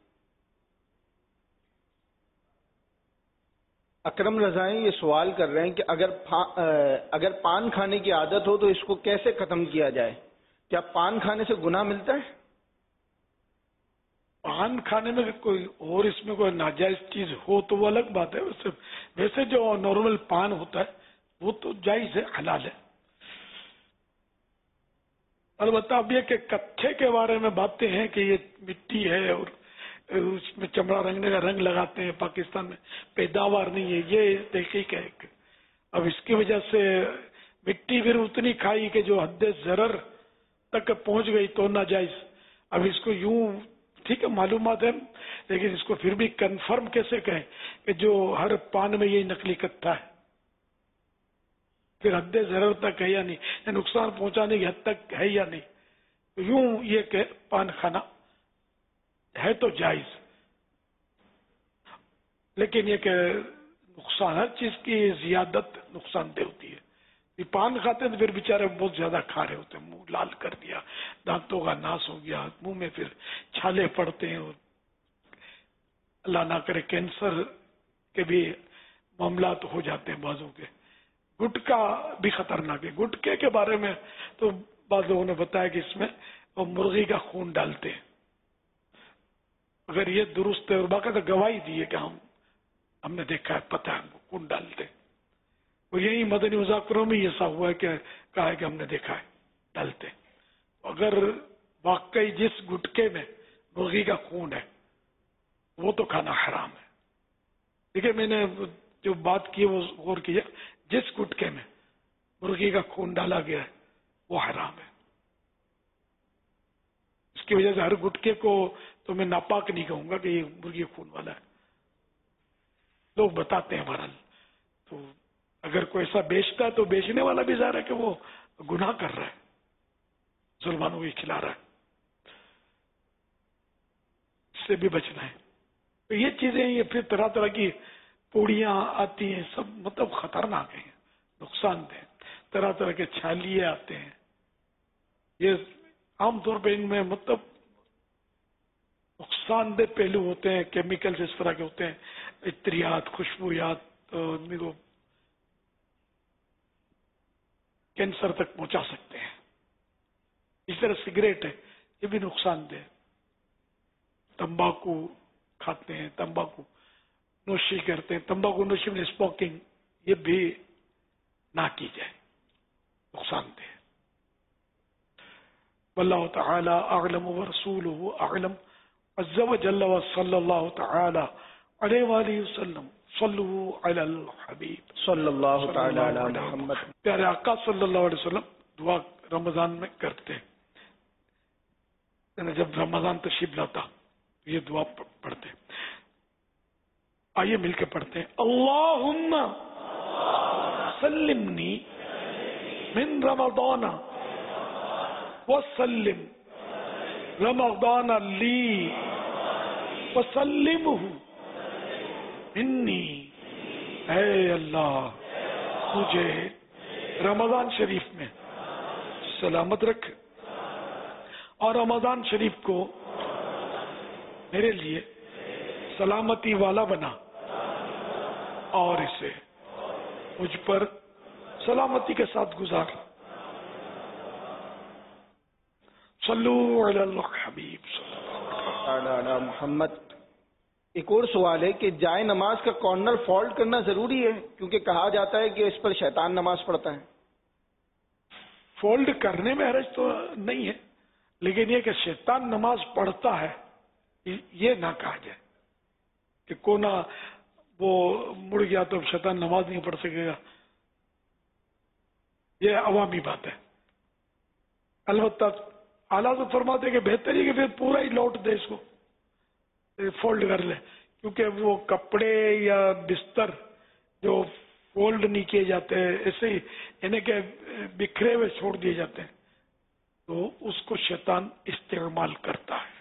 اکرم رضائی یہ سوال کر رہے ہیں کہ اگر پان کھانے کی عادت ہو تو اس کو کیسے ختم کیا جائے؟ کیا پان کھانے سے گناہ ملتا ہے؟ پان کھانے میں کوئی اور اس میں کوئی ناجائز چیز ہو تو وہ الگ بات ہے. ویسے جو نارمل پان ہوتا ہے وہ تو جائز ہے، حلال ہے. البتہ اب یہ کہ کچھے کے بارے میں باتیں ہیں کہ یہ مٹی ہے اور اس میں چمڑا رنگنے کا رنگ لگاتے ہیں، پاکستان میں پیداوار نہیں ہے، یہ تحقیق ہے. اب اس کی وجہ سے مٹی پھر اتنی کھائی کہ جو حد ضرر تک پہنچ گئی تو ناجائز. اب اس کو یوں ٹھیک ہے معلومات ہے، لیکن اس کو پھر بھی کنفرم کیسے کہیں کہ جو ہر پان میں یہ نقلی کتھا ہے، پھر حد ضرر تک ہے یا نہیں، یا نقصان پہنچانے کی حد تک ہے یا نہیں. تو یوں یہ کہ پان کھانا ہے تو جائز، لیکن یہ کہ نقصان، ہر چیز کی زیادت نقصان دہ ہوتی ہے. یہ پان کھاتے ہیں تو پھر بیچارے بہت زیادہ کھا رہے ہوتے ہیں، منہ لال کر دیا، دانتوں کا ناس ہو گیا، منہ میں پھر چھالے پڑتے ہیں، اور اللہ نہ کرے کینسر کے بھی معاملات ہو جاتے ہیں بعضوں کے. گٹکا بھی خطرناک ہے. گٹکے کے بارے میں تو بعض لوگوں نے بتایا کہ اس میں وہ مرغی کا خون ڈالتے ہیں. اگر یہ درست ہے اور باقاعدہ گواہی دی ہے کہ ہم نے دیکھا ہے، پتہ ہے ہم کو خون ڈالتے. وہ یہی مدنی مذاکروں میں ایسا ہوا ہے کہ کہا ہے کہ ہم نے دیکھا ہے ڈالتے. اگر واقعی جس گٹکے میں مرغی کا خون ہے وہ تو کھانا حرام ہے. دیکھیے میں نے جو بات کی وہ غور کیجیے، جس گٹکے میں مرغی کا خون ڈالا گیا ہے وہ حرام ہے. اس کی وجہ سے ہر گٹکے کو تو میں ناپاک نہیں کہوں گا کہ یہ مرغی خون والا ہے، لوگ بتاتے ہیں بہرحال. تو اگر کوئی ایسا بیچتا ہے تو بیچنے والا بھی ظاہر ہے کہ وہ گناہ کر رہا ہے، مسلمانوں کو کھلا رہا ہے. اس سے بھی بچنا ہے. تو یہ چیزیں، یہ پھر طرح طرح کی پوڑیاں آتی ہیں، سب مطلب خطرناک ہیں، نقصان دہ. طرح طرح کے چھالیے آتے ہیں، یہ عام طور پہ ان میں مطلب نقصان دہ پہلو ہوتے ہیں. کیمیکلز اس طرح کے ہوتے ہیں، عطریات، خوشبویات، ان میں وہ کینسر تک پہنچا سکتے ہیں. اس طرح سگریٹ ہے، یہ بھی نقصان دہ. تمباکو کھاتے ہیں، تمباکو نوشی کرتے ہیں، تمباکو نوشی میں اسموکنگ، یہ بھی نہ کی جائے، نقصان دہ. واللہ تعالی اعلم ورسولہ اعلم عز وجل وصلی اللہ تعالی علیہ وآلہ وسلم. صلو علی الحبیب صلی اللہ تعالی علی محمد. پیارے آقا صلی اللہ علیہ وسلم دعا رمضان میں کرتے ہیں، یعنی جب رمضان تشریف لاتا یہ دعا پڑھتے ہیں. آئیے مل کے پڑھتے ہیں. اللہم سلمنی من رمضان وسلم رمضان لی وسلمہ منی. اے اللہ مجھے رمضان شریف میں سلامت رکھ اور رمضان شریف کو میرے لیے سلامتی والا بنا اور اسے مجھ پر سلامتی کے ساتھ گزار. صلو علی الحبیب صلی اللہ علی محمد. ایک اور سوال ہے کہ جائے نماز کا کارنر فولڈ کرنا ضروری ہے، کیونکہ کہا جاتا ہے کہ اس پر شیطان نماز پڑھتا ہے. فولڈ کرنے میں حرج تو نہیں ہے، لیکن یہ کہ شیطان نماز پڑھتا ہے یہ نہ کہا جائے کہ کونا وہ مڑ گیا تو اب شیطان نماز نہیں پڑھ سکے گا، یہ عوامی بات ہے۔ البتہ اعلیٰ تو فرماتے ہیں کہ بہتر ہی کہ پھر پورا ہی لوٹ دے، اس کو فولڈ کر لے، کیونکہ وہ کپڑے یا بستر جو فولڈ نہیں کیے جاتے ہیں ایسے ہی یعنی کہ بکھرے ہوئے چھوڑ دیے جاتے ہیں تو اس کو شیطان استعمال کرتا ہے۔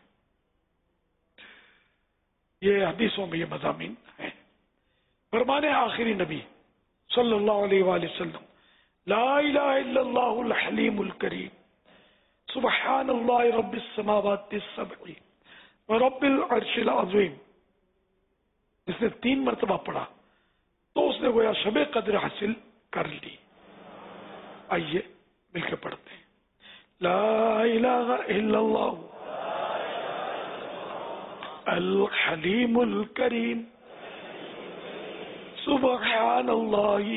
یہ حدیثوں میں یہ مضامین ہیں۔ فرمانے آخری نبی صلی اللہ علیہ وآلہ وسلم، لا الہ الا اللہ الحلیم الکریم سبحان اللہ رب السماوات السبع ورب العرش العظیم، اس نے 3 مرتبہ پڑھا تو اس نے گویا شب قدر حاصل کر لی۔ آئیے مل کے پڑھتے ہیں، لا الہ الا اللہ الحلیم الکریم سبحان اللہ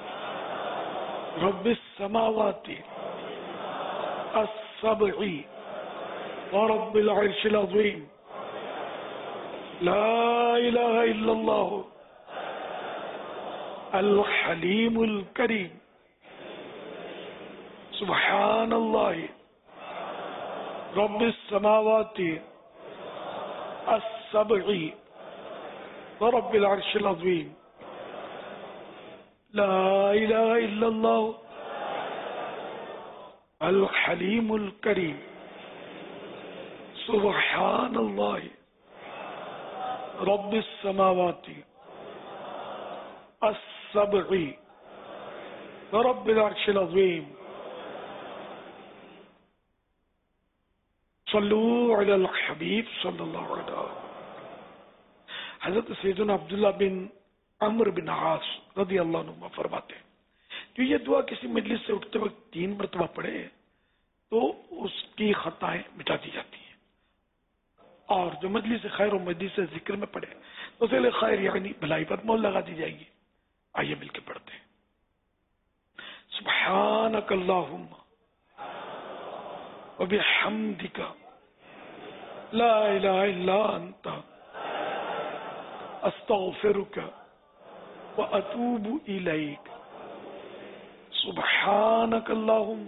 رب السماوات السبع ورب العرش العظیم، لا الہ الا اللہ الحلیم الکریم سبحان اللہ رب السماوات السبع ورب العرش العظیم، لا الہ الا اللہ الحلیم الکریم سبحان اللہ رب السماوات السبع ورب العرش العظیم، صلو علی الحبیب صلی اللہ علیہ وسلم۔ حضرت سیدنا عبداللہ بن عمرو بن عاص رضی اللہ عنہ فرماتے ہیں جو یہ دعا کسی مجلس سے اٹھتے وقت 3 مرتبہ پڑھے تو اس کی خطائیں مٹا دی جاتی ہیں، اور جو مجلس خیر و مجلس ذکر میں پڑھے تو اسے خیر یعنی بھلائی پر مول لگا دی جائے گی۔ آئیے مل کے پڑھتے ہیں، سبحانک اللہم وبحمدک لا الہ الا انت استغفرک واتوب الیک، سبحانک اللہم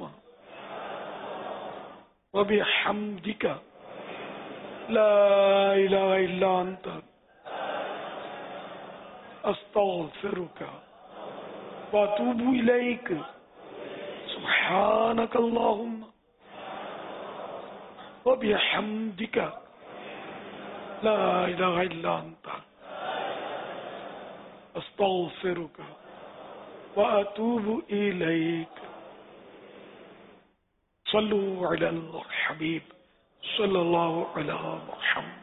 وبحمدک لا الہ الا انت استغفرک واتوب الیک، سبحانک اللہم وبحمدک لا الہ الا انت استغفرک واتوب الیک، صلو علی الحبیب صلی اللہ علی محمد۔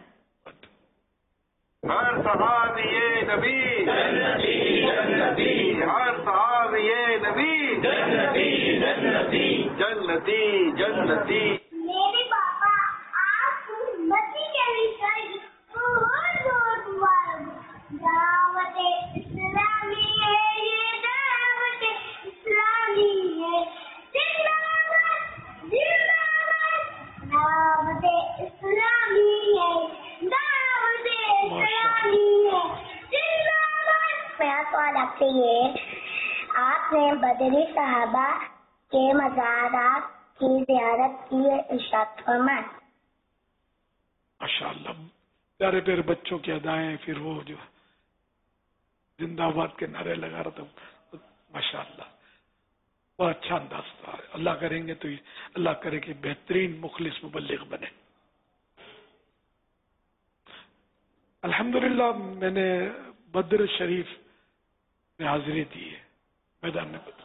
ہر صحابی نبی جنتی جنتی، ہر صحابی نبی جنتی جنتی جنتی جنتی۔ میرے پاپا آپ امتی کے لیے بہت مبارک، دعوت اسلامی ہے یہ، دعوت اسلامی ہے زندہ باد زندہ باد، دعوت اسلامی ہے دعوت اسلامی ہے زندہ باد۔ میرا سوال آپ سے یہ، آپ نے بدری صحابہ کے مزارات کی زیارت کی ہے، ارشاد فرمائیں۔ ماشاءاللہ پیارے پیارے بچوں کی ادائیں، پھر وہ جو زندہ باد کے نعرے لگا رہا تھا، ماشاءاللہ بہت اچھا انداز تھا۔ اللہ کریں گے تو اللہ کرے کہ بہترین مخلص مبلغ بنے۔ الحمدللہ میں نے بدر شریف میں حاضری دی ہے، میدان میں بدر۔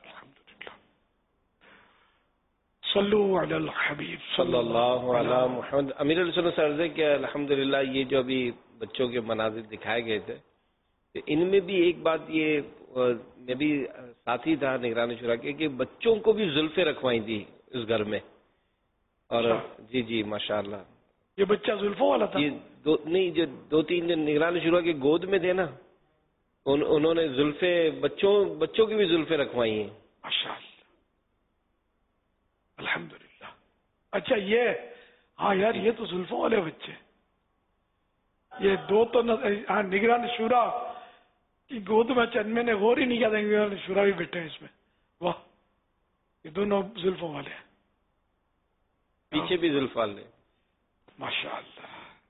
صلو علی الحبیب صلی اللہ علی محمد۔ امیر علیہ سنت سے عرض ہے کہ الحمدللہ یہ جو ابھی بچوں کے مناظر دکھائے گئے تھے ان میں بھی ایک بات یہ، میں بھی ساتھی تھا نگران شورا کے، کہ بچوں کو بھی زلفیں رکھوائی تھی اس گھر میں، اور جی جی ماشاءاللہ یہ بچہ زلفوں والا تھا؟ یہ نہیں، جو 2-3 جو نگران شورا کے گود میں تھے نا، انہوں نے زلفیں بچوں کی بھی زلفیں رکھوائی ہیں۔ ماشاءاللہ الحمدللہ۔ اچھا یہ ہاں یار یہ تو زلفوں والے بچے یہ دو تو نگران شورا کی گود میں چند میں نے غور ہی نہیں کیا تھا نگران شورا بھی بیٹھے ہیں اس میں. واہ یہ دونوں زلفوں والے ہیں پیچھے بھی زلف والے. ماشاء اللہ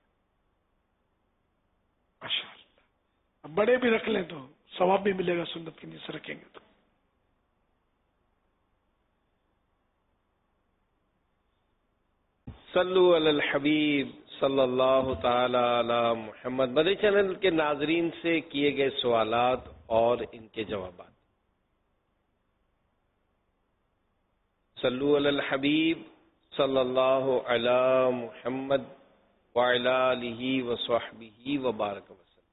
ماشاء اللہ. اب بڑے بھی رکھ لیں تو ثواب بھی ملے گا سنت کی نیت سے رکھیں گے تو. صلو علی الحبیب صلی اللہ تعالی علی محمد. مدنی چینل کے ناظرین سے کیے گئے سوالات اور ان کے جوابات. صلو علی الحبیب صلی اللہ علی محمد وعلی آلہ وصحبہ وبارک وسلم.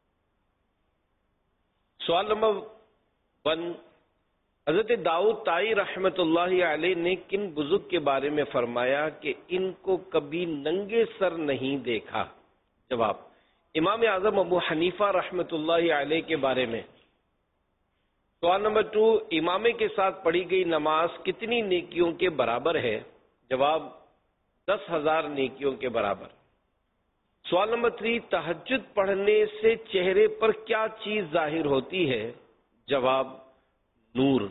سوال نمبر 1. حضرت داؤد طائی رحمت اللہ علیہ نے کن بزرگ کے بارے میں فرمایا کہ ان کو کبھی ننگے سر نہیں دیکھا؟ جواب: امام اعظم ابو حنیفہ رحمت اللہ علیہ کے بارے میں. سوال نمبر 2. امامے کے ساتھ پڑھی گئی نماز کتنی نیکیوں کے برابر ہے؟ جواب: 10,000 نیکیوں کے برابر. سوال نمبر 3. تہجد پڑھنے سے چہرے پر کیا چیز ظاہر ہوتی ہے؟ جواب: نور.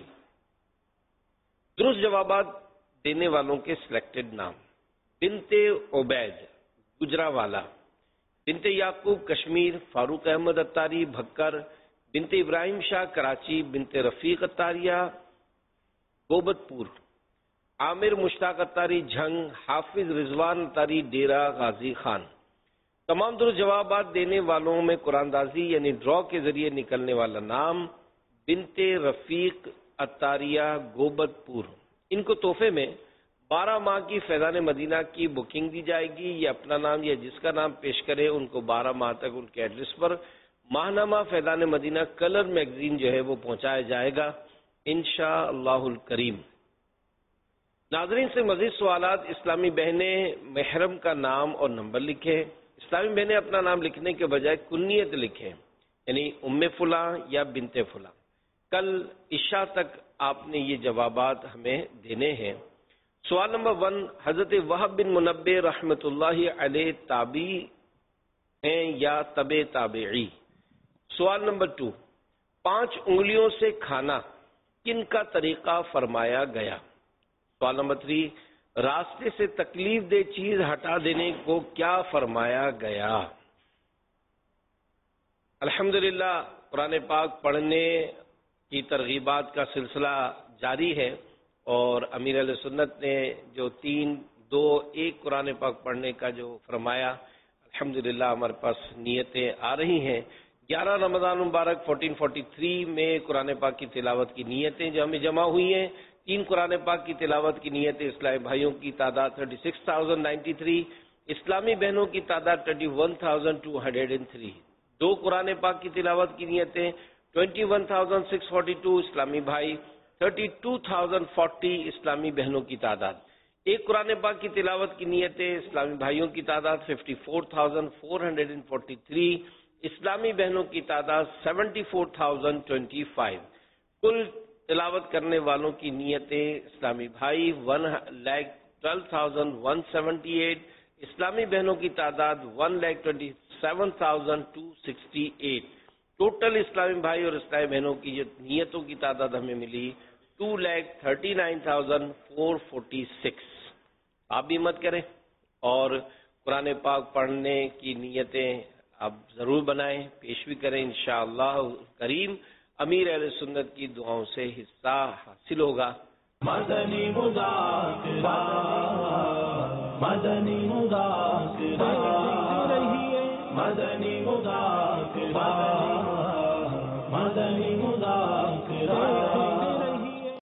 درست جوابات دینے والوں کے سلیکٹڈ نام: بنت عبید گجراوالا، بنت یعقوب کشمیر، فاروق احمد اتاری بھکر، بنت ابراہیم شاہ کراچی، بنت رفیق اتاریہ گوبت پور، عامر مشتاق اتاری جھنگ، حافظ رضوان اتاری ڈیرہ غازی خان. تمام درست جوابات دینے والوں میں قرآن دازی یعنی ڈرا کے ذریعے نکلنے والا نام بنت رفیق اتاریہ گوبت پور. ان کو تحفے میں 12 ماہ کی فیضان مدینہ کی بکنگ دی جائے گی. یہ اپنا نام یا جس کا نام پیش کرے ان کو 12 ماہ تک ان کے ایڈریس پر ماہنامہ فیضان مدینہ کلر میگزین جو ہے وہ پہنچایا جائے گا انشاءاللہ الکریم. ناظرین سے مزید سوالات: اسلامی بہنیں محرم کا نام اور نمبر لکھیں. اسلامی بہنیں اپنا نام لکھنے کے بجائے کنیت لکھیں یعنی ام فلاں یا بنت فلاں. کل عشاء تک آپ نے یہ جوابات ہمیں دینے ہیں. سوال نمبر 1. حضرت وہب بن منبہ رحمت اللہ علیہ تابعی ہیں یا تبع تابعی؟ سوال نمبر 2. 5 انگلیوں سے کھانا کن کا طریقہ فرمایا گیا؟ سوال نمبر 3. راستے سے تکلیف دہ چیز ہٹا دینے کو کیا فرمایا گیا؟ الحمدللہ قرآن پاک پڑھنے کی ترغیبات کا سلسلہ جاری ہے اور امیر اہل سنت نے جو 3-2-1 قرآن پاک پڑھنے کا جو فرمایا الحمدللہ ہمارے پاس نیتیں آ رہی ہیں. 11 رمضان مبارک 1443 میں قرآن پاک کی تلاوت کی نیتیں جو ہمیں جمع ہوئی ہیں. 3 قرآن پاک کی تلاوت کی نیتیں اسلامی بھائیوں کی تعداد 36,093، اسلامی بہنوں کی تعداد 21,203. 2 قرآن پاک کی تلاوت کی نیتیں 21,642 اسلامی بھائی، 32,040 اسلامی بہنوں کی تعداد. 1 قرآن پاک کی تلاوت کی نیتیں اسلامی بھائیوں کی تعداد 54,443، اسلامی بہنوں کی تعداد 74,025. کل تلاوت کرنے والوں کی نیتیں اسلامی بھائی 1,12,178، اسلامی بہنوں کی تعداد 1,27,268. ٹوٹل اسلامی بھائی اور اسلامی بہنوں کی جو نیتوں کی تعداد ہمیں ملی 2,39,446. آپ بھی مت کریں اور قرآن پاک پڑھنے کی نیتیں آپ ضرور بنائیں، پیش بھی کریں انشاءاللہ کریم. امیر اہل سنت کی دعاؤں سے حصہ حاصل ہوگا. مدنی مذاکرہ مدنی مذاکرہ مدنی مذاکرہ مدنی مذاکرہ